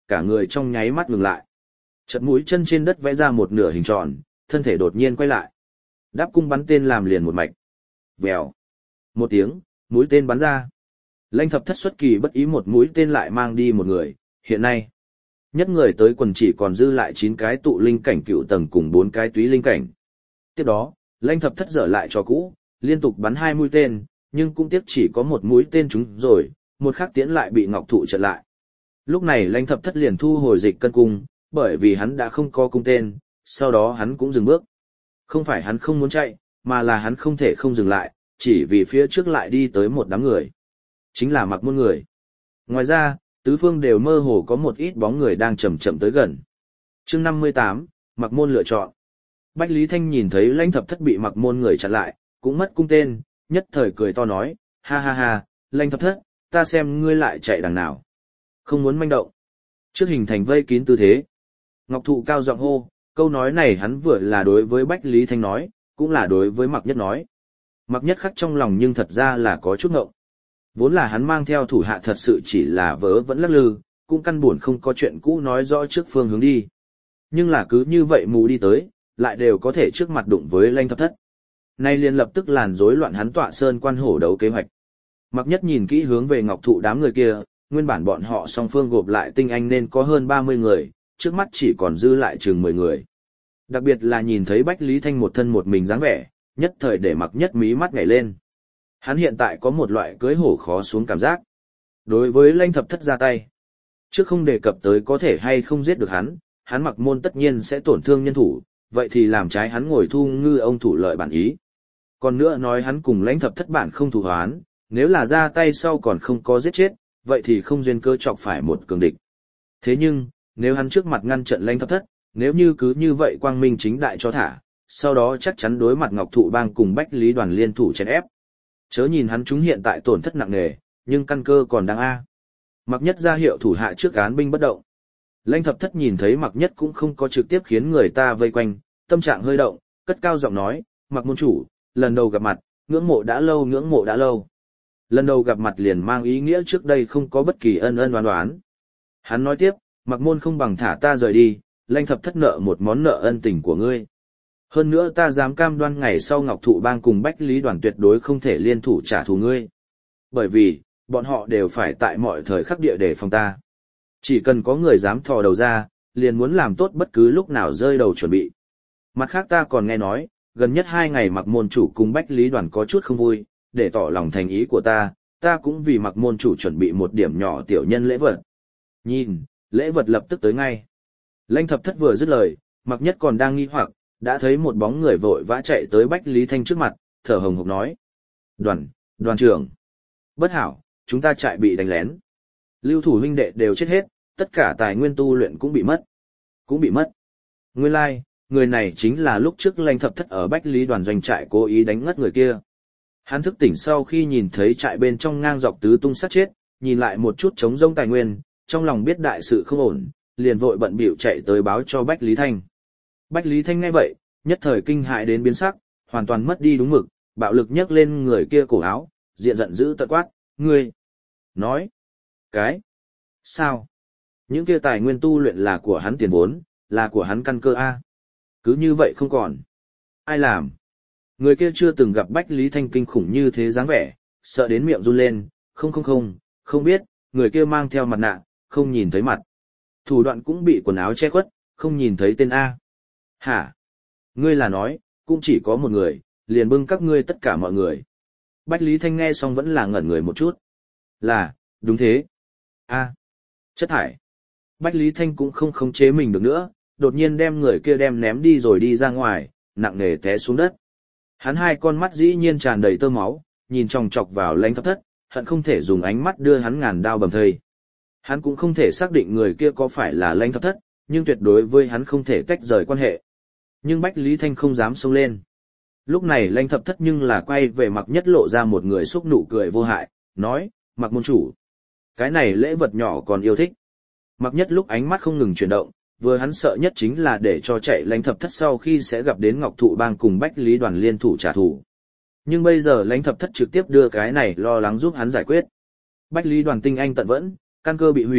cả người trong nháy mắt ngừng lại. Chật mũi chân trên đất vẽ ra một nửa hình tròn, thân thể đột nhiên quay lại. Đáp cung bắn tên làm liền một mạch. Vèo. Một tiếng, mũi tên bắn ra. Lãnh Thập Thất xuất kỳ bất ý một mũi tên lại mang đi một người, hiện nay. Nhất người tới quần chỉ còn dư lại 9 cái tụ linh cảnh cựu tầng cùng 4 cái túy linh cảnh. Tiếp đó, Lãnh Thập Thất dở lại cho cũ, liên tục bắn 2 mũi tên, nhưng cũng tiếc chỉ có một mũi tên trúng rồi, một khắc tiễn lại bị Ngọc Thụ chặn lại. Lúc này Lãnh Thập Thất liền thu hồi dịch cân cung, bởi vì hắn đã không có cung tên, sau đó hắn cũng dừng bước. Không phải hắn không muốn chạy, mà là hắn không thể không dừng lại, chỉ vì phía trước lại đi tới một đám người. Chính là Mặc Môn người. Ngoài ra, tứ phương đều mơ hồ có một ít bóng người đang chậm chậm tới gần. Chương 58, Mặc Môn lựa chọn. Bách Lý Thanh nhìn thấy Lãnh Thập Thất bị Mặc Môn người chặn lại, cũng mất cung tên, nhất thời cười to nói, ha ha ha, Lãnh Thập Thất, ta xem ngươi lại chạy đằng nào. Không muốn manh động. Trước hình thành vây kín tư thế. Ngọc Thụ cao giọng hô, câu nói này hắn vừa là đối với Bách Lý Thanh nói, cũng là đối với Mặc Nhất nói. Mặc Nhất khắc trong lòng nhưng thật ra là có chút ngộng. Vốn là hắn mang theo thủ hạ thật sự chỉ là vớ vẫn lắc lư, cũng căn buồn không có chuyện cũ nói rõ trước phương hướng đi. Nhưng là cứ như vậy mù đi tới, lại đều có thể trước mặt đụng với Lãnh Thập Thất. Nay liền lập tức làn rối loạn hắn tọa sơn quan hổ đấu kế hoạch. Mặc Nhất nhìn kỹ hướng về Ngọc Thụ đám người kia, nguyên bản bọn họ song phương gộp lại tinh anh nên có hơn 30 người, trước mắt chỉ còn dư lại chừng 10 người. Đặc biệt là nhìn thấy Bách Lý Thanh một thân một mình dáng vẻ, nhất thời để Mặc Nhất mí mắt nhảy lên. Hắn hiện tại có một loại cưỡi hổ khó xuống cảm giác. Đối với Lãnh Thập Thất ra tay, trước không đề cập tới có thể hay không giết được hắn Mặc Môn tất nhiên sẽ tổn thương nhân thủ, vậy thì làm trái hắn ngồi thu ngư ông thủ lợi bản ý. Còn nữa nói hắn cùng Lãnh Thập Thất bản không thù hoán, nếu là ra tay sau còn không có giết chết, vậy thì không duyên cơ chọc phải một cường địch. Thế nhưng, nếu hắn trước mặt ngăn trận Lãnh Thập Thất, nếu như cứ như vậy quang minh chính đại cho thả, sau đó chắc chắn đối mặt Ngọc Thụ Bang cùng Bách Lý Đoàn liên thủ chèn ép. Chớ nhìn hắn chúng hiện tại tổn thất nặng nề, nhưng căn cơ còn đang a. Mặc Nhất ra hiệu thủ hạ trước án binh bất động. Lãnh Thập Thất nhìn thấy Mặc Nhất cũng không có trực tiếp khiến người ta vây quanh, tâm trạng hơi động, cất cao giọng nói, Mặc môn chủ, lần đầu gặp mặt, ngưỡng mộ đã lâu ngưỡng mộ đã lâu. Lần đầu gặp mặt liền mang ý nghĩa trước đây không có bất kỳ ân ân đoán đoán. Hắn nói tiếp, Mặc môn không bằng thả ta rời đi, Lãnh Thập Thất nợ một món nợ ân tình của ngươi. Hơn nữa ta dám cam đoan ngày sau Ngọc Thụ Bang cùng Bách Lý Đoàn tuyệt đối không thể liên thủ trả thù ngươi. Bởi vì, bọn họ đều phải tại mọi thời khắc địa để phòng ta. Chỉ cần có người dám thò đầu ra, liền muốn làm tốt bất cứ lúc nào rơi đầu chuẩn bị. Mặt khác ta còn nghe nói, gần nhất 2 ngày Mặc môn chủ cùng Bách Lý Đoàn có chút không vui, để tỏ lòng thành ý của ta cũng vì Mặc môn chủ chuẩn bị một điểm nhỏ tiểu nhân lễ vật. Nhìn, lễ vật lập tức tới ngay. Lãnh Thập Thất vừa dứt lời, Mặc Nhất còn đang nghi hoặc, đã thấy một bóng người vội vã chạy tới Bách Lý Thanh trước mặt, thở hồng hộc nói. Đoàn trưởng. Bất hảo, chúng ta chạy bị đánh lén. Lưu thủ huynh đệ đều chết hết, tất cả tài nguyên tu luyện cũng bị mất. Nguyên lai, người này chính là lúc trước Lãnh Thập Thất ở Bách Lý Đoàn doanh trại cố ý đánh ngất người kia. Hắn thức tỉnh sau khi nhìn thấy trại bên trong ngang dọc tứ tung sát chết, nhìn lại một chút trống rông tài nguyên, trong lòng biết đại sự không ổn, liền vội bận bịu chạy tới báo cho Bách Lý Thanh. Bách Lý Thanh nghe vậy, nhất thời kinh hại đến biến sắc, hoàn toàn mất đi đúng mực, bạo lực nhấc lên người kia cổ áo, diện giận dữ tợn quát, ngươi, nói, cái, sao, những kia tài nguyên tu luyện là của hắn tiền vốn, là của hắn căn cơ a, cứ như vậy không còn, ai làm, người kia chưa từng gặp Bách Lý Thanh kinh khủng như thế dáng vẻ, sợ đến miệng run lên, không biết, người kia mang theo mặt nạ, không nhìn thấy mặt, thủ đoạn cũng bị quần áo che khuất, không nhìn thấy tên a. Hả? Ngươi là nói, cũng chỉ có một người, liền bưng các ngươi tất cả mọi người. Bách Lý Thanh nghe xong vẫn là ngẩn người một chút. Là, đúng thế. A, chất thải. Bách Lý Thanh cũng không khống chế mình được nữa, đột nhiên đem người kia đem ném đi rồi đi ra ngoài, nặng nề té xuống đất. Hắn hai con mắt dĩ nhiên tràn đầy tơ máu, nhìn chòng chọc vào Lãnh Thập Thất, hận không thể dùng ánh mắt đưa hắn ngàn đao bầm thây. Hắn cũng không thể xác định người kia có phải là Lãnh Thập Thất, nhưng tuyệt đối với hắn không thể tách rời quan hệ. Nhưng Bách Lý Thanh không dám xông lên. Lúc này Lãnh Thập Thất nhưng là quay về Mặc Nhất lộ ra một người xúc nụ cười vô hại, nói, Mặc môn chủ. Cái này lễ vật nhỏ còn yêu thích. Mặc Nhất lúc ánh mắt không ngừng chuyển động, vừa hắn sợ nhất chính là để cho chạy Lãnh Thập Thất sau khi sẽ gặp đến Ngọc Thụ Bang cùng Bách Lý Đoàn liên thủ trả thù. Nhưng bây giờ Lãnh Thập Thất trực tiếp đưa cái này lo lắng giúp hắn giải quyết. Bách Lý Đoàn tinh anh tận vẫn, căn cơ bị hủy,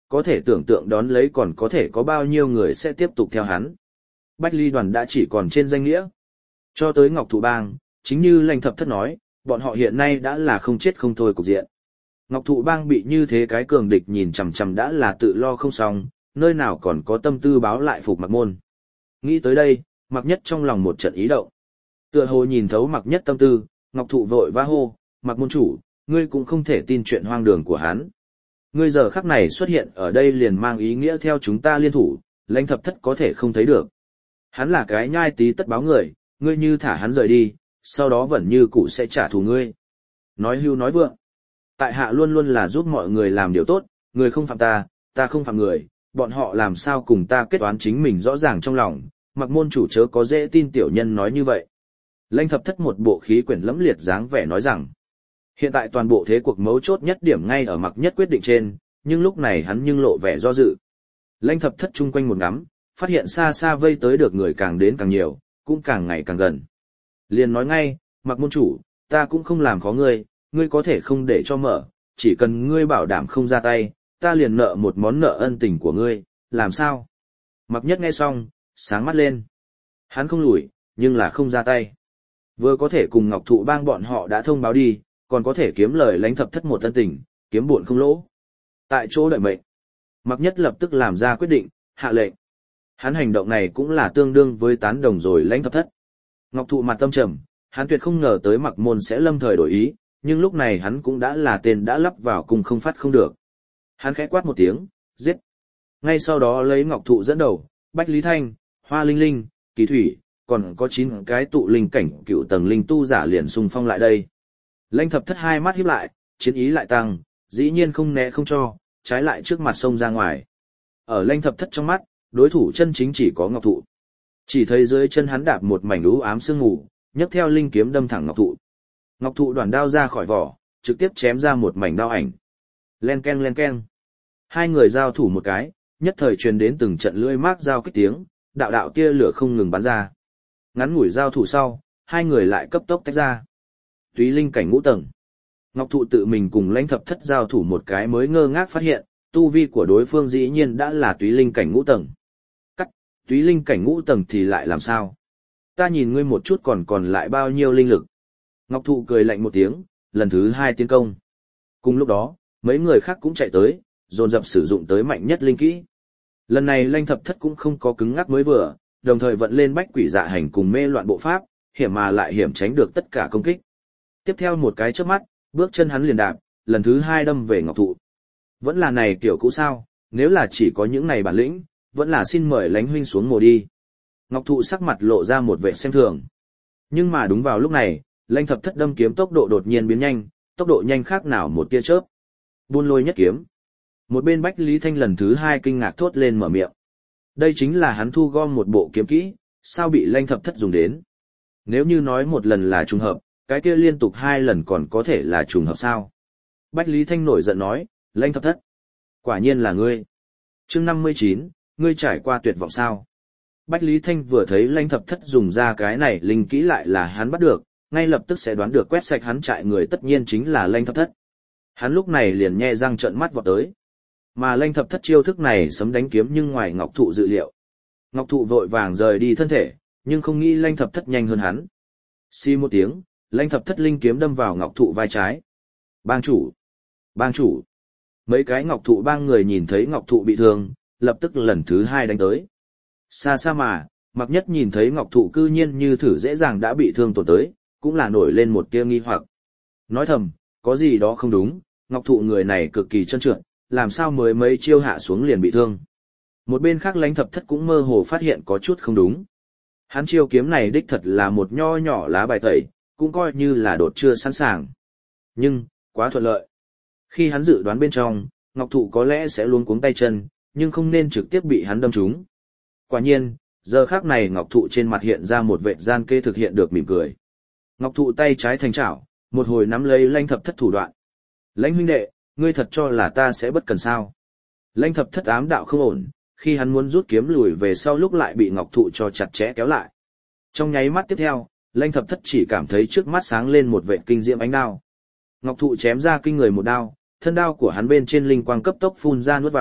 có thể tưởng tượng đón lấy còn có thể có bao nhiêu người sẽ tiếp tục theo hắn. Bách Ly đoàn đã chỉ còn trên danh nghĩa. Cho tới Ngọc Thụ Bang, chính như Lãnh Thập Thất nói, bọn họ hiện nay đã là không chết không thôi cục diện. Ngọc Thụ Bang bị như thế cái cường địch nhìn chằm chằm đã là tự lo không xong, nơi nào còn có tâm tư báo lại phục Mạc Môn. Nghĩ tới đây, Mạc Nhất trong lòng một trận ý động. Tựa hồ nhìn thấu Mạc Nhất tâm tư, Ngọc Thụ vội vã hô, Mạc Môn chủ, ngươi cũng không thể tin chuyện hoang đường của hắn. Ngươi giờ khắc này xuất hiện ở đây liền mang ý nghĩa theo chúng ta liên thủ, Lãnh Thập Thất có thể không thấy được. Hắn là cái nhai tí tất báo người, ngươi như thả hắn rời đi, sau đó vẫn như cũ sẽ trả thù ngươi. Nói hưu nói vượng. Tại hạ luôn luôn là giúp mọi người làm điều tốt, người không phạm ta, ta không phạm người, bọn họ làm sao cùng ta kết toán chính mình rõ ràng trong lòng, Mặc môn chủ chớ có dễ tin tiểu nhân nói như vậy. Lãnh Thập Thất một bộ khí quyển lẫm liệt dáng vẻ nói rằng, hiện tại toàn bộ thế cuộc mấu chốt nhất điểm ngay ở Mặc Nhất quyết định trên, nhưng lúc này hắn nhưng lộ vẻ do dự. Lãnh Thập Thất chung quanh một ngắm, phát hiện xa xa vây tới được người càng đến càng nhiều, cũng càng ngày càng gần. Liền nói ngay, Mặc môn chủ, ta cũng không làm khó ngươi, ngươi có thể không để cho mở, chỉ cần ngươi bảo đảm không ra tay, ta liền nợ một món nợ ân tình của ngươi, làm sao? Mặc Nhất nghe xong, sáng mắt lên. Hắn không lùi, nhưng là không ra tay. Vừa có thể cùng Ngọc Thụ Bang bọn họ đã thông báo đi, còn có thể kiếm lời Lãnh Thập Thất một ân tình, kiếm buồn không lỗ. Tại chỗ đợi mệnh, Mặc Nhất lập tức làm ra quyết định, hạ lệnh. Hắn hành động này cũng là tương đương với tán đồng rồi Lãnh Thập Thất. Ngọc Thụ mặt tâm trầm, hắn tuyệt không ngờ tới Mặc Môn sẽ lâm thời đổi ý, nhưng lúc này hắn cũng đã là tên đã lắp vào cùng không phát không được. Hắn khẽ quát một tiếng, giết. Ngay sau đó lấy Ngọc Thụ dẫn đầu, Bách Lý Thanh, Hoa Linh Linh, Kỳ Thủy, còn có 9 cái tụ linh cảnh cựu tầng linh tu giả liền xung phong lại đây. Lãnh Thập Thất hai mắt híp lại, chiến ý lại tăng, dĩ nhiên không né không cho, trái lại trước mặt xông ra ngoài. Ở Lãnh Thập Thất trong mắt, đối thủ chân chính chỉ có Ngọc Thụ. Chỉ thấy dưới chân hắn đạp một mảnh u ám sương mù, nhấc theo linh kiếm đâm thẳng Ngọc Thụ. Ngọc Thụ đoàn đao ra khỏi vỏ, trực tiếp chém ra một mảnh đao ảnh. Len keng len keng. Hai người giao thủ một cái, nhất thời truyền đến từng trận lưỡi mác giao kích tiếng, đạo đạo tia lửa không ngừng bắn ra. Ngắn ngủi giao thủ sau, hai người lại cấp tốc tách ra. Túy linh cảnh ngũ tầng. Ngọc Thụ tự mình cùng Lãnh Thập Thất giao thủ một cái mới ngơ ngác phát hiện, tu vi của đối phương dĩ nhiên đã là túy linh cảnh ngũ tầng. Cắt, túy linh cảnh ngũ tầng thì lại làm sao? Ta nhìn ngươi một chút còn lại bao nhiêu linh lực. Ngọc Thụ cười lạnh một tiếng, lần thứ hai tiến công. Cùng lúc đó, mấy người khác cũng chạy tới, dồn dập sử dụng tới mạnh nhất linh kỹ. Lần này Lãnh Thập Thất cũng không có cứng ngắc mới vừa, đồng thời vận lên bách quỷ dạ hành cùng mê loạn bộ pháp, hiểm mà lại hiểm tránh được tất cả công kích. Tiếp theo một cái chớp mắt, bước chân hắn liền đạp, lần thứ hai đâm về Ngọc Thụ. Vẫn là này kiểu cũ sao, nếu là chỉ có những này bản lĩnh, vẫn là xin mời Lãnh huynh xuống mồ đi. Ngọc Thụ sắc mặt lộ ra một vẻ xem thường. Nhưng mà đúng vào lúc này, Lãnh Thập Thất đâm kiếm tốc độ đột nhiên biến nhanh, tốc độ nhanh khác nào một tia chớp. Buôn lôi nhất kiếm. Một bên Bách Lý Thanh lần thứ hai kinh ngạc thốt lên mở miệng. Đây chính là hắn thu gom một bộ kiếm kỹ, sao bị Lãnh Thập Thất dùng đến? Nếu như nói một lần là trùng hợp, cái kia liên tục 2 lần còn có thể là trùng hợp sao? Bách Lý Thanh nổi giận nói, Lãnh Thập Thất. Quả nhiên là ngươi. Chương 59, ngươi trải qua tuyệt vọng sao? Bách Lý Thanh vừa thấy Lãnh Thập Thất dùng ra cái này linh kỹ lại là hắn bắt được, ngay lập tức sẽ đoán được quét sạch hắn trại người tất nhiên chính là Lãnh Thập Thất. Hắn lúc này liền nhe răng trợn mắt vọt tới. Mà Lãnh Thập Thất chiêu thức này sấm đánh kiếm nhưng ngoài Ngọc Thụ dự liệu. Ngọc Thụ vội vàng rời đi thân thể, nhưng không nghĩ Lãnh Thập Thất nhanh hơn hắn. Xì một tiếng, Lãnh Thập Thất linh kiếm đâm vào Ngọc Thụ vai trái. Bang chủ! Bang chủ! Mấy cái Ngọc Thụ bang người nhìn thấy Ngọc Thụ bị thương, lập tức lần thứ hai đánh tới. Xa xa mà, Mặc Nhất nhìn thấy Ngọc Thụ cư nhiên như thử dễ dàng đã bị thương tổn tới, cũng là nổi lên một tia nghi hoặc. Nói thầm, có gì đó không đúng, Ngọc Thụ người này cực kỳ trơn trượt, làm sao mới mấy chiêu hạ xuống liền bị thương. Một bên khác Lãnh Thập Thất cũng mơ hồ phát hiện có chút không đúng. Hắn chiêu kiếm này đích thật là một nho nhỏ lá bài tẩy, cũng coi như là đột chưa sẵn sàng. Nhưng, quá thuận lợi. Khi hắn dự đoán bên trong, Ngọc Thụ có lẽ sẽ luống cuống tay chân, nhưng không nên trực tiếp bị hắn đâm trúng. Quả nhiên, giờ khắc này Ngọc Thụ trên mặt hiện ra một vệt gian kê thực hiện được mỉm cười. Ngọc Thụ tay trái thành chảo, một hồi nắm lấy Lãnh Thập Thất thủ đoạn. Lãnh huynh đệ, ngươi thật cho là ta sẽ bất cần sao? Lãnh Thập Thất ám đạo không ổn, khi hắn muốn rút kiếm lùi về sau lúc lại bị Ngọc Thụ cho chặt chẽ kéo lại. Trong nháy mắt tiếp theo, Lãnh Thập Thất chỉ cảm thấy trước mắt sáng lên một vệt kinh diễm ánh đao. Ngọc Thụ chém ra kinh người một đao, thân đao của hắn bên trên linh quang cấp tốc phun ra nuốt vào,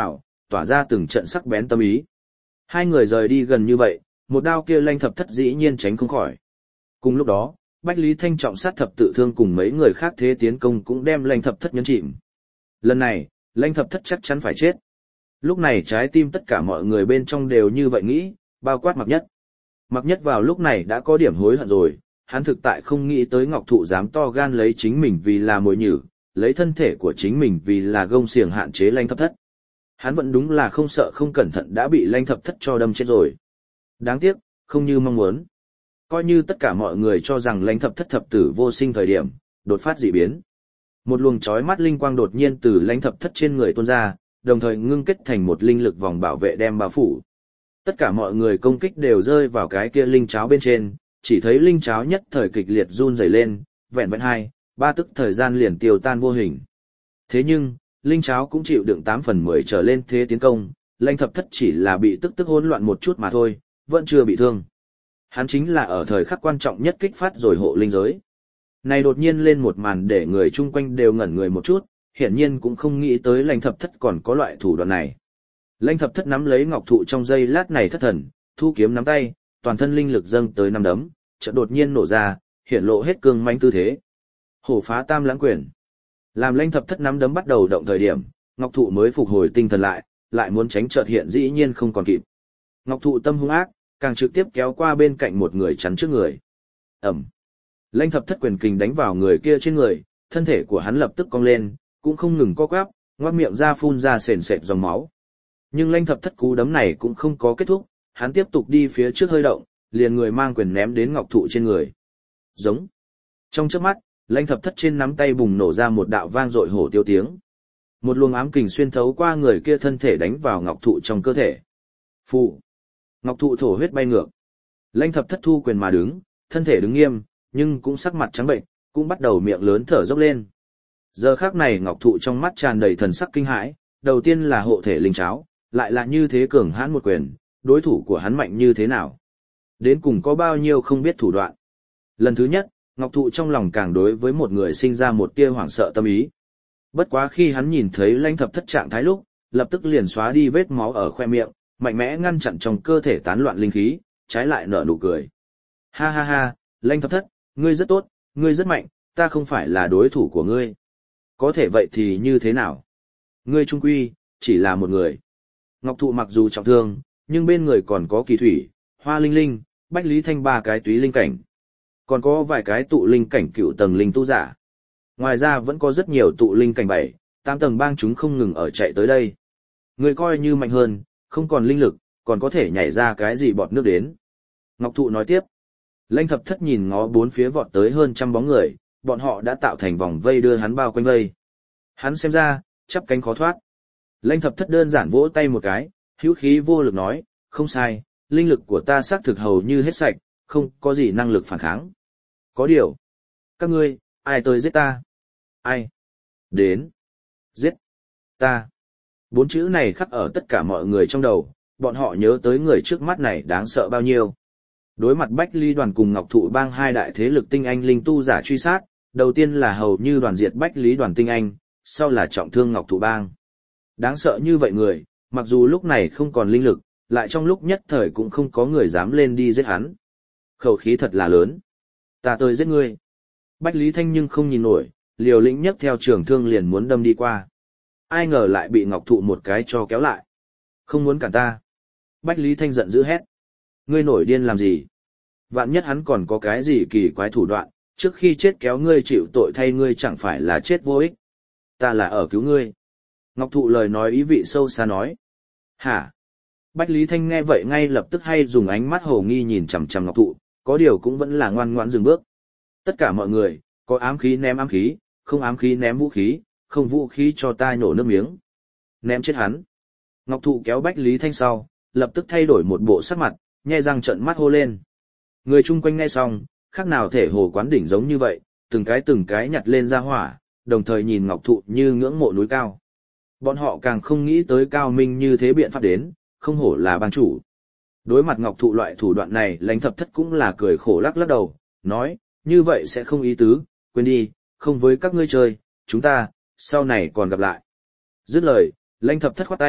tỏa ra từng trận sắc bén tâm ý. Hai người rời đi gần như vậy, một đao kia Lanh Thập Thất dĩ nhiên tránh không khỏi. Cùng lúc đó, Bách Lý Thanh trọng sát thập tự thương cùng mấy người khác thế tiến công cũng đem Lanh Thập Thất nhấn chìm. Lần này, Lanh Thập Thất chắc chắn phải chết. Lúc này trái tim tất cả mọi người bên trong đều như vậy nghĩ, bao quát Mạc Nhất. Mạc Nhất vào lúc này đã có điểm hối hận rồi, hắn thực tại không nghĩ tới Ngọc Thụ dám to gan lấy chính mình vì là mồi nhử, lấy thân thể của chính mình vì là gông xiềng hạn chế Lanh Thập Thất. Hắn vẫn đúng là không sợ không cẩn thận đã bị Lanh Thập Thất cho đâm chết rồi. Đáng tiếc, không như mong muốn. Coi như tất cả mọi người cho rằng Lanh Thập Thất thập tử vô sinh thời điểm, đột phát dị biến. Một luồng chói mắt linh quang đột nhiên từ Lanh Thập Thất trên người tuôn ra, đồng thời ngưng kết thành một linh lực vòng bảo vệ đem bao phủ. Tất cả mọi người công kích đều rơi vào cái kia linh cháo bên trên, chỉ thấy linh cháo nhất thời kịch liệt run rẩy lên, vẹn vẹn 2-3 tức thời gian liền tiêu tan vô hình. Thế nhưng, linh cháo cũng chịu đựng 8/10 trở lên thế tiến công, Lanh Thập Thất chỉ là bị tức hỗn loạn một chút mà thôi, vẫn chưa bị thương. Hắn chính là ở thời khắc quan trọng nhất kích phát rồi hộ linh giới. Này đột nhiên lên một màn để người chung quanh đều ngẩn người một chút, hiển nhiên cũng không nghĩ tới Lanh Thập Thất còn có loại thủ đoạn này. Lanh Thập Thất nắm lấy ngọc thụ trong giây lát này thất thần, thu kiếm nắm tay, toàn thân linh lực dâng tới năm đấm, chợt đột nhiên nổ ra, hiển lộ hết cương mãnh tư thế. Hổ phá tam lãng quyền. Làm Lanh Thập Thất nắm đấm bắt đầu động thời điểm, ngọc thụ mới phục hồi tinh thần lại muốn tránh chợt hiện dĩ nhiên không còn kịp. Ngọc thụ tâm hung ác, càng trực tiếp kéo qua bên cạnh một người chắn trước người. Ẩm. Lanh Thập Thất quyền kình đánh vào người kia trên người, thân thể của hắn lập tức cong lên, cũng không ngừng co quắp, ngoác miệng ra phun ra sền sệt dòng máu. Nhưng Lanh Thập Thất cú đấm này cũng không có kết thúc, hắn tiếp tục đi phía trước hơi động, liền người mang quyền ném đến ngọc thụ trên người. Giống. Trong chớp mắt, Lanh Thập Thất trên nắm tay bùng nổ ra một đạo vang dội hổ tiêu tiếng. Một luồng ám kình xuyên thấu qua người kia thân thể đánh vào ngọc thụ trong cơ thể. Phụ. Ngọc thụ thổ huyết bay ngược. Lanh Thập Thất thu quyền mà đứng, thân thể đứng nghiêm, nhưng cũng sắc mặt trắng bệnh, cũng bắt đầu miệng lớn thở dốc lên. Giờ khắc này ngọc thụ trong mắt tràn đầy thần sắc kinh hãi, đầu tiên là hộ thể linh cháo, lại là như thế cường hãn một quyền, đối thủ của hắn mạnh như thế nào? Đến cùng có bao nhiêu không biết thủ đoạn. Lần thứ nhất, ngọc thụ trong lòng càng đối với một người sinh ra một tia hoảng sợ tâm ý. Bất quá khi hắn nhìn thấy Lanh Thập Thất trạng thái lúc, lập tức liền xóa đi vết máu ở khoe miệng, mạnh mẽ ngăn chặn trong cơ thể tán loạn linh khí, trái lại nở nụ cười. Ha ha ha, Lanh Thập Thất, ngươi rất tốt, ngươi rất mạnh, ta không phải là đối thủ của ngươi. Có thể vậy thì như thế nào? Ngươi trung quy, chỉ là một người. Ngọc thụ mặc dù trọng thương, nhưng bên người còn có Kỳ Thủy, Hoa Linh Linh, Bách Lý Thanh 3 cái túy linh cảnh. Còn có vài cái tụ linh cảnh cựu tầng linh tu giả. Ngoài ra vẫn có rất nhiều tụ linh cảnh 7-8 tầng bang chúng không ngừng ở chạy tới đây. Ngươi coi như mạnh hơn, không còn linh lực, còn có thể nhảy ra cái gì bọt nước đến. Ngọc thụ nói tiếp. Lanh Thập Thất nhìn ngó bốn phía vọt tới hơn trăm bóng người, bọn họ đã tạo thành vòng vây đưa hắn bao quanh vây. Hắn xem ra, chắp cánh khó thoát. Lanh Thập Thất đơn giản vỗ tay một cái, hữu khí vô lực nói, không sai, linh lực của ta xác thực hầu như hết sạch, không có gì năng lực phản kháng. Có điều, các ngươi, ai tới giết ta? Ai? Đến. Giết. Ta. 4 chữ này khắc ở tất cả mọi người trong đầu, bọn họ nhớ tới người trước mắt này đáng sợ bao nhiêu. Đối mặt Bách Lý đoàn cùng Ngọc Thụ bang hai đại thế lực tinh anh linh tu giả truy sát, đầu tiên là hầu như đoàn diệt Bách Lý đoàn tinh anh, sau là trọng thương Ngọc Thụ bang. Đáng sợ như vậy người, mặc dù lúc này không còn linh lực, lại trong lúc nhất thời cũng không có người dám lên đi giết hắn. Khẩu khí thật là lớn. Ta tới giết ngươi. Bách Lý Thanh nhưng không nhìn nổi, liều lĩnh nhấc theo trường thương liền muốn đâm đi qua. Ai ngờ lại bị Ngọc Thụ một cái cho kéo lại. Không muốn cản ta. Bách Lý Thanh giận dữ hét. Ngươi nổi điên làm gì? Vạn nhất hắn còn có cái gì kỳ quái thủ đoạn, trước khi chết kéo ngươi chịu tội thay ngươi chẳng phải là chết vô ích. Ta là ở cứu ngươi. Ngọc Thụ lời nói ý vị sâu xa nói. Hả? Bách Lý Thanh nghe vậy ngay lập tức hay dùng ánh mắt hồ nghi nhìn chằm chằm Ngọc Thụ, có điều cũng vẫn là ngoan ngoãn dừng bước. Tất cả mọi người, có ám khí ném ám khí, không ám khí ném vũ khí, không vũ khí cho ta nhổ nước miếng. Ném chết hắn. Ngọc Thụ kéo Bách Lý Thanh sau, lập tức thay đổi một bộ sắc mặt, nhe răng trợn mắt hô lên. Người chung quanh nghe xong, khác nào thể hồ quán đỉnh giống như vậy, từng cái nhặt lên ra hỏa, đồng thời nhìn Ngọc Thụ như ngưỡng mộ núi cao. Bọn họ càng không nghĩ tới cao minh như thế biện pháp đến, không hổ là bang chủ. Đối mặt Ngọc Thụ loại thủ đoạn này, Lãnh Thập Thất cũng là cười khổ lắc lắc đầu, nói, như vậy sẽ không ý tứ, quên đi, không với các ngươi chơi, chúng ta, sau này còn gặp lại. Dứt lời, Lãnh Thập Thất khoát tay,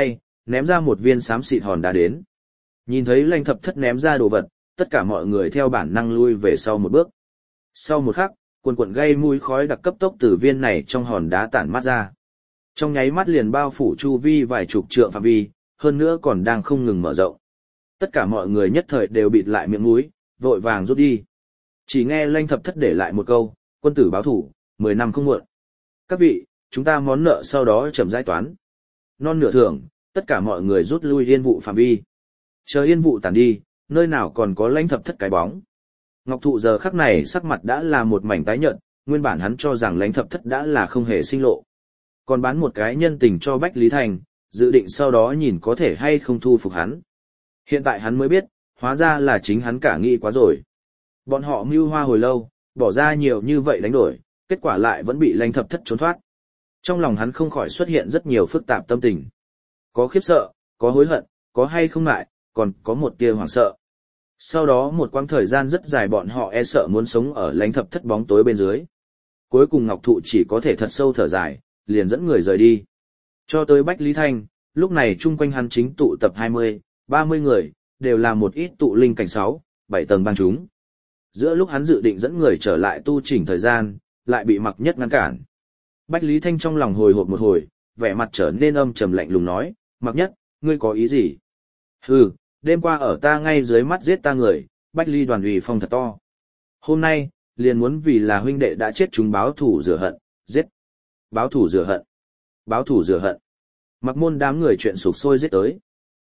ném ra một viên xám xịt hòn đá đến. Nhìn thấy Lãnh Thập Thất ném ra đồ vật, tất cả mọi người theo bản năng lui về sau một bước. Sau một khắc, quần quần gây mùi khói đặc cấp tốc từ viên này trong hòn đá tản mát ra. Trong nháy mắt liền bao phủ chu vi vài chục trượng phạm vi, hơn nữa còn đang không ngừng mở rộng. Tất cả mọi người nhất thời đều bịt lại miệng mũi, vội vàng rút đi. Chỉ nghe Lãnh Thập Thất để lại một câu, quân tử báo thủ, 10 năm không muộn. Các vị, chúng ta món nợ sau đó chậm giải toán. Non nửa thưởng, tất cả mọi người rút lui yên vụ phạm vi. Chờ yên vụ tản đi, nơi nào còn có Lãnh Thập Thất cái bóng. Ngọc Thụ giờ khắc này sắc mặt đã là một mảnh tái nhợt, nguyên bản hắn cho rằng Lãnh Thập Thất đã là không hề sinh lộ. Còn bán một cái nhân tình cho Bách Lý Thành, dự định sau đó nhìn có thể hay không thu phục hắn. Hiện tại hắn mới biết, hóa ra là chính hắn cả nghĩ quá rồi. Bọn họ mưu hoa hồi lâu, bỏ ra nhiều như vậy đánh đổi, kết quả lại vẫn bị Lãnh Thập Thất trốn thoát. Trong lòng hắn không khỏi xuất hiện rất nhiều phức tạp tâm tình. Có khiếp sợ, có hối hận, có hay không ngại, còn có một tia hoảng sợ. Sau đó một quãng thời gian rất dài bọn họ e sợ muốn sống ở Lãnh Thập Thất bóng tối bên dưới. Cuối cùng Ngọc Thụ chỉ có thể thật sâu thở dài, liền dẫn người rời đi. Cho tới Bách Lý Thanh, lúc này chung quanh hắn chính tụ tập 20, 30 người, đều là một ít tụ linh cảnh 6, 7 tầng bang chúng. Giữa lúc hắn dự định dẫn người trở lại tu chỉnh thời gian, lại bị Mặc Nhất ngăn cản. Bách Lý Thanh trong lòng hồi hộp một hồi, vẻ mặt trở nên âm trầm lạnh lùng nói, Mặc Nhất, ngươi có ý gì? Hừ, đêm qua ở ta ngay dưới mắt giết ta người, Bách Lý đoàn ủy phong thật to. Hôm nay, liền muốn vì là huynh đệ đã chết chúng báo thủ rửa hận, giết. Báo thủ rửa hận. Báo thủ rửa hận. Mặc Môn đám người chuyện sục sôi giết tới.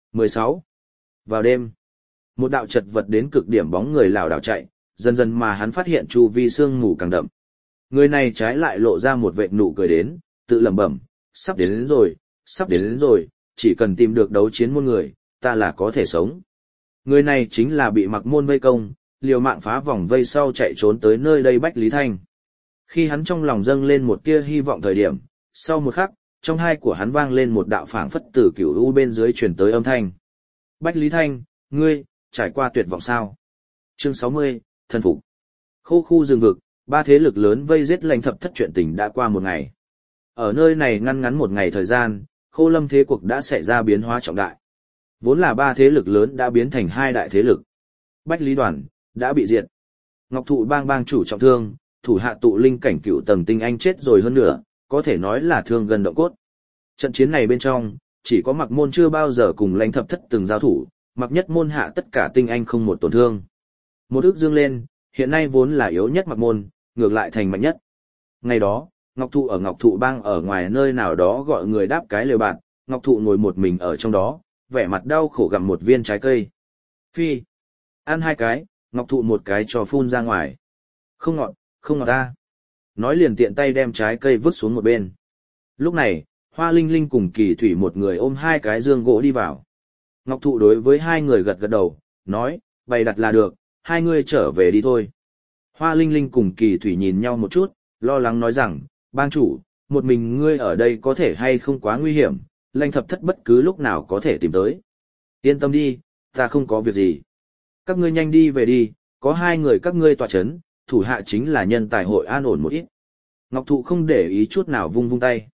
16. Vào đêm, một đạo chật vật đến cực điểm bóng người lảo đảo chạy, dần dần mà hắn phát hiện chu vi sương mù càng đậm. Người này trái lại lộ ra một vệt nụ cười đến, tự lẩm bẩm, sắp đến rồi, sắp đến rồi, chỉ cần tìm được đấu chiến môn người, ta là có thể sống. Người này chính là bị Mặc Môn vây công, liều mạng phá vòng vây sau chạy trốn tới nơi đây Bách Lý Thanh. Khi hắn trong lòng dâng lên một tia hy vọng thời điểm, sau một khắc, trong hai của hắn vang lên một đạo phảng phất từ cửu u bên dưới truyền tới âm thanh. Bách Lý Thanh, ngươi, trải qua tuyệt vọng sao? Chương 60, thân phục. Khô khu rừng vực, ba thế lực lớn vây giết Lãnh Thập Thất chuyện tình đã qua một ngày. Ở nơi này ngăn ngắn một ngày thời gian, Khô Lâm thế cuộc đã xảy ra biến hóa trọng đại. Vốn là ba thế lực lớn đã biến thành hai đại thế lực. Bách Lý đoàn đã bị diệt. Ngọc Thụ bang chủ trọng thương, thủ hạ tụ linh cảnh cựu tầng tinh anh chết rồi hơn nữa, có thể nói là thương gần động cốt. Trận chiến này bên trong, chỉ có Mặc Môn chưa bao giờ cùng Lãnh Thập Thất từng giao thủ, Mặc Nhất môn hạ tất cả tinh anh không một tổn thương. Một ước dương lên, hiện nay vốn là yếu nhất Mặc Môn, ngược lại thành mạnh nhất. Ngày đó, Ngọc Thụ ở Ngọc Thụ bang ở ngoài nơi nào đó gọi người đáp cái lều bạt, Ngọc Thụ ngồi một mình ở trong đó, vẻ mặt đau khổ gặm một viên trái cây. Phi, ăn hai cái, Ngọc Thụ một cái cho phun ra ngoài. Không ngọt, không ngọt ta. Nói liền tiện tay đem trái cây vứt xuống một bên. Lúc này, Hoa Linh Linh cùng Kỳ Thủy một người ôm hai cái dương gỗ đi vào. Ngọc Thụ đối với hai người gật gật đầu, nói, bày đặt là được, hai người trở về đi thôi. Hoa Linh Linh cùng Kỳ Thủy nhìn nhau một chút, lo lắng nói rằng, bang chủ, một mình ngươi ở đây có thể hay không quá nguy hiểm, Lãnh Thập Thất bất cứ lúc nào có thể tìm tới. Yên tâm đi, ta không có việc gì. Các ngươi nhanh đi về đi, có hai người các ngươi tọa chấn, thủ hạ chính là nhân tài hội an ổn một ít. Ngọc Thụ không để ý chút nào vung vung tay.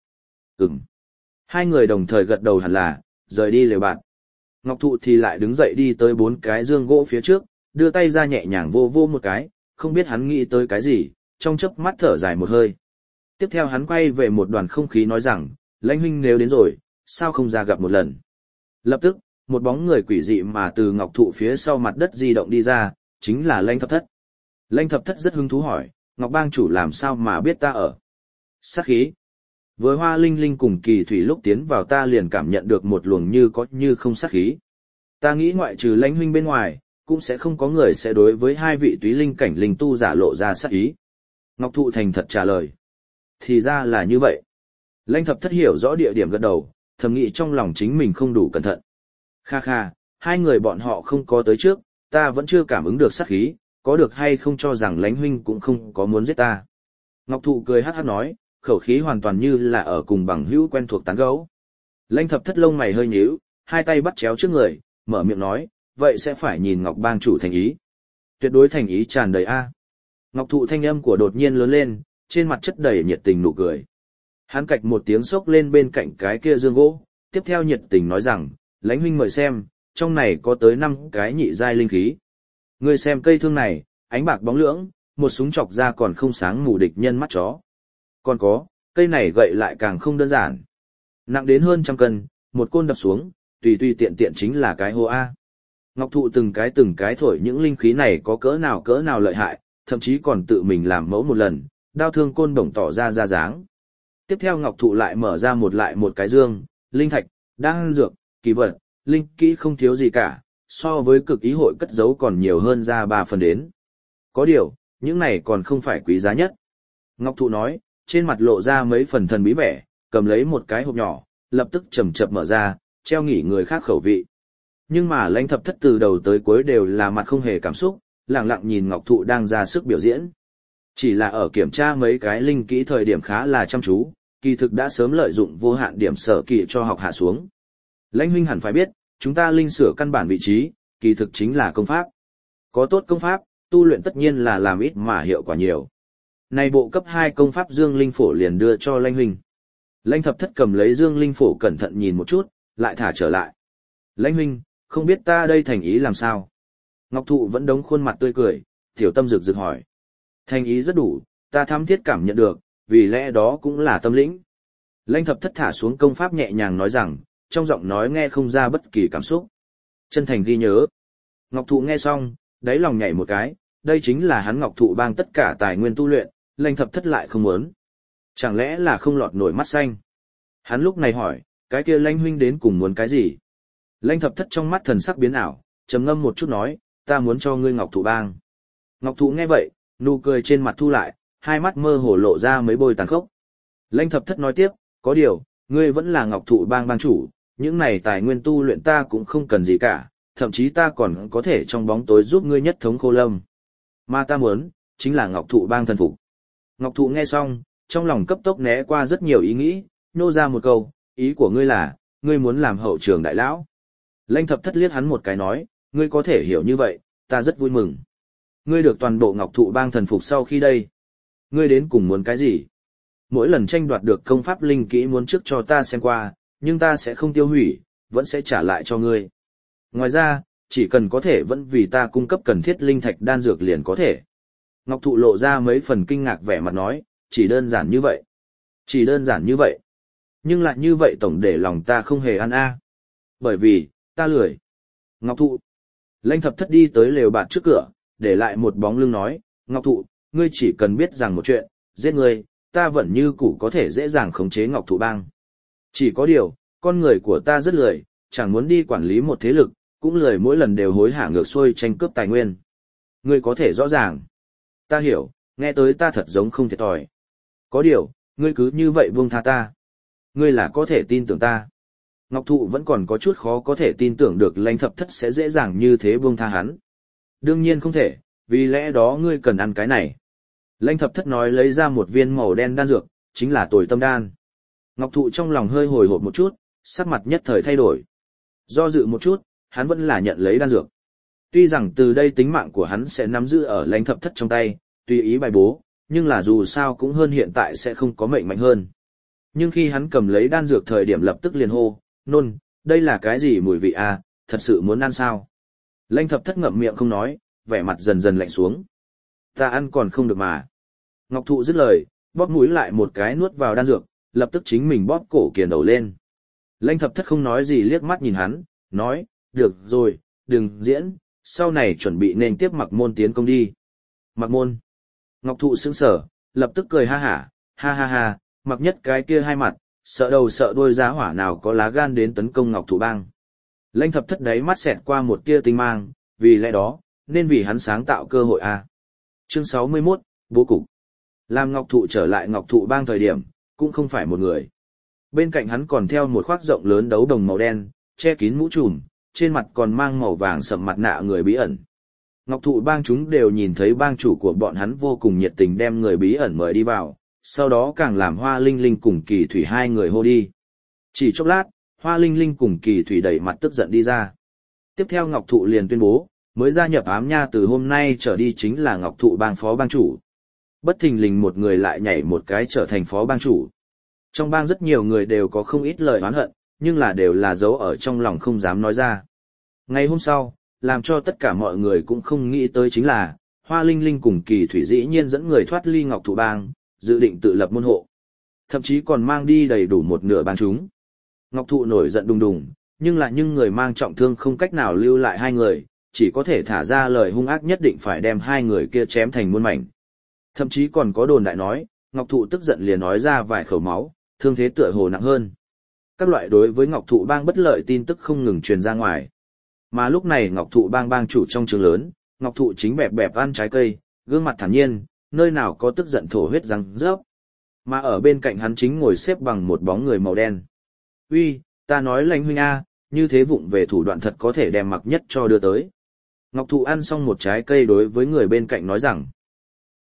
Hai người đồng thời gật đầu hẳn là, rời đi lều bạt. Ngọc Thụ thì lại đứng dậy đi tới 4 cái dương gỗ phía trước, đưa tay ra nhẹ nhàng vô vô một cái, không biết hắn nghĩ tới cái gì, trong chớp mắt thở dài một hơi. Tiếp theo hắn quay về một đoàn không khí nói rằng, Lãnh huynh nếu đến rồi, sao không ra gặp một lần. Lập tức, một bóng người quỷ dị mà từ Ngọc Thụ phía sau mặt đất di động đi ra, chính là Lãnh Thập Thất. Lãnh Thập Thất rất hứng thú hỏi, Ngọc bang chủ làm sao mà biết ta ở? Sát khí. Với Hoa Linh Linh cùng Kỳ Thủy lúc tiến vào ta liền cảm nhận được một luồng như có như không sát khí. Ta nghĩ ngoại trừ Lãnh huynh bên ngoài, cũng sẽ không có người sẽ đối với hai vị túy linh cảnh linh tu giả lộ ra sát ý. Ngọc Thụ thành thật trả lời. Thì ra là như vậy. Lãnh Thập Thất hiểu rõ địa điểm gật đầu, thầm nghĩ trong lòng chính mình không đủ cẩn thận. Kha kha, hai người bọn họ không có tới trước, ta vẫn chưa cảm ứng được sát khí, có được hay không cho rằng Lãnh huynh cũng không có muốn giết ta. Ngọc Thụ cười hát hát nói, khẩu khí hoàn toàn như là ở cùng bằng hữu quen thuộc tán gẫu. Lãnh Thập Thất lông mày hơi nhíu, hai tay bắt chéo trước người, mở miệng nói, vậy sẽ phải nhìn Ngọc bang chủ thành ý. Tuyệt đối thành ý tràn đầy a. Ngọc Thụ thanh âm của đột nhiên lớn lên, trên mặt chất đầy nhiệt tình nụ cười. Hắn cạch một tiếng xốc lên bên cạnh cái kia dương gỗ, Tiếp theo nhiệt tình nói rằng, lãnh huynh mời xem, trong này có tới 5 cái nhị giai linh khí. Ngươi xem cây thương này, ánh bạc bóng lưỡng, một súng chọc ra còn không sáng mù địch nhân mắt chó. Còn có, cây này gậy lại càng không đơn giản. Nặng đến hơn 100 cân, một côn đập xuống, tùy tùy tiện tiện chính là cái hô A. Ngọc Thụ từng cái thổi những linh khí này có cỡ nào lợi hại, thậm chí còn tự mình làm mẫu một lần, đao thương côn bổng tỏ ra ra dáng. Tiếp theo Ngọc Thụ lại mở ra một cái dương, linh thạch, đan dược, kỳ vật, linh kỹ không thiếu gì cả, so với cực ý hội cất giấu còn nhiều hơn ra 3 phần đến. Có điều, những này còn không phải quý giá nhất. Ngọc Thụ nói, trên mặt lộ ra mấy phần thần bí vẻ, cầm lấy một cái hộp nhỏ, lập tức chậm chậm mở ra, treo nghỉ người khác khẩu vị. Nhưng mà Lãnh Thập Thất từ đầu tới cuối đều là mặt không hề cảm xúc, lặng lặng nhìn Ngọc Thụ đang ra sức biểu diễn. Chỉ là ở kiểm tra mấy cái linh kỹ thời điểm khá là chăm chú, kỳ thực đã sớm lợi dụng vô hạn điểm sở kỳ cho học hạ xuống. Lãnh huynh hẳn phải biết, chúng ta linh sửa căn bản vị trí, kỳ thực chính là công pháp. Có tốt công pháp, tu luyện tất nhiên là làm ít mà hiệu quả nhiều. Này bộ cấp 2 công pháp Dương Linh Phổ liền đưa cho Lãnh huynh. Lãnh Thập Thất cầm lấy Dương Linh Phổ cẩn thận nhìn một chút, lại thả trở lại. Lãnh huynh, không biết ta đây thành ý làm sao? Ngọc Thụ vẫn đống khuôn mặt tươi cười, tiểu tâm rực rực hỏi. Thành ý rất đủ, ta thám thiết cảm nhận được, vì lẽ đó cũng là tâm lĩnh. Lãnh Thập Thất thả xuống công pháp nhẹ nhàng nói rằng, trong giọng nói nghe không ra bất kỳ cảm xúc. Chân thành ghi nhớ. Ngọc Thụ nghe xong, đáy lòng nhảy một cái, đây chính là hắn Ngọc Thụ bang tất cả tài nguyên tu luyện, Lãnh Thập Thất lại không muốn. Chẳng lẽ là không lọt nổi mắt xanh? Hắn lúc này hỏi, cái kia Lãnh huynh đến cùng muốn cái gì? Lãnh Thập Thất trong mắt thần sắc biến ảo, trầm ngâm một chút nói, ta muốn cho ngươi Ngọc Thụ bang. Ngọc Thụ nghe vậy, nụ cười trên mặt thu lại, hai mắt mơ hồ lộ ra mấy bôi tàn khốc. Lãnh Thập Thất nói tiếp, có điều, ngươi vẫn là Ngọc Thụ bang bang chủ, những này tài nguyên tu luyện ta cũng không cần gì cả, thậm chí ta còn có thể trong bóng tối giúp ngươi nhất thống Khô Lâm. Mà ta muốn, chính là Ngọc Thụ bang thần phục. Ngọc Thụ nghe xong, trong lòng cấp tốc né qua rất nhiều ý nghĩ, nô ra một câu, ý của ngươi là, ngươi muốn làm hậu trường đại lão. Lãnh Thập Thất liếc hắn một cái nói, ngươi có thể hiểu như vậy, ta rất vui mừng. Ngươi được toàn bộ Ngọc Thụ bang thần phục sau khi đây. Ngươi đến cùng muốn cái gì? Mỗi lần tranh đoạt được công pháp linh kỹ muốn trước cho ta xem qua, nhưng ta sẽ không tiêu hủy, vẫn sẽ trả lại cho ngươi. Ngoài ra, chỉ cần có thể vẫn vì ta cung cấp cần thiết linh thạch đan dược liền có thể. Ngọc Thụ lộ ra mấy phần kinh ngạc vẻ mặt nói, chỉ đơn giản như vậy. Chỉ đơn giản như vậy. Nhưng lại như vậy tổng để lòng ta không hề ăn a. Bởi vì, ta lười. Ngọc Thụ. Lãnh Thập Thất đi tới lều bạt trước cửa, để lại một bóng lưng nói, Ngọc Thụ, ngươi chỉ cần biết rằng một chuyện, giết ngươi, ta vẫn như cũ có thể dễ dàng khống chế Ngọc Thụ bang. Chỉ có điều, con người của ta rất lười, chẳng muốn đi quản lý một thế lực, cũng lười mỗi lần đều hối hả ngược xuôi tranh cướp tài nguyên. Ngươi có thể rõ ràng. Ta hiểu, nghe tới ta thật giống không thiệt thòi. Có điều, ngươi cứ như vậy buông tha ta. Ngươi là có thể tin tưởng ta. Ngọc Thụ vẫn còn có chút khó có thể tin tưởng được Lãnh Thập Thất sẽ dễ dàng như thế buông tha hắn. Đương nhiên không thể, vì lẽ đó ngươi cần ăn cái này. Lãnh Thập Thất nói lấy ra một viên màu đen đan dược, chính là Tồi Tâm đan. Ngọc Thụ trong lòng hơi hồi hộp một chút, sắc mặt nhất thời thay đổi. Do dự một chút, hắn vẫn là nhận lấy đan dược. Tuy rằng từ đây tính mạng của hắn sẽ nắm giữ ở Lãnh Thập Thất trong tay, tùy ý bài bố, nhưng là dù sao cũng hơn hiện tại sẽ không có mệnh mạnh hơn. Nhưng khi hắn cầm lấy đan dược thời điểm lập tức liền hô, nôn, đây là cái gì mùi vị à, thật sự muốn ăn sao? Lãnh Thập Thất ngậm miệng không nói, vẻ mặt dần dần lạnh xuống. Ta ăn còn không được mà. Ngọc Thụ dứt lời, bóp mũi lại một cái nuốt vào đan dược, lập tức chính mình bóp cổ kiền đầu lên. Lãnh Thập Thất không nói gì liếc mắt nhìn hắn, nói, được rồi, đừng diễn, sau này chuẩn bị nên tiếp Mặc Môn tiến công đi. Mặc Môn. Ngọc Thụ sững sờ, lập tức cười ha hả, ha ha ha, Mặc Nhất cái kia hai mặt, sợ đầu sợ đuôi giá hỏa nào có lá gan đến tấn công Ngọc Thụ bang. Lãnh Thập Thất đáy mắt xẹt qua một tia tinh mang, vì lẽ đó, nên vì hắn sáng tạo cơ hội a. Chương 61, bố cục. Làm Ngọc Thụ trở lại Ngọc Thụ bang thời điểm, cũng không phải một người. Bên cạnh hắn còn theo một khoác rộng lớn đấu đồng màu đen, che kín mũ trùm, trên mặt còn mang màu vàng sậm mặt nạ người bí ẩn. Ngọc Thụ bang chúng đều nhìn thấy bang chủ của bọn hắn vô cùng nhiệt tình đem người bí ẩn mời đi vào, sau đó càng làm Hoa Linh Linh cùng Kỳ Thủy hai người hô đi. Chỉ chốc lát, Hoa Linh Linh cùng Kỳ Thủy đẩy mặt tức giận đi ra. Tiếp theo Ngọc Thụ liền tuyên bố, mới gia nhập ám nha từ hôm nay trở đi chính là Ngọc Thụ bang phó bang chủ. Bất thình lình một người lại nhảy một cái trở thành phó bang chủ. Trong bang rất nhiều người đều có không ít lời oán hận, nhưng là đều là giấu ở trong lòng không dám nói ra. Ngày hôm sau, làm cho tất cả mọi người cũng không nghĩ tới chính là, Hoa Linh Linh cùng Kỳ Thủy dĩ nhiên dẫn người thoát ly Ngọc Thụ Bang, dự định tự lập môn hộ. Thậm chí còn mang đi đầy đủ một nửa bang chúng. Ngọc Thụ nổi giận đùng đùng, nhưng người mang trọng thương không cách nào lưu lại hai người, chỉ có thể thả ra lời hung ác nhất định phải đem hai người kia chém thành muôn mảnh. Thậm chí còn có đồn đại nói, Ngọc Thụ tức giận liền nói ra vài khẩu máu, thương thế tựa hồ nặng hơn. Các loại đối với Ngọc Thụ Bang bất lợi tin tức không ngừng truyền ra ngoài. Mà lúc này Ngọc Thụ Bang bang chủ trong trường lớn, Ngọc Thụ chính bẹp bẹp ăn trái cây, gương mặt thản nhiên, nơi nào có tức giận thổ huyết răng rớp. Mà ở bên cạnh hắn chính ngồi xếp bằng một bóng người màu đen. Uy, ta nói Lãnh huynh a, như thế vụng về thủ đoạn thật có thể đem Mặc Nhất cho đưa tới. Ngọc Thụ ăn xong một trái cây đối với người bên cạnh nói rằng,